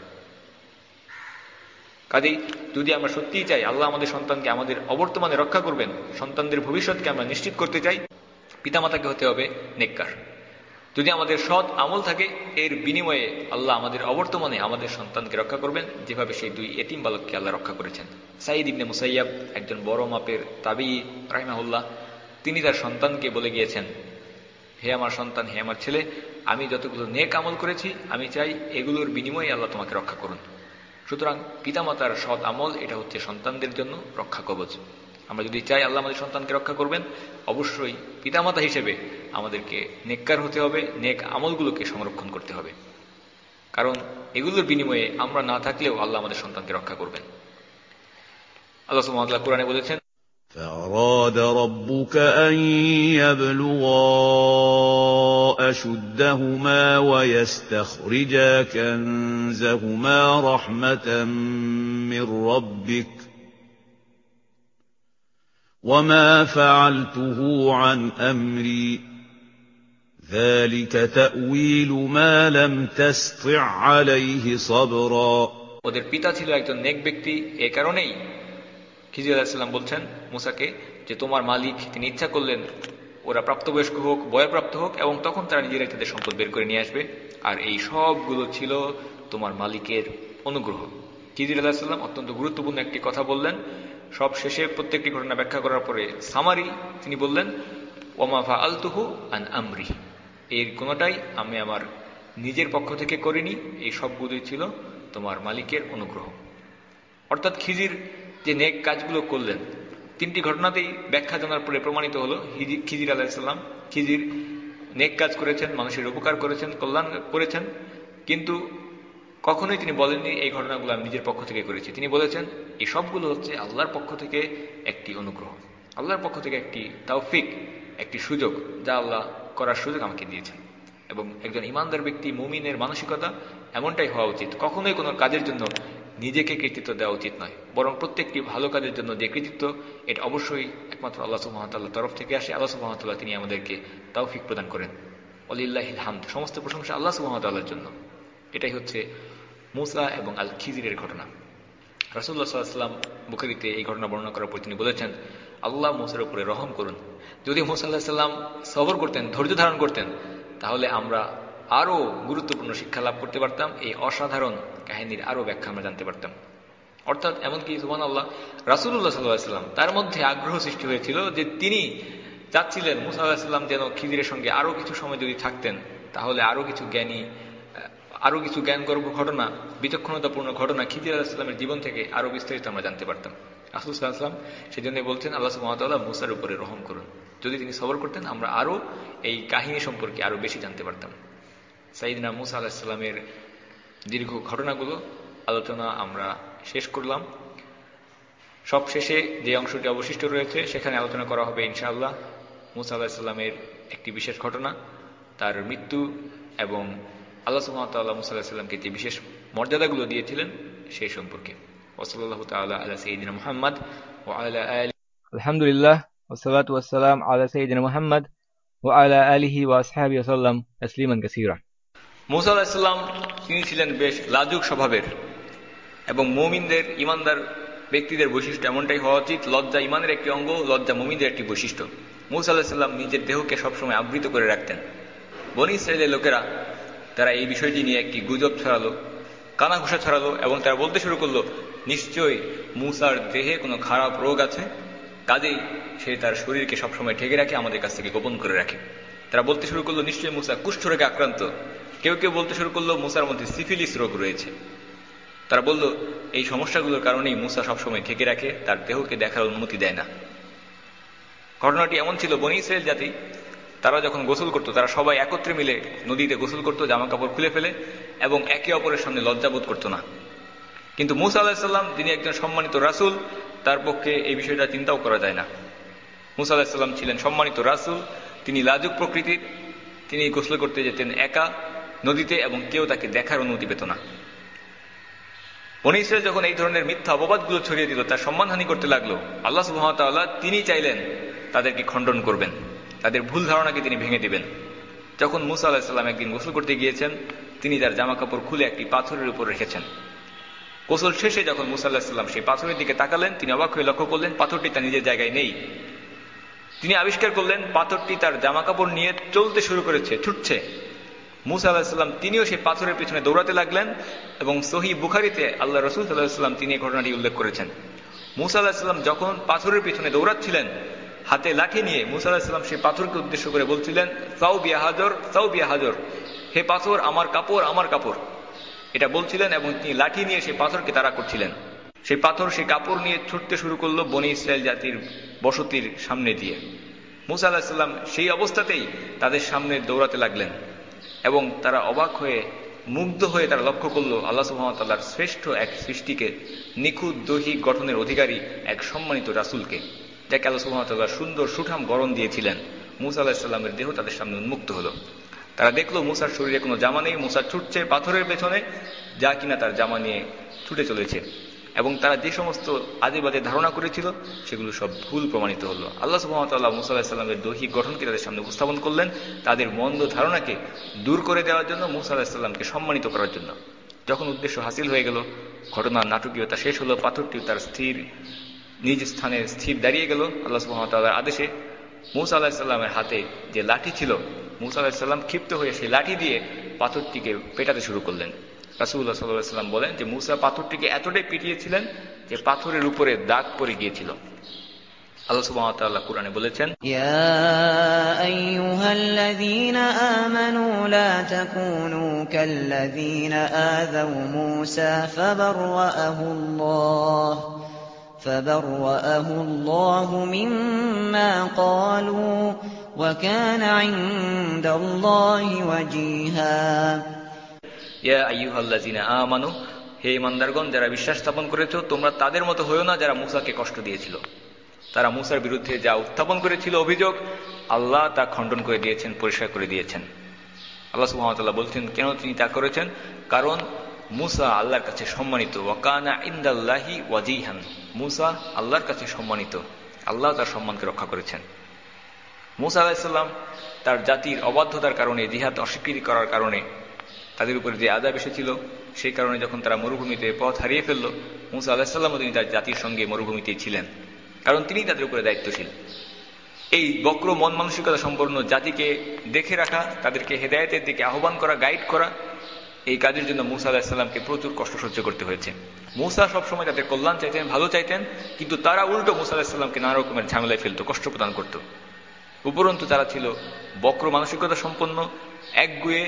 কাজেই যদি আমরা সত্যিই চাই আল্লাহ আমাদের সন্তানকে আমাদের অবর্তমানে রক্ষা করবেন, সন্তানদের ভবিষ্যৎকে আমরা নিশ্চিত করতে চাই, পিতামাতাকে হতে হবে নেককার। যদি আমাদের সৎ আমল থাকে, এর বিনিময়ে আল্লাহ আমাদের অবর্তমানে আমাদের সন্তানকে রক্ষা করবেন, যেভাবে সেই দুই এতিম বালককে আল্লাহ রক্ষা করেছেন। সাঈদ ইবনে মুসাইয়াব, একজন বড় মাপের তাবিঈ রাহিমাহুল্লাহ, তিনি তার সন্তানকে বলে গিয়েছেন, হে আমার সন্তান, হে আমার ছেলে, আমি যতগুলো নেক আমল করেছি, আমি চাই এগুলোর বিনিময়ে আল্লাহ তোমাকে রক্ষা করুন। সুতরাং পিতামাতার সৎ আমল, এটা হচ্ছে সন্তানদের জন্য রক্ষা কবচ। আমরা যদি চাই আল্লাহ আমাদের সন্তানকে রক্ষা করবেন, অবশ্যই পিতামাতা হিসেবে আমাদেরকে নেককার হতে হবে, নেক আমলগুলোকে সংরক্ষণ করতে হবে, কারণ এগুলোর বিনিময়ে আমরা না থাকলেও আল্লাহ আমাদের সন্তানকে রক্ষা করবেন। আল্লাহ সুবহানাহু ওয়া তাআলা কুরআনে বলেছেন, فأراد ربك أن يبلغا أشدهما ويستخرجا كنزهما رحمة من ربك وما فعلته عن أمري ذلك تأويل ما لم تسطع عليه صبرا। ওদের পিতা ছিল একজন নেক ব্যক্তি, এ কারণেই খিজির আলাইহিস সালাম বলছেন মুসাকে যে তোমার মালিক তিনি ইচ্ছা করলেন ওরা প্রাপ্তবয়স্ক হোক, বয়প্রাপ্ত হোক, এবং তখন তারা নিজেরাই তাদের সম্পদ বের করে নিয়ে আসবে, আর এই সবগুলো ছিল তোমার মালিকের অনুগ্রহ। খিজির আলাইহিস সালাম অত্যন্ত গুরুত্বপূর্ণ একটি কথা বললেন। সব শেষে প্রত্যেকটি ঘটনা ব্যাখ্যা করার পরে সামারি তিনি বললেন, ওমা ফাআলতুহু আন আমরি, এর কোনোটাই আমি আমার নিজের পক্ষ থেকে করিনি, এই সবগুলোই ছিল তোমার মালিকের অনুগ্রহ। অর্থাৎ খিজির যে নেক কাজগুলো করলেন, তিনটি ঘটনাতেই ব্যাখ্যা জানার পরে প্রমাণিত হলো খিজির আলাইহিস সালাম খিজির নেক কাজ করেছেন, মানুষের উপকার করেছেন, কল্যাণ করেছেন, কিন্তু কখনোই তিনি বলেননি এই ঘটনাগুলো আমি নিজের পক্ষ থেকে করেছি। তিনি বলেছেন এই সবগুলো হচ্ছে আল্লাহর পক্ষ থেকে একটি অনুগ্রহ, আল্লাহর পক্ষ থেকে একটি তাওফিক, একটি সুযোগ, যা আল্লাহ করার সুযোগ আমাকে দিয়েছেন। এবং একজন ইমানদার ব্যক্তি, মুমিনের মানসিকতা এমনটাই হওয়া উচিত। কখনোই কোনো কাজের জন্য নিজেকে কৃতিত্ব দেওয়া উচিত নয়, বরং প্রত্যেকটি ভালো কাজের জন্য যে কৃতিত্ব, এটা অবশ্যই একমাত্র আল্লাহ সুবহানাহু ওয়া তাআলার তরফ থেকে আসে। আল্লাহ সুবহানাহু ওয়া তাআলা তিনি আমাদেরকে তাওফিক প্রদান করেন। ওয়ালিল্লাহিল হামদ, সমস্ত প্রশংসা আল্লাহ সুবহানাহু ওয়া তাআলার জন্য। এটাই হচ্ছে মুসা এবং আল খিজিরের ঘটনা। রাসূলুল্লাহ সাল্লাল্লাহু আলাইহি ওয়াসাল্লাম বুখারীতে এই ঘটনা বর্ণনা করার পর তিনি বলেছেন, আল্লাহ মুসার উপরে রহম করুন। যদি মুসা আলাইহিস সালাম সবর করতেন, ধৈর্য ধারণ করতেন, তাহলে আমরা আরো গুরুত্বপূর্ণ শিক্ষা লাভ করতে পারতাম, এই অসাধারণ কাহিনীর আরো ব্যাখ্যা আমরা জানতে পারতাম। অর্থাৎ এমনকি সুবহানাল্লাহ, রাসূলুল্লাহ সাল্লাল্লাহু আলাইহি ওয়াসাল্লাম তার মধ্যে আগ্রহ সৃষ্টি হয়েছিল যে তিনি চাচ্ছিলেন মুসা আলাইহিস সালাম যেন খিজিরের সঙ্গে আরো কিছু সময় যদি থাকতেন, তাহলে আরো কিছু জ্ঞানী আরও কিছু জ্ঞানগর্ভ ঘটনা, বিচক্ষণতাপূর্ণ ঘটনা খিজির আলাইহিস সালামের জীবন থেকে আরও বিস্তারিত আমরা জানতে পারতাম। রাসূল সাল্লাল্লাহু আলাইহি ওয়াসাল্লাম সেজন্য বলছেন, আল্লাহ সুবহানাহু ওয়া তাআলা মুসার উপরে রহম করুন। যদি তিনি সবর করতেন আমরা আরও এই কাহিনী সম্পর্কে আরও বেশি জানতে পারতাম। সাইয়্যিদনা মুসা আলাইহিস সালামের দীর্ঘ ঘটনাগুলো আলোচনা আমরা শেষ করলাম। সব শেষে যে অংশটি অবশিষ্ট রয়েছে সেখানে আলোচনা করা হবে ইনশাআল্লাহ মুসা আলাইহিস সালামের একটি বিশেষ ঘটনা, তার মৃত্যু এবং আল্লাহ সুবহানাহু ওয়া তাআলা মুসা আলাইহিস সালামকে যে বিশেষ মর্যাদাগুলো দিয়েছিলেন সেই সম্পর্কে। ওয়াসাল্লাল্লাহু তাআলা আলা সাইয়্যিদিনা মুহাম্মদ ওয়া আলা আলিহি। আলহামদুলিল্লাহ ওয়াসসালাতু ওয়াসসালাম আলা সাইয়্যিদিনা মুহাম্মদ ওয়া আলা আলিহি ওয়া আসহাবিহি ওয়াসাল্লাম তাসলিমান কাসীরা। মুসা আলাইহিস সালাম তিনি ছিলেন বেশ লাজুক স্বভাবের এবং মুমিনদের, ইমানদার ব্যক্তিদের বৈশিষ্ট্য এমনটাই হওয়া উচিত। লজ্জা ইমানের একটি অঙ্গ, লজ্জা মুমিনদের একটি বৈশিষ্ট্য। মুসা আলাইহিস সালাম নিজের দেহকে সবসময় আবৃত করে রাখতেন। বনী ইসরাইলের লোকেরা তারা এই বিষয়টি নিয়ে একটি গুজব ছড়ালো, কানাঘুষা ছড়ালো এবং তারা বলতে শুরু করলো, নিশ্চয়ই মুসার দেহে কোনো খারাপ রোগ আছে, কাজেই সে তার শরীরকে সবসময় ঢেকে রাখে, আমাদের কাছ থেকে গোপন করে রাখে। তারা বলতে শুরু করলো, নিশ্চয়ই মুসা কুষ্ঠ রোগে আক্রান্ত। কেউ কেউ বলতে শুরু করলো মুসার মধ্যে সিফিলিস রোগ রয়েছে। তারা বলল এই সমস্যাগুলোর কারণেই মুসা সবসময় ঢেকে রাখে, তার দেহকে দেখার অনুমতি দেয় না। ঘটনাটি এমন ছিল, বনী ইসরাইল জাতি তারা যখন গোসল করত তারা সবাই একত্রে মিলে নদীতে গোসল করত, জামা কাপড় খুলে ফেলে, এবং একে অপরের সামনে লজ্জাবোধ করত না। কিন্তু মুসা আলাইহিস সালাম তিনি একজন সম্মানিত রাসূল, তার পক্ষে এই বিষয়টা চিন্তাও করা যায় না। মুসা আলাইহিস সালাম ছিলেন সম্মানিত রাসূল, তিনি লাজুক প্রকৃতির, তিনি গোসল করতে যেতেন একা নদীতে এবং কেউ তাকে দেখার অনুমতি পেত না। বনী ইসরাইল যখন এই ধরনের মিথ্যা অপবাদগুলো ছড়িয়ে দিল, তার সম্মানহানি করতে লাগলো, আল্লাহ সুবহানাহু ওয়া তাআলা তিনি চাইলেন তাদেরকে খণ্ডন করবেন, তাদের ভুল ধারণাকে তিনি ভেঙে দিবেন। যখন মুসা আলাইহিস সালাম একদিন গোসল করতে গিয়েছেন, তিনি তার জামা কাপড় খুলে একটি পাথরের উপর রেখেছেন। গোসল শেষে যখন মুসা আলাইহিস সালাম সেই পাথরের দিকে তাকালেন, তিনি অবাক হয়ে লক্ষ্য করলেন পাথরটি তার নিজের জায়গায় নেই। তিনি আবিষ্কার করলেন পাথরটি তার জামা কাপড় নিয়ে চলতে শুরু করেছে, ছুটছে। মুসা আলাইহিস সালাম তিনিও সেই পাথরের পিছনে দৌড়াতে লাগলেন এবং সহিহ বুখারীতে আল্লাহ রাসূল সাল্লাল্লাহু আলাইহি ওয়াসাল্লাম তিনি এই ঘটনাটি উল্লেখ করেছেন। মুসা আলাইহিস সালাম যখন পাথরের পিছনে দৌড়াচ্ছিলেন হাতে লাঠি নিয়ে, মুসা আলাইহিস সালাম সেই পাথরকে উদ্দেশ্য করে বলছিলেন, সাউ বিয়া হাজর, সাউ বিয়া হাজর, হে পাথর আমার কাপড়, আমার কাপড়, এটা বলছিলেন এবং তিনি লাঠি নিয়ে সেই পাথরকে তাড়া করছিলেন। সেই পাথর সেই কাপড় নিয়ে ছুটতে শুরু করলো বনী ইসরাইল জাতির বসতির সামনে দিয়ে। মুসা আলাইহিস সালাম সেই অবস্থাতেই তাদের সামনে দৌড়াতে লাগলেন এবং তারা অবাক হয়ে, মুগ্ধ হয়ে তারা লক্ষ্য করলো আল্লাহ সুবহানাহু ওয়া তাআলার শ্রেষ্ঠ এক সৃষ্টিকে, নিখুঁত দৈহিক গঠনের অধিকারী এক সম্মানিত রাসূলকে, যাকে আল্লাহ সুবহানাহু ওয়া তাআলা সুন্দর সুঠাম গড়ন দিয়েছিলেন। মুসা আলাইহিস সালামের দেহ তাদের সামনে উন্মুক্ত হলো। তারা দেখলো মুসার শরীরে কোনো জামা নেই, মুসা ছুটছে পাথরের পেছনে, যা কিনা তার জামা নিয়ে ছুটে চলেছে, এবং তারা যে সমস্ত আজে বাজে ধারণা করেছিল সেগুলো সব ভুল প্রমাণিত হলো। আল্লাহ সুবহানাহু ওয়া তাআলা মুসা আলাইহিস সালামের দৈহিক গঠনকে তাদের সামনে উপস্থাপন করলেন তাদের মন্দ ধারণাকে দূর করে দেওয়ার জন্য, মুসা আলাইহিস সালামকে সম্মানিত করার জন্য। যখন উদ্দেশ্য হাসিল হয়ে গেল, ঘটনার নাটকীয়তা শেষ হলো, পাথরটি তার স্থির নিজ স্থানে স্থির দাঁড়িয়ে গেল আল্লাহ সুবহানাহু ওয়া তাআলার আদেশে। মুসা আলাইহিস সালামের হাতে যে লাঠি ছিল, মুসা আলাইহিস সালাম ক্ষিপ্ত হয়ে সেই লাঠি দিয়ে পাথরটিকে পেটাতে শুরু করলেন। রাসূলুল্লাহ সাল্লাল্লাহু আলাইহি ওয়াসাল্লাম বলেন যে মুসা পাথরটিকে এতটাই পিটিয়েছিলেন যে পাথরের উপরে দাগ পড়ে গিয়েছিল। আল্লাহ সুবহানাহু ওয়া তাআলা কুরআনে বলেছেন, ইয়া আইয়ুহাল্লাযীনা আমানু লা তাকুনু কাল্লাযীনা আযাউ মূসা ফাবাররাআহুল্লাহ ফাবাররাআহুল্লাহু মিম্মা ক্বালু ওয়া কানা ইনদাল্লাহি ওয়াজীহা। ইয়া আইয়ুহাল্লাযীনা আমানু, হে ঈমানদারগণ যারা বিশ্বাস স্থাপন করেছো, তোমরা তাদের মতো হয়ো না যারা মূসাকে কষ্ট দিয়েছিল। তারা মূসার বিরুদ্ধে যা উত্থাপন করেছিল অভিযোগ, আল্লাহ তা খণ্ডন করে দিয়েছেন, পরিষ্কার করে দিয়েছেন। আল্লাহ সুবহানাহু ওয়া তাআলা বলছেন কেন তিনি তা করেছেন, কারণ মূসা আল্লাহর কাছে সম্মানিত। ওয়া কানা ইনদাল্লাহি ওয়াজীহান, মূসা আল্লাহর কাছে সম্মানিত, আল্লাহ তার সম্মানকে রক্ষা করেছেন। মূসা আলাইহিস সালাম তার জাতির অবাধ্যতার কারণে, জিহাদ অস্বীকৃতি করার কারণে তাদের উপরে যে আযাব এসেছিল, সেই কারণে যখন তারা মরুভূমিতে পথ হারিয়ে ফেলল, মূসা আলাইহিস সালামও তিনি তার জাতির সঙ্গে মরুভূমিতেই ছিলেন, কারণ তিনিই তাদের উপরে দায়িত্বশীল। এই বক্র মন মানসিকতা সম্পন্ন জাতিকে দেখে রাখা, তাদেরকে হেদায়েতের দিকে আহ্বান করা, গাইড করা, এই কাজের জন্য মূসা আলাইহিস সালামকে প্রচুর কষ্ট সহ্য করতে হয়েছে। মূসা সবসময় তাদের কল্যাণ চাইতেন, ভালো চাইতেন, কিন্তু তারা উল্টো মূসা আলাইহিস সালামকে নানা রকমের ঝামেলায় ফেলত, কষ্ট প্রদান করত। উপরন্তু তারা ছিল বক্র মানসিকতা সম্পন্ন, একগুয়ে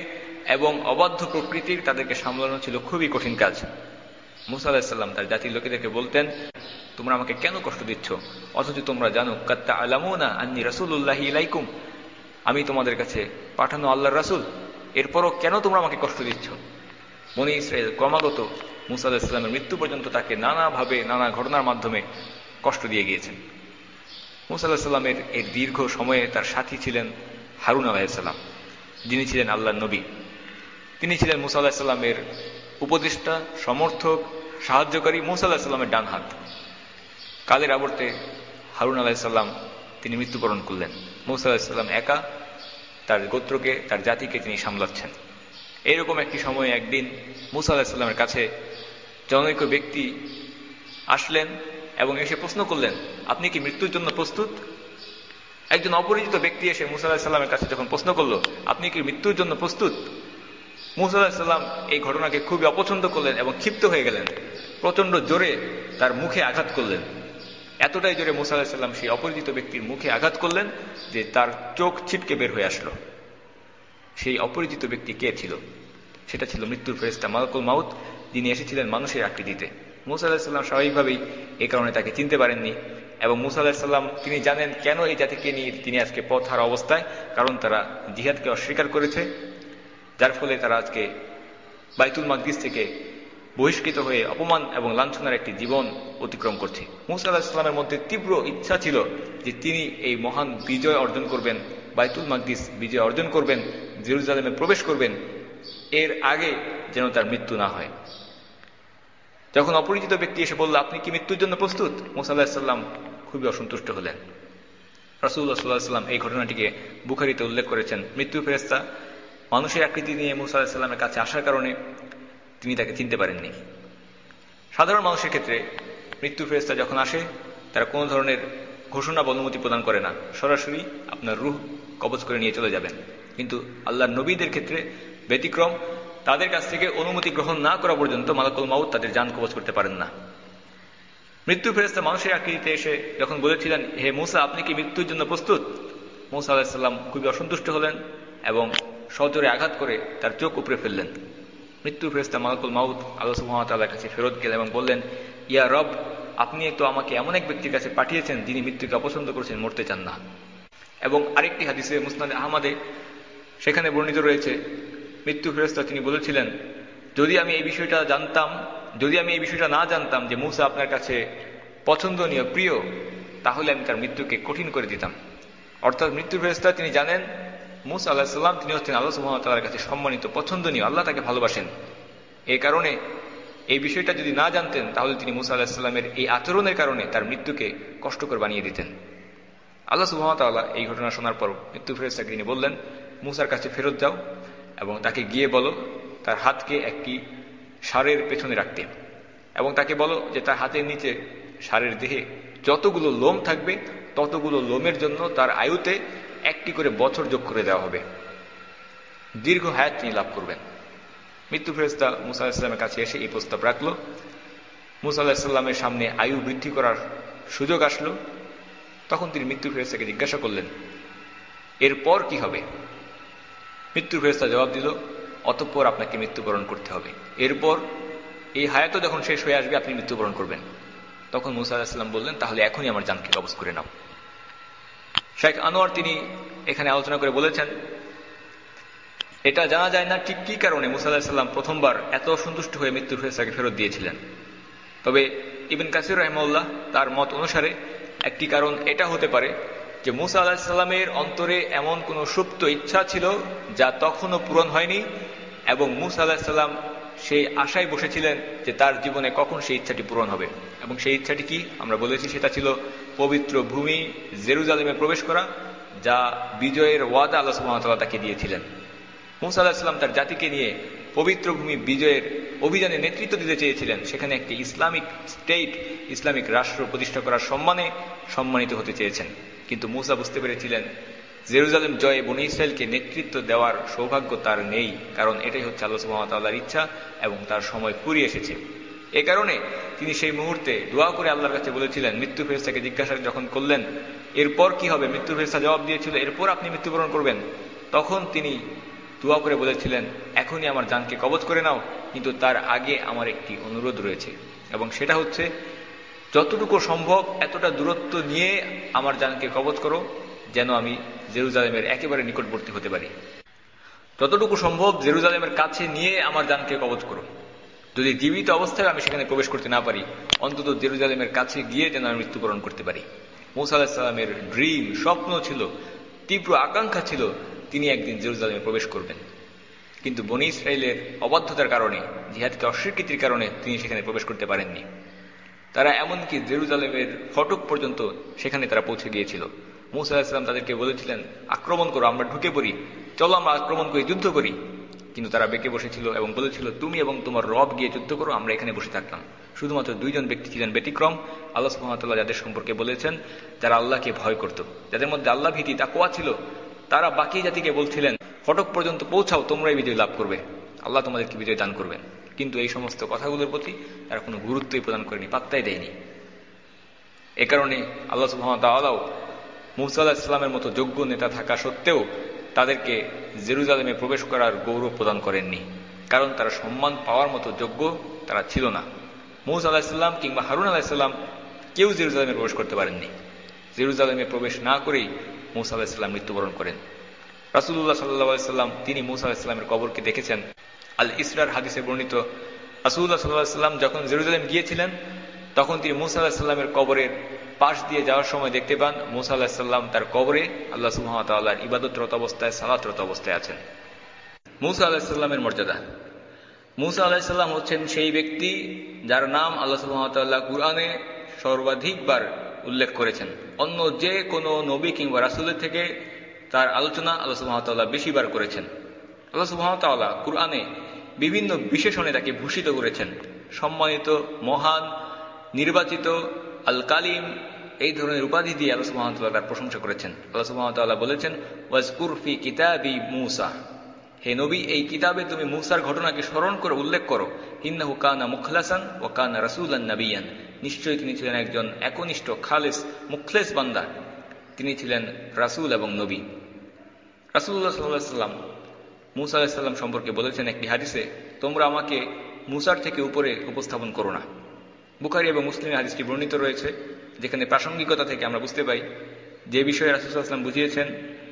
এবং অবাধ্য প্রকৃতির তাদেরকে সামলানো ছিল খুবই কঠিন কাজ। মুসা আলাইহিস সালাম তার জাতির লোকেদেরকে বলতেন, তোমরা আমাকে কেন কষ্ট দিচ্ছ, অথচ তোমরা জানো কাত্তা আলামুনা আন্নি রাসূলুল্লাহি ইলাইকুম, আমি তোমাদের কাছে পাঠানো আল্লাহর রাসূল, এরপরও কেন তোমরা আমাকে কষ্ট দিচ্ছ। বনী ইসরাইল ক্রমাগত মুসা আলাইহিস সালামের মৃত্যু পর্যন্ত তাকে নানাভাবে নানা ঘটনার মাধ্যমে কষ্ট দিয়ে গিয়েছেন। মুসা আলাইহিস সালামের এই দীর্ঘ সময়ে তার সাথী ছিলেন হারুন আলাইহিস সালাম, যিনি ছিলেন আল্লাহর নবী। তিনি ছিলেন মুসা আলাইহিস সালামের উপদেষ্টা, সমর্থক, সাহায্যকারী, মুসা আলাইহিস সালামের ডান হাত। কালের আবর্তে হারুন আলাইহিস সালাম তিনি মৃত্যুবরণ করলেন। মুসা আলাইহিস সালাম একা তার গোত্রকে, তার জাতিকে তিনি সামলাচ্ছেন। এইরকম একটি সময়ে একদিন মুসা আলাইহিস সালামের কাছে জনৈক ব্যক্তি আসলেন এবং এসে প্রশ্ন করলেন, আপনি কি মৃত্যুর জন্য প্রস্তুত? একজন অপরিচিত ব্যক্তি এসে মুসা আলাইহিস সালামের কাছে যখন প্রশ্ন করলো, আপনি কি মৃত্যুর জন্য প্রস্তুত? মুসা আলাইহিস সালাম এই ঘটনাকে খুবই অপছন্দ করলেন এবং ক্ষিপ্ত হয়ে গেলেন। প্রচন্ড জোরে তার মুখে আঘাত করলেন। এতটাই জোরে মুসা আলাইহিস সালাম সেই অপরিচিত ব্যক্তির মুখে আঘাত করলেন যে তার চোখ ছিটকে বের হয়ে আসলো। সেই অপরিচিত ব্যক্তি কে ছিল? সেটা ছিল মৃত্যুর ফেরেশতা মালাকুল মাউত, যিনি এসেছিলেন মানুষের আকৃতিতে। মুসা আলাইহিস সালাম স্বাভাবিকভাবেই এই কারণে তাকে চিনতে পারেননি এবং মুসা আলাইহিস সালাম তিনি জানেন কেন এই জাতিকে নিয়ে তিনি আজকে পথ হারা অবস্থায়, কারণ তারা জিহাদকে অস্বীকার করেছে, যার ফলে তারা আজকে বাইতুল মাকদিস থেকে বহিষ্কৃত হয়ে অপমান এবং লাঞ্ছনার একটি জীবন অতিক্রম করছে। মুসা আলাইহিস সালামের মধ্যে তীব্র ইচ্ছা ছিল যে তিনি এই মহান বিজয় অর্জন করবেন, বাইতুল মাকদিস বিজয় অর্জন করবেন, জেরুজালেমে প্রবেশ করবেন, এর আগে যেন তার মৃত্যু না হয়। যখন অপরিচিত ব্যক্তি এসে বলল, আপনি কি মৃত্যুর জন্য প্রস্তুত? মুসা আলাইহিস সালাম খুবই অসন্তুষ্ট হলেন। রাসূলুল্লাহ সাল্লাল্লাহু আলাইহি ওয়াসাল্লাম এই ঘটনাটিকে বুখারীতে উল্লেখ করেছেন। মৃত্যুর ফেরেশতা মানুষের আকৃতি নিয়ে মুসা আলাইহিস সালামের কাছে আসার কারণে তিনি তাকে চিনতে পারেননি। সাধারণ মানুষের ক্ষেত্রে মৃত্যুর ফেরেশতা যখন আসে তারা কোনো ধরনের ঘোষণা বা অনুমতি প্রদান করে না, সরাসরি আপনার রূহ কবজ করে নিয়ে চলে যাবেন। কিন্তু আল্লাহর নবীদের ক্ষেত্রে ব্যতিক্রম, তাদের কাছ থেকে অনুমতি গ্রহণ না করা পর্যন্ত মালাকুল মাউত তাদের জান কবজ করতে পারেন না। মৃত্যুর ফেরেশতা মানুষের আকৃতিতে এসে যখন বলেছিলেন, হে মুসা, আপনি কি মৃত্যুর জন্য প্রস্তুত? মুসা আলাইহিস সালাম খুবই অসন্তুষ্ট হলেন এবং সজোরে আঘাত করে তার চোখ উপড়ে ফেললেন। মৃত্যুর ফেরেশতা মালাকুল মাউত আল্লাহ সুবহানাহু ওয়া তাআলার কাছে ফেরত গেলেন এবং বললেন, ইয়া রব, আপনি তো আমাকে এমন এক ব্যক্তির কাছে পাঠিয়েছেন যিনি মৃত্যুকে অপছন্দ করেছেন, মরতে চান না। এবং আরেকটি হাদিসে মুসনাদে আহমদে সেখানে বর্ণিত রয়েছে, মৃত্যু ফেরেশতা তিনি বলেছিলেন, যদি আমি এই বিষয়টা জানতাম, যদি আমি এই বিষয়টা না জানতাম যে মুসা আপনার কাছে পছন্দনীয়, প্রিয়, তাহলে আমি তার মৃত্যুকে কঠিন করে দিতাম। অর্থাৎ মৃত্যু ফেরেশতা তিনি জানেন মুসা আলাইহিস সালাম তিনি হচ্ছেন আল্লাহ সুবহানাহু ওয়া তাআলার কাছে সম্মানিত, পছন্দনীয়, আল্লাহ তাকে ভালোবাসেন। এই কারণে এই বিষয়টা যদি না জানতেন তাহলে তিনি মুসা আলাইহিস সালামের এই আচরণের কারণে তার মৃত্যুকে কষ্টকর বানিয়ে দিতেন। আল্লাহ সুবহানাহু ওয়া তাআলা এই ঘটনা শোনার পর মৃত্যু ফেরেশতাকে তিনি বললেন, মুসার কাছে ফেরত যাও এবং তাকে গিয়ে বলো তার হাতকে একটি ষাঁড়ের পেছনে রাখতে, এবং তাকে বলো যে তার হাতের নিচে ষাঁড়ের দেহে যতগুলো লোম থাকবে ততগুলো লোমের জন্য তার আয়ুতে একটি করে বছর যোগ করে দেওয়া হবে, দীর্ঘ হায়াত তিনি লাভ করবেন। মৃত্যু ফেরেশতা মুসা আলাইহিস সালামের কাছে এসে এই প্রস্তাব রাখল। মুসা আলাইহিস সালামের সামনে আয়ু বৃদ্ধি করার সুযোগ আসলো। তখন তিনি মৃত্যু ফেরেশতাকে জিজ্ঞাসা করলেন, এরপর কি হবে? মৃত্যু ফেরেশতা জবাব দিল, অতঃপর আপনাকে মৃত্যুবরণ করতে হবে, এরপর এই হায়াতও যখন শেষ হয়ে আসবে আপনি মৃত্যুবরণ করবেন। তখন মুসা আলাইহিস সালাম বললেন, তাহলে এখনই আমার জানকে কবজ করে নাও। শেখ আনোয়ার তিনি এখানে আলোচনা করে বলেছেন, এটা জানা যায় না ঠিক কি কারণে মুসা আলাইহিস সালাম প্রথমবার এত অসন্তুষ্ট হয়ে মৃত্যুর ফেরেশতাকে ফেরত দিয়েছিলেন। তবে ইবনে কাসির রাহিমাহুল্লাহ তার মত অনুসারে একটি কারণ এটা হতে পারে যে মুসা আলাইহিস সালামের অন্তরে এমন কোন সুপ্ত ইচ্ছা ছিল যা তখনও পূরণ হয়নি, এবং মুসা আলাইহিস সালাম সেই আশায় বসেছিলেন যে তার জীবনে কখন সেই ইচ্ছাটি পূরণ হবে। এবং সেই ইচ্ছাটি কি আমরা বলেছি, সেটা ছিল পবিত্র ভূমি জেরুজালেমে প্রবেশ করা, যা বিজয়ের ওয়াদা আল্লাহ সুবহানাহু ওয়া তাআলা তাকে দিয়েছিলেন। মুসা আলাইহিস সালাম তার জাতিকে নিয়ে পবিত্র ভূমি বিজয়ের অভিযানে নেতৃত্ব দিতে চেয়েছিলেন, সেখানে একটি ইসলামিক স্টেট, ইসলামিক রাষ্ট্র প্রতিষ্ঠা করার সম্মানে সম্মানিত হতে চেয়েছেন। কিন্তু মুসা বুঝতে পেরেছিলেন জেরুজালেম জয়ে বনী ইসরায়েলকে নেতৃত্ব দেওয়ার সৌভাগ্য তার নেই, কারণ এটাই হচ্ছে আল্লাহ সুবহানাহু ওয়া তাআলার ইচ্ছা এবং তার সময় ফুরিয়ে এসেছে। এ কারণে তিনি সেই মুহূর্তে দোয়া করে আল্লাহর কাছে বলেছিলেন, মৃত্যু ফেরেশতাকে জিজ্ঞাসা যখন করলেন এরপর কি হবে, মৃত্যু ফেরেশতা জবাব দিয়েছিল, এরপর আপনি মৃত্যুবরণ করবেন। তখন তিনি দোয়া করে বলেছিলেন, এখনই আমার জানকে কবজ করে নাও, কিন্তু তার আগে আমার একটি অনুরোধ রয়েছে, এবং সেটা হচ্ছে যতটুকু সম্ভব এতটা দূরত্ব নিয়ে আমার জানকে কবজ করো যেন আমি জেরুজালেমের একেবারে নিকটবর্তী হতে পারি। যতটুকু সম্ভব জেরুজালেমের কাছে নিয়ে আমার জানকে কবজ করো। যদি জীবিত অবস্থায় আমি সেখানে প্রবেশ করতে না পারি, অন্তত জেরুজালেমের কাছে গিয়ে যেন আমি মৃত্যুবরণ করতে পারি। মূসা আলাইহিস সালামের ড্রিম, স্বপ্ন ছিল, তীব্র আকাঙ্ক্ষা ছিল তিনি একদিন জেরুজালেমে প্রবেশ করবেন। কিন্তু বনী ইসরাইলের অবাধ্যতার কারণে, জিহাদকে অস্বীকৃতির কারণে তিনি সেখানে প্রবেশ করতে পারেননি। তারা এমনকি জেরুজালেমের ফটক পর্যন্ত সেখানে তারা পৌঁছে গিয়েছিল। মূসা আলাইহিস সালাম তাদেরকে বলেছিলেন, আক্রমণ করো, আমরা ঢুকে পড়ি, চলো আমরা আক্রমণ করে যুদ্ধ করি। কিন্তু তারা বেঁকে বসেছিল এবং বলেছিল, তুমি এবং তোমার রব গিয়ে যুদ্ধ করো, আমরা এখানে বসে থাকলাম। শুধুমাত্র দুইজন ব্যক্তি ছিলেন ব্যতিক্রম, আল্লাহ সুবহানাহু ওয়া তাআলা যাদের সম্পর্কে বলেছেন যারা আল্লাহকে ভয় করত, যাদের মধ্যে আল্লাহ ভীতি তাকওয়া ছিল। তারা বাকি জাতিকে বলছিলেন, ফটক পর্যন্ত পৌঁছাও, তোমরাই বিজয় লাভ করবে, আল্লাহ তোমাদেরকে বিজয় দান করবেন। কিন্তু এই সমস্ত কথাগুলোর প্রতি তারা কোনো গুরুত্বই প্রদান করেনি, পাত্তাই দেয়নি। এ কারণে আল্লাহ সুবহানাহু ওয়া তাআলা মূসা আলাইহিস সালামের মতো যোগ্য নেতা থাকা সত্ত্বেও তাদেরকে জেরুজালেমে প্রবেশ করার গৌরব প্রদান করেননি, কারণ তারা সম্মান পাওয়ার মতো যোগ্য তারা ছিল না। মূসা আলাইহিস সালাম কিংবা হারুন আলাইহিস সালাম কেউ জেরুজালেমে প্রবেশ করতে পারেননি। জেরুজালেমে প্রবেশ না করেই মূসা আলাইহিস সালাম মৃত্যুবরণ করেন। রাসূলুল্লাহ সাল্লাল্লাহু আলাইহি সাল্লাম তিনি মূসা আলাইহিস সালামের কবরকে দেখেছেন। আল ইসরার হাদিসে বর্ণিত, রাসূলুল্লাহ সাল্লাল্লাহু আলাইহি সাল্লাম যখন জেরুজালেম গিয়েছিলেন তখন তিনি মূসা আলাইহিস সালামের কবরের পাশ দিয়ে যাওয়ার সময় দেখতে পান মূসা আলাইহিস সালাম তার কবরে আল্লাহ সুবহানাহু ওয়া তাআলার ইবাদতরত অবস্থায়, সালাতরত অবস্থায় আছেন। মূসা আলাইহিস সালামের মর্যাদা। মূসা আলাইহিস সালাম হচ্ছেন সেই ব্যক্তি যার নাম আল্লাহ সুবহানাহু ওয়া তাআলা কুরআনে সর্বাধিকবার উল্লেখ করেছেন। অন্য যে কোনো নবী কিংবা রাসূলের থেকে তার আলোচনা আল্লাহ সুবহানাহু ওয়া তাআলা বেশিবার করেছেন। আল্লাহ সুবহানাহু ওয়া তাআলা কুরআনে বিভিন্ন বিশেষণে তাকে ভূষিত করেছেন। সম্মানিত, মহান, নির্বাচিত, আল কালিম, এই ধরনের উপাধি দিয়ে আল্লাহ সুবহানাহু ওয়া তাআলা তার প্রশংসা করেছেন। আল্লাহ সুবহানাহু ওয়া তাআলা বলেছেন, ওয়াজকুর ফি কিতাবি মূসা, হে নবী এই কিতাবে তুমি মূসার ঘটনাকে স্মরণ করে উল্লেখ করো। ইন্নাহু কানা মুখলাসান ওয়া কানা রাসূলান নাবিয়ান, নিশ্চয়ই তিনি ছিলেন একজন একনিষ্ঠ, খালেস, মুখলেস বান্দা, তিনি ছিলেন রাসূল এবং নবী। রাসূলুল্লাহ সাল্লাল্লাহু আলাইহি ওয়াসাল্লাম মূসা আলাইহিস সালাম সম্পর্কে বলেছেন একটি হাদিসে, তোমরা আমাকে মূসার থেকে উপরে উপস্থাপন করো না। বুখারী এবং মুসলিমে হাদিসটি বর্ণিত রয়েছে, যেখানে প্রাসঙ্গিকতা থেকে আমরা বুঝতে পাই যে বিষয়ে রাসূল সাল্লাল্লাহু আলাইহি ওয়াসাল্লাম বুঝিয়েছেন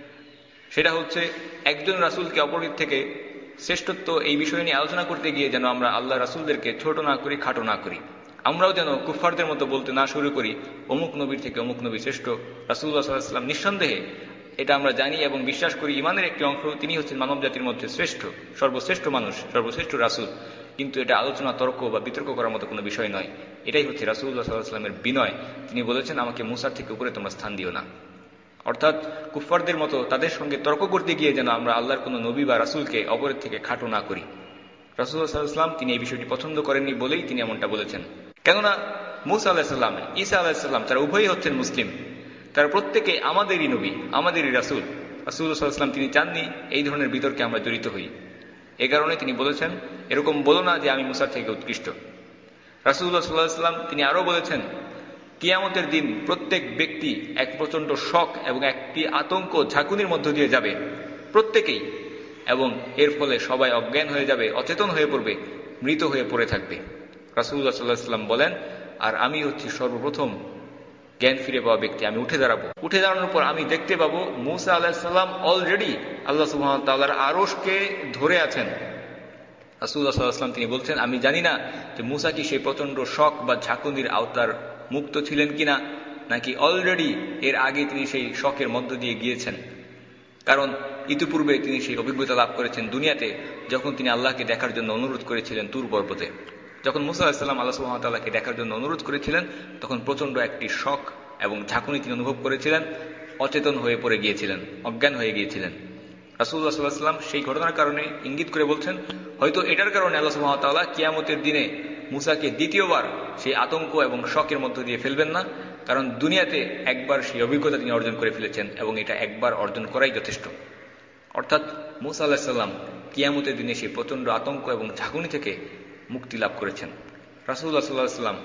সেটা হচ্ছে একজন রাসূলকে অপরের থেকে শ্রেষ্ঠত্ব এই বিষয় নিয়ে আলোচনা করতে গিয়ে যেন আমরা আল্লাহ রাসূলদেরকে ছোট না করি, খাটো না করি। আমরাও যেন কুফফারদের মতো বলতে না শুরু করি অমুক নবীর থেকে অমুক নবী শ্রেষ্ঠ। রাসূলুল্লাহ সাল্লাল্লাহু আলাইহি ওয়াসাল্লাম নিঃসন্দেহে, এটা আমরা জানি এবং বিশ্বাস করি, ইমানের একটি অংশ, তিনি হচ্ছেন মানব জাতির মধ্যে শ্রেষ্ঠ, সর্বশ্রেষ্ঠ মানুষ, সর্বশ্রেষ্ঠ রাসূল। কিন্তু এটা আলোচনা, তর্ক বা বিতর্ক করার মতো কোনো বিষয় নয়। এটাই হচ্ছে রাসূলুল্লাহ সাল্লাল্লাহু আলাইহি ওয়াসাল্লামের বিনয়। তিনি বলেছেন, আমাকে মূসার থেকে উপরে তোমরা স্থান দিও না। অর্থাৎ কুফফারদের মতো তাদের সঙ্গে তর্ক করতে গিয়ে যেন আমরা আল্লাহর কোনো নবী বা রাসূলকে অপরের থেকে খাটো না করি। রাসূলুল্লাহ সাল্লাল্লাহু আলাইহি ওয়াসাল্লাম তিনি এই বিষয়টি পছন্দ করেননি বলেই তিনি এমনটা বলেছেন। কেননা মূসা আলাইহিস সালাম, ঈসা আলাইহিস সালাম তারা উভয়ই হচ্ছেন মুসলিম, তারা প্রত্যেকে আমাদেরই নবী, আমাদেরই রাসূল। রাসূলুল্লাহ সাল্লাল্লাহু আলাইহি ওয়াসাল্লাম তিনি চাননি এই ধরনের বিতর্কে আমরা জড়িত হই। এ কারণে তিনি বলেছেন, এরকম বলো না যে আমি মূসার থেকে উৎকৃষ্ট। রাসূলুল্লাহ সাল্লাল্লাহু আলাইহি ওয়াসাল্লাম তিনি আরো বলেছেন, কিয়ামতের দিন প্রত্যেক ব্যক্তি এক প্রচন্ড শক এবং একটি আতঙ্ক, ঝাঁকুনির মধ্য দিয়ে যাবে, প্রত্যেকেই, এবং এর ফলে সবাই অজ্ঞান হয়ে যাবে, অচেতন হয়ে পড়বে, মৃত হয়ে পড়ে থাকবে। রাসূলুল্লাহ সাল্লাল্লাহু আলাইহি ওয়াসাল্লাম বলেন, আর আমি হচ্ছি সর্বপ্রথম জ্ঞান ফিরে পাওয়া ব্যক্তি। আমি উঠে দাঁড়াবো, উঠে দাঁড়ানোর পর আমি দেখতে পাবো মূসা আলাইহিস সালাম অলরেডি আল্লাহ সুবহানাহু ওয়া তাআলার আরশকে ধরে আছেন। রাসূলুল্লাহ সাল্লাল্লাহু আলাইহি ওয়াসাল্লাম তিনি বলছেন, আমি জানি না যে মূসা কি সেই প্রচন্ড শক বা ঝাঁকুনির আওতার মুক্ত ছিলেন কিনা, নাকি অলরেডি এর আগে তিনি সেই শকের মধ্য দিয়ে গিয়েছেন। কারণ ইতিপূর্বে তিনি সেই অভিজ্ঞতা লাভ করেছেন দুনিয়াতে, যখন তিনি আল্লাহকে দেখার জন্য অনুরোধ করেছিলেন তুর পর্বতে। যখন মূসা আলাইহিস সালাম আল্লাহ সুবহানাহু ওয়া তাআলাকে দেখার জন্য অনুরোধ করেছিলেন, তখন প্রচন্ড একটি শক এবং ঝাঁকুনি তিনি অনুভব করেছিলেন, অচেতন হয়ে পড়ে গিয়েছিলেন, অজ্ঞান হয়ে গিয়েছিলেন। রাসূলুল্লাহ সাল্লাল্লাহু আলাইহি ওয়াসাল্লাম সেই ঘটনার কারণে ইঙ্গিত করে বলছেন, হয়তো এটার কারণে আল্লাহ সুবহানাহু ওয়া তাআলা কিয়ামতের দিনে মূসাকে দ্বিতীয়বার সেই আতঙ্ক এবং শকের মধ্য দিয়ে ফেলবেন না, কারণ দুনিয়াতে একবার সেই অভিজ্ঞতা তিনি অর্জন করে ফেলেছেন এবং এটা একবার অর্জন করাই যথেষ্ট। অর্থাৎ মূসা আলাইহিস সালাম কিয়ামতের দিনে সেই প্রচন্ড আতঙ্ক এবং ঝাঁকুনি থেকে মুক্তি লাভ করেছেন। রাসূলুল্লাহ সাল্লাল্লাহু আলাইহি ওয়াসাল্লাম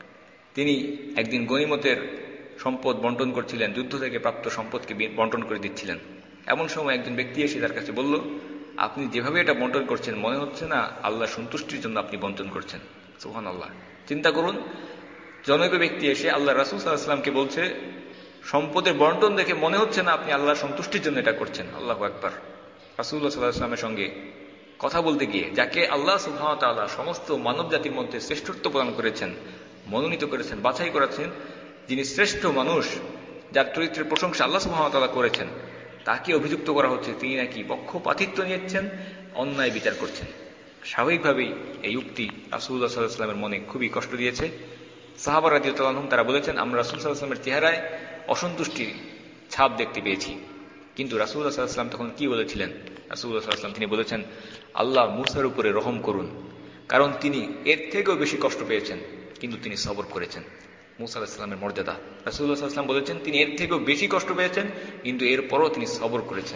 তিনি একদিন গনিমতের সম্পদ বন্টন করছিলেন, যুদ্ধ থেকে প্রাপ্ত সম্পদকে বন্টন করে দিচ্ছিলেন। এমন সময় একজন ব্যক্তি এসে তার কাছে বলল, আপনি যেভাবে এটা বন্টন করছেন মনে হচ্ছে না আল্লাহ সন্তুষ্টির জন্য আপনি বন্টন করছেন। সুবহানাল্লাহ। চিন্তা করুন, জনৈক ব্যক্তি এসে আল্লাহ রাসূল সাল্লাল্লাহু আলাইহি ওয়াসাল্লামকে বলছে সম্পদের বন্টন দেখে মনে হচ্ছে না আপনি আল্লাহ সন্তুষ্টির জন্য এটা করছেন। আল্লাহু আকবার। রাসূলুল্লাহ সাল্লাল্লাহু আলাইহি ওয়াসাল্লামের সঙ্গে কথা বলতে গিয়ে, যাকে আল্লাহ সুবহানাহু ওয়া তাআলা সমস্ত মানব জাতির মধ্যে শ্রেষ্ঠত্ব প্রদান করেছেন, মনোনীত করেছেন, বাছাই করেছেন, যিনি শ্রেষ্ঠ মানুষ, যার চরিত্রের প্রশংসা আল্লাহ সুবহানাহু ওয়া তাআলা করেছেন, তাকে অভিযুক্ত করা হচ্ছে তিনি নাকি পক্ষপাতিত্ব নিয়েছেন, অন্যায় বিচার করছেন। স্বাভাবিকভাবেই এই উক্তি রাসূলুল্লাহ সাল্লাল্লাহু আলাইহি ওয়াসাল্লামের মনে খুবই কষ্ট দিয়েছে। সাহাবা রাদিয়াল্লাহু আনহুম তারা বলেছেন, আমরা রাসূল সাল্লাল্লাহু আলাইহি ওয়াসাল্লামের চেহারায় অসন্তুষ্টির ছাপ দেখতে পেয়েছি। কিন্তু রাসূলুল্লাহ সাল্লাল্লাহু আলাইহি ওয়াসাল্লাম তখন কি বলেছিলেন? রাসূলুল্লাহ সাল্লাল্লাহু আলাইহি ওয়াসাল্লাম তিনি বলেছেন, আল্লাহ মূসার উপরে রহম করুন, কারণ তিনি এর থেকেও বেশি কষ্ট পেয়েছেন কিন্তু তিনি সবর করেছেন। মূসা আলাইহিস সালামের মর্যাদা। রাসূলুল্লাহ সাল্লাল্লাহু আলাইহি ওয়াসাল্লাম বলেছেন তিনি এর থেকেও বেশি কষ্ট পেয়েছেন কিন্তু এরপরও তিনি সবর করেছেন।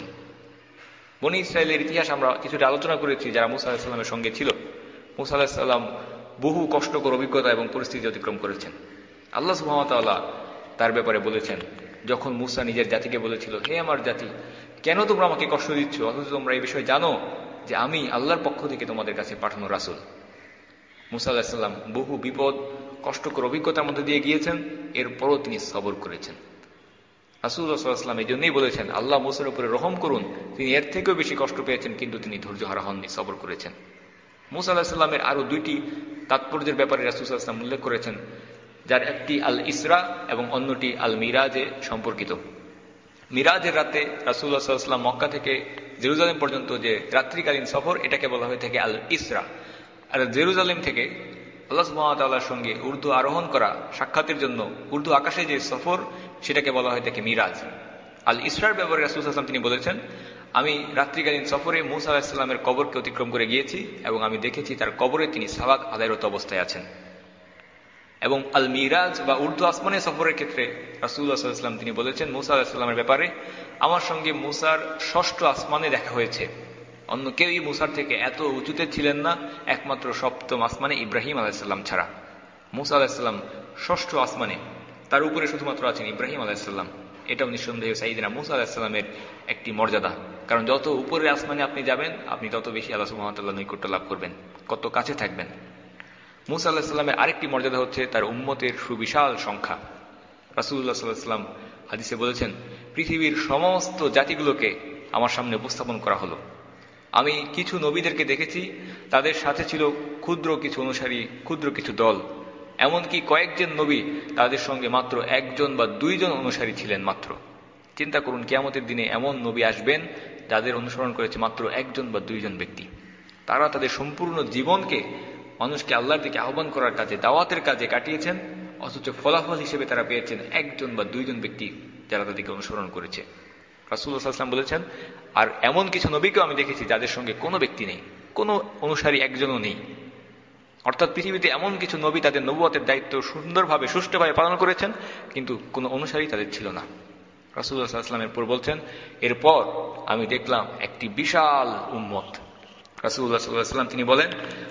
বনী ইসরায়েলের ইতিহাস আমরা কিছুটা আলোচনা করেছি যারা মূসা আলাইহিস সালামের সঙ্গে ছিল। মূসা আলাইহিস সালাম বহু কষ্টকর অভিজ্ঞতা এবং পরিস্থিতি অতিক্রম করেছেন। আল্লাহ সুবহানাহু ওয়া তাআলা তার ব্যাপারে বলেছেন, যখন মূসা নিজের জাতিকে বলেছিল, হে আমার জাতি, কেন তোমরা আমাকে কষ্ট দিচ্ছ অথচ তোমরা এই বিষয়ে জানো যে আমি আল্লাহর পক্ষ থেকে তোমাদের কাছে পাঠানো রাসূল। মূসা আলাইহিস সালাম বহু বিপদ কষ্টকর অভিজ্ঞতার মধ্যে দিয়ে গিয়েছেন, এরপরও তিনি সবর করেছেন। রাসূলুল্লাহ সাল্লাল্লাহু আলাইহি ওয়াসাল্লাম এই জন্যই বলেছেন, আল্লাহ মূসার উপরে রহম করুন, তিনি এর থেকেও বেশি কষ্ট পেয়েছেন কিন্তু তিনি ধৈর্যহারা হননি, সবর করেছেন। মূসা আলাইহিস সালামের আরো দুইটি তাৎপর্যের ব্যাপারে রাসূল সাল্লাল্লাহু আলাইহি ওয়াসাল্লাম উল্লেখ করেছেন, যার একটি আল ইসরা এবং অন্যটি আল মিরাজে সম্পর্কিত। মিরাজের রাতে রাসূলুল্লাহ সাল্লাল্লাহু আলাইহি ওয়াসাল্লাম মক্কা থেকে জেরুজালেম পর্যন্ত যে রাত্রিকালীন সফর, এটাকে বলা হয়ে থাকে আল ইসরা। আর জেরুজালেম থেকে আল্লাহ সুবহানাহু ওয়া তাআলার সঙ্গে উর্দু আরোহণ করা সাক্ষাতের জন্য উর্দু আকাশে যে সফর, সেটাকে বলা হয়ে থাকে মিরাজ। আল ইসরার ব্যাপারে রাসূল সাল্লাল্লাহু আলাইহি ওয়াসাল্লাম তিনি বলেছেন, আমি রাত্রিকালীন সফরে মূসা আলাইহিস সালামের কবরকে অতিক্রম করে গিয়েছি এবং আমি দেখেছি তার কবরে তিনি সালাত আদায়রত অবস্থায় আছেন। এবং আল মিরাজ বা উর্দু আসমানে সফরের ক্ষেত্রে রাসূলুল্লাহ সাল্লাল্লাহু আলাইহি ওয়াসাল্লাম তিনি বলেছেন মূসা আলাইহিস সালামের ব্যাপারে, আমার সঙ্গে মূসার ষষ্ঠ আসমানে দেখা হয়েছে। অন্য কেউই মূসার থেকে এত উঁচুতে ছিলেন না, একমাত্র সপ্তম আসমানে ইব্রাহিম আলাইহিস সালাম ছাড়া। মূসা আলাইহিস সালাম ষষ্ঠ আসমানে, তার উপরে শুধুমাত্র আছেন ইব্রাহিম আলাইহিস সালাম। এটাও নিঃসন্দেহে সাইয়্যিদিনা মূসা আলাইহিস সালামের একটি মর্যাদা, কারণ যত উপরের আসমানে আপনি যাবেন আপনি তত বেশি আল্লাহ সুবহানাহু ওয়া তাআলার নৈকট্য লাভ করবেন, কত কাছে থাকবেন। মূসা আলাইহিস সালামের আরেকটি মর্যাদা হচ্ছে তার উম্মতের সুবিশাল সংখ্যা। রাসূলুল্লাহ সাল্লাল্লাহু আলাইহি ওয়াসাল্লাম হাদিসে বলেছেন, পৃথিবীর সমস্ত জাতিগুলোকে আমার সামনে উপস্থাপন করা হলো। আমি কিছু নবীদেরকে দেখেছি, তাদের সাথে ছিল ক্ষুদ্র কিছু অনুসারী, ক্ষুদ্র কিছু দল, এমনকি কয়েকজন নবী তাদের সঙ্গে মাত্র একজন বা দুইজন অনুসারী ছিলেন মাত্র। চিন্তা করুন, কিয়ামতের দিনে এমন নবী আসবেন যাদের অনুসরণ করেছে মাত্র একজন বা দুইজন ব্যক্তি। তারা তাদের সম্পূর্ণ জীবনকে মানুষকে আল্লাহর দিকে আহ্বান করার কাজে, দাওয়াতের কাজে কাটিয়েছেন, অথচ ফলাফল হিসেবে তারা পেয়েছেন একজন বা দুইজন ব্যক্তি যারা তাদেরকে অনুসরণ করেছে। রাসূলুল্লাহ সাল্লাল্লাহু আলাইহি ওয়াসাল্লাম বলেছেন, আর এমন কিছু নবীকেও আমি দেখেছি যাদের সঙ্গে কোনো ব্যক্তি নেই, কোনো অনুসারী একজনও নেই। অর্থাৎ পৃথিবীতে এমন কিছু নবী তাদের নবুয়তের দায়িত্ব সুন্দরভাবে সুষ্ঠুভাবে পালন করেছেন, কিন্তু কোনো অনুসারী তাদের ছিল না। রাসূলুল্লাহ সাল্লাল্লাহু আলাইহি ওয়াসাল্লামের পর বলছেন, এরপর আমি দেখলাম একটি বিশাল উম্মত। রাসূলুল্লাহ সাল্লাল্লাহু আলাইহি ওয়াসাল্লাম তিনি বলেন,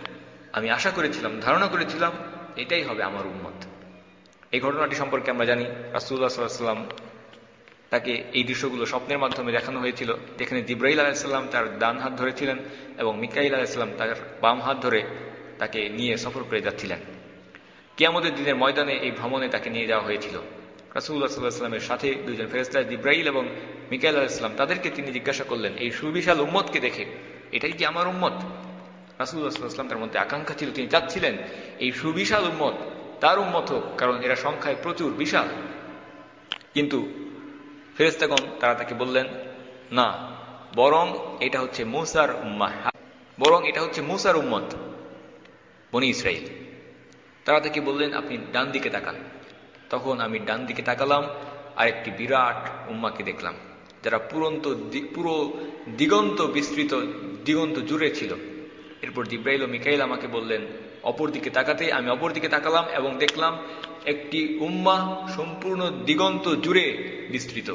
আমি আশা করেছিলাম, ধারণা করেছিলাম এটাই হবে আমার উম্মত। এই ঘটনাটি সম্পর্কে আমরা জানি, রাসূলুল্লাহ সাল্লাল্লাহু আলাইহি ওয়াসাল্লাম তাকে এই দৃশ্যগুলো স্বপ্নের মাধ্যমে দেখানো হয়েছিল, যেখানে জিবরাইল আলাইহিস সালাম তার ডান হাত ধরেছিলেন এবং মিকাইল আলাইহিস সালাম তার বাম হাত ধরে তাকে নিয়ে সফর করে যাচ্ছিলেন। কিয়ামতের দিনের ময়দানে এই ভ্রমণে তাকে নিয়ে যাওয়া হয়েছিল। রাসূলুল্লাহ সাল্লাল্লাহু আলাইহি ওয়াসাল্লামের সাথে দুইজন ফেরেশতা জিবরাইল এবং মিকাইল আলাইহিস সালাম, তাদেরকে তিনি জিজ্ঞাসা করলেন, এই সুবিশাল উম্মতকে দেখে এটাই কি আমার উম্মত? রাসূলুল্লাহ সাল্লাল্লাহু আলাইহি ওয়াসাল্লাম তার মধ্যে আকাঙ্ক্ষা ছিল, তিনি চাচ্ছিলেন এই সুবিশাল উম্মত তার উম্মত হোক, কারণ এরা সংখ্যায় প্রচুর বিশাল। কিন্তু ফেরেশতাগণ তারা তাকে বললেন, না, বরং এটা হচ্ছে মূসার উম্মাহ, বরং এটা হচ্ছে মূসার উম্মত বনী ইসরাইল। তারা তাকে বললেন, আপনি ডান দিকে তাকান। তখন আমি ডান দিকে তাকালাম আর একটি বিরাট উম্মাকে দেখলাম, যারা পুরন্ত পুরো দিগন্ত বিস্তৃত, দিগন্ত জুড়ে ছিল। এরপর জিবরাইল ও মিকাইল আমাকে বললেন অপর দিকে তাকাতে। আমি অপর দিকে তাকালাম এবং দেখলাম একটি উম্মাহ সম্পূর্ণ দিগন্ত জুড়ে বিস্তৃত।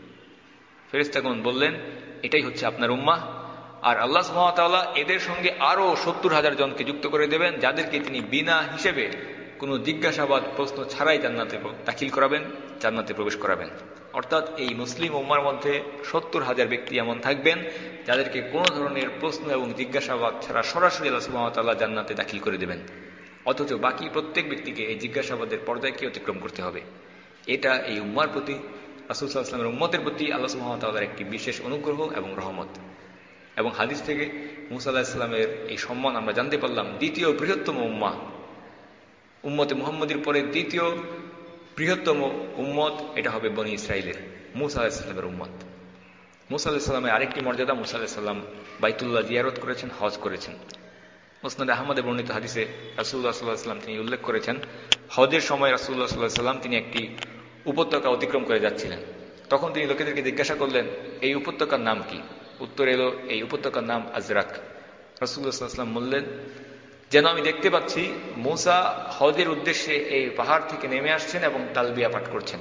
ফেরেশতাগণ বললেন, এটাই হচ্ছে আপনার উম্মাহ, আর আল্লাহ সুবহানাহু ওয়া তাআলা এদের সঙ্গে আরো সত্তর হাজার জনকে যুক্ত করে দেবেন, যাদেরকে তিনি বিনা হিসেবে কোনো জিজ্ঞাসাবাদ প্রশ্ন ছাড়াই জান্নাতে দাখিল করাবেন, জান্নাতে প্রবেশ করাবেন। অর্থাৎ এই মুসলিম উম্মার মধ্যে সত্তর হাজার ব্যক্তি এমন থাকবেন যাদেরকে কোনো ধরনের প্রশ্ন এবং জিজ্ঞাসাবাদ ছাড়া সরাসরি আল্লাহ সুবহানাহু ওয়া তাআলা জান্নাতে দাখিল করে দেবেন। অথচ বাকি প্রত্যেক ব্যক্তিকে এই জিজ্ঞাসাবাদের পর্দাকে অতিক্রম করতে হবে। এটা এই উম্মার প্রতি, রাসূল সাল্লাল্লাহু আলাইহি ওয়াসাল্লামের উম্মতের প্রতি আল্লাহ সুবহানাহু ওয়া তাআলার একটি বিশেষ অনুগ্রহ এবং রহমত। এবং হাদিস থেকে মুসা আলাইহিস সালামের এই সম্মান আমরা জানতে পারলাম। দ্বিতীয় বৃহত্তম উম্মাহ, উম্মতে মুহাম্মদের পরে দ্বিতীয় বৃহত্তম উম্মত এটা হবে বনী ইসরাইলের মুসা আলাইহিস সালামের উম্মত। মুসা আলাইহিস সালামের আরেকটি মর্যাদা, মুসা আলাইহিস সালাম বাইতুল্লাহ জিয়ারত করেছেন, হজ করেছেন। মুসনাদে আহমদে বর্ণিত হাদিসে রাসূলুল্লাহ সাল্লাল্লাহু আলাইহি ওয়াসাল্লাম তিনি উল্লেখ করেছেন, হজের সময় রাসূলুল্লাহ সাল্লাল্লাহু আলাইহি ওয়াসাল্লাম তিনি একটি উপত্যকা অতিক্রম করে যাচ্ছিলেন। তখন তিনি লোকেদেরকে জিজ্ঞাসা করলেন, এই উপত্যকার নাম কি? উত্তর এলো, এই উপত্যকার নাম আজরাক। রাসূলুল্লাহ সাল্লাল্লাহু আলাইহি ওয়াসাল্লাম বললেন, যেন আমি দেখতে পাচ্ছি মুসা হজের উদ্দেশ্যে এই পাহাড় থেকে নেমে আসছেন এবং তালবিয়া পাঠ করছেন।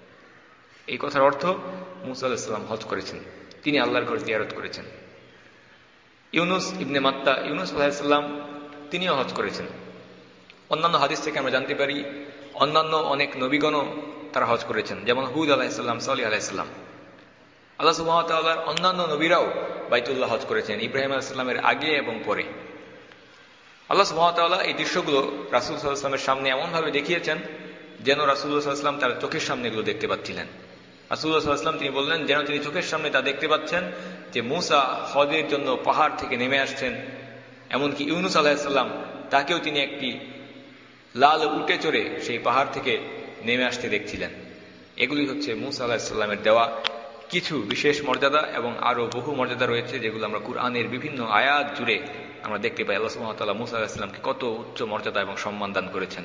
এই কথার অর্থ মুসা আলাইহিস সালাম হজ করেছেন, তিনি আল্লাহর ঘর জিয়ারত করেছেন। ইউনুস ইবনে মাত্তা, ইউনুস আলাইহিস সালাম তিনিও হজ করেছেন। অন্যান্য হাদিস থেকে আমরা জানতে পারি অন্যান্য অনেক নবীগণও তারা হজ করেছেন, যেমন হুদ আলাইহিস সালাম, সালিহ আলাইহিস সালাম। আল্লাহ সুবহানাহু ওয়া তাআলার অন্যান্য নবীরাও বাইতুল্লাহ হজ করেছেন, ইব্রাহিম আলাইহিস সালামের আগে এবং পরে। আল্লাহ সুবহানাহু ওয়া তাআলা এই দৃশ্যগুলো রাসূল সাল্লাল্লাহু আলাইহি ওয়াসাল্লামের সামনে এমনভাবে দেখিয়েছেন যেন রাসূলুল্লাহ সাল্লাল্লাহু আলাইহি ওয়াসাল্লাম তার চোখের সামনে এগুলো দেখতে পাচ্ছিলেন। রাসূলুল্লাহ সাল্লাল্লাহু আলাইহি ওয়াসাল্লাম তিনি বললেন যেন তিনি চোখের সামনে তা দেখতে পাচ্ছেন যে মুসা হজের জন্য পাহাড় থেকে নেমে আসছেন। এমনকি ইউনুস আলাইহিস সালাম তাকেও তিনি একটি লাল উটে চড়ে সেই পাহাড় থেকে নেমে আসতে দেখছিলেন। এগুলি হচ্ছে মুসা আলাইহিস সালামের দেওয়া কিছু বিশেষ মর্যাদা, এবং আরো বহু মর্যাদা রয়েছে যেগুলো আমরা কুরআনের বিভিন্ন আয়াত জুড়ে আমরা দেখতে পাই। আল্লাহ সুবহানাহু ওয়া তাআলা মুসা আলাইহিস সালামকে কত উচ্চ মর্যাদা এবং সম্মান দান করেছেন।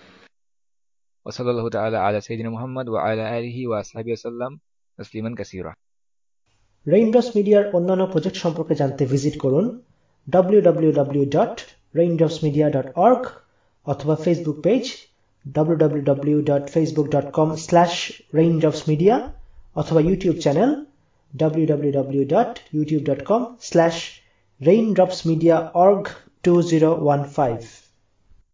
ওয়া সাল্লাল্লাহু তাআলা আলা সাইয়্যিদিনা মুহাম্মদ ওয়া আলা আলিহি ওয়া আসহাবিহি ওয়াসাল্লাম তাসলিমান কাসীরা। রেইনড্রপস মিডিয়ার অন্যান্য প্রজেক্ট সম্পর্কে জানতে ভিজিট করুন W W W dot Raindrops media dot org অথবা Facebook page W W W dot Facebook dot com slash Raindrops media অথবা YouTube channel W W W dot YouTube dot com slash Raindrops media org two zero one five.